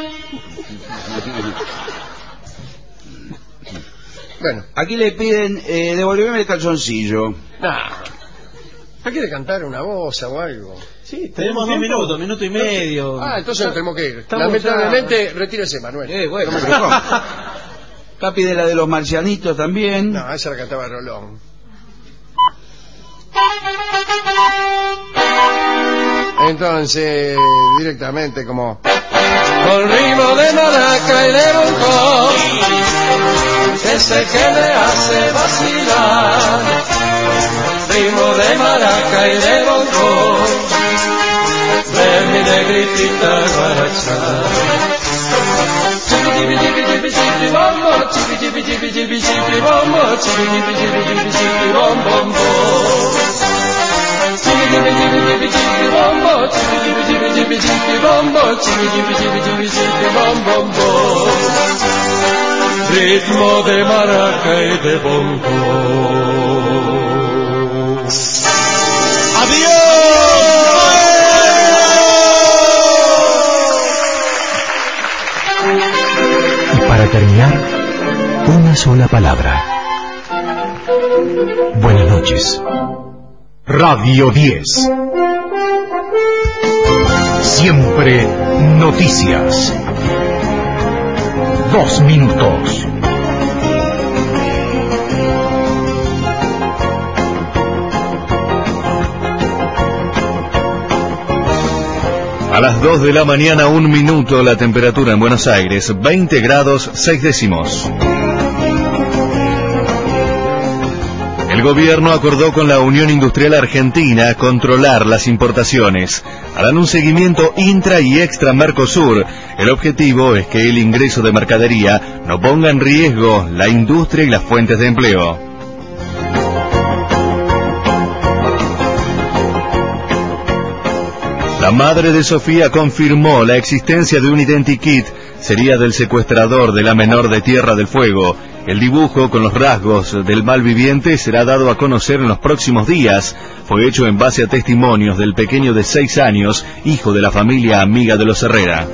Bueno, aquí le piden eh, devolverme el calzoncillo. Nah. ¿No quiere cantar una voz o algo? Sí, tenemos dos minutos, minuto y medio. Ah, entonces no tenemos que ir. Estamos Lamentablemente, ya... retírese, Manuel. Eh, bueno, pero ¿cómo? Capi de la de los marcianitos también. No, esa la cantaba Rolón. Entonces, directamente como... Con ritmo de maraca y de bongo, ese que me hace vacilar. Ritmo de maraca y de bongo, de mi negritita guaracha. Chipi chipi chipi chipi bombo, chipi chipi chipi chipi chipi bombo, chipi chipi chipi chipi chipi bom bom bom. Chipi chipi chipi chipi chipi bombo, chipi chipi chipi chipi chipi bombo, chipi chipi chipi chipi chipi bom bom bom. Ritmo de maraca y de bongo. Y para terminar, una sola palabra. Buenas noches. Radio diez. Siempre noticias. Dos minutos. A las dos de la mañana, un minuto, la temperatura en Buenos Aires, veinte grados, seis décimos. El gobierno acordó con la Unión Industrial Argentina controlar las importaciones. Harán un seguimiento intra y extra Mercosur. El objetivo es que el ingreso de mercadería no ponga en riesgo la industria y las fuentes de empleo. La madre de Sofía confirmó la existencia de un identikit. Sería del secuestrador de la menor de Tierra del Fuego. El dibujo con los rasgos del malviviente será dado a conocer en los próximos días. Fue hecho en base a testimonios del pequeño de seis años, hijo de la familia amiga de los Herrera.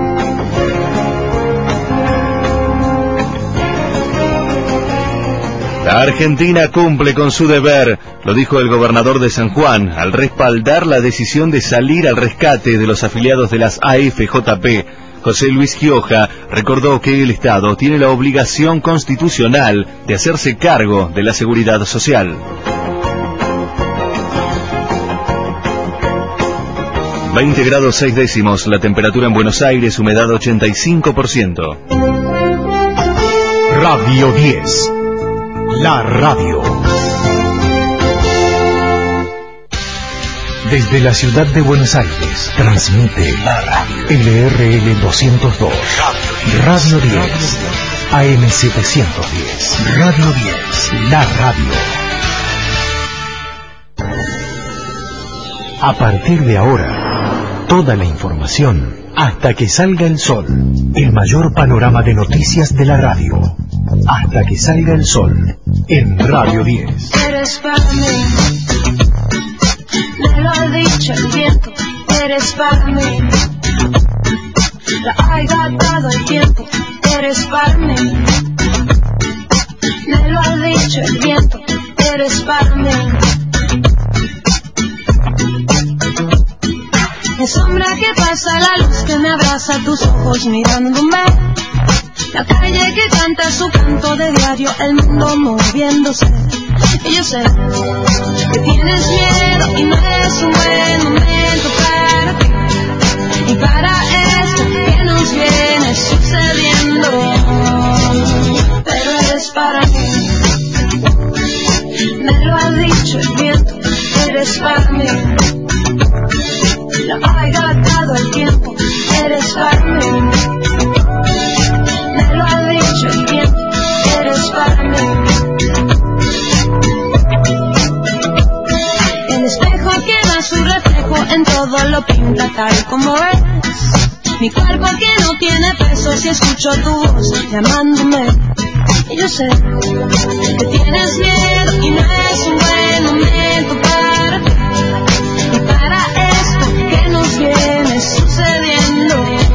La Argentina cumple con su deber, lo dijo el gobernador de San Juan, al respaldar la decisión de salir al rescate de los afiliados de las A F J P. José Luis Gioja recordó que el Estado tiene la obligación constitucional de hacerse cargo de la seguridad social. veinte grados seis décimos, la temperatura en Buenos Aires, humedad ochenta y cinco por ciento. Radio diez. La radio. Desde la ciudad de Buenos Aires, transmite la radio L R L doscientos dos, Radio diez, A M setecientos diez, Radio diez, la radio. A partir de ahora, toda la información hasta que salga el sol. El mayor panorama de noticias de la radio. Hasta que salga el sol. En Radio diez. Eres para mí, me lo ha dicho el viento. Eres para mí, la ha dado el tiempo. Eres para mí, me lo ha dicho el viento. Eres para mí. La sombra que pasa, la luz que me abraza, tus ojos mirándome. La calle que canta su canto de diario, el mundo moviéndose. Y yo sé que tienes miedo y no es un buen momento para ti. Y para esto que nos viene sucediendo. Pero eres para mí, me lo ha dicho el viento. Eres para mí, la ha gastado el tiempo. Eres para mí, me lo ha dicho el viento. Eres para mí. como es. Mi cuerpo que no tiene peso si escucho tu voz llamándome. Y yo sé que tienes miedo y no es un buen momento para ti. Y para esto que nos viene sucediendo.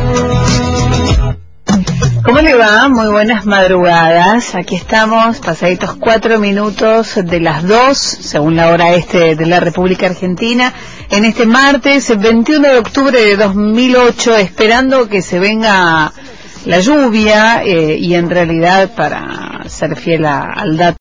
¿Cómo le va? Muy buenas madrugadas. Aquí estamos, pasaditos cuatro minutos de las dos, según la hora este de la República Argentina, en este martes veintiuno de octubre de dos mil ocho, esperando que se venga la lluvia eh, y en realidad, para ser fiel a, al dato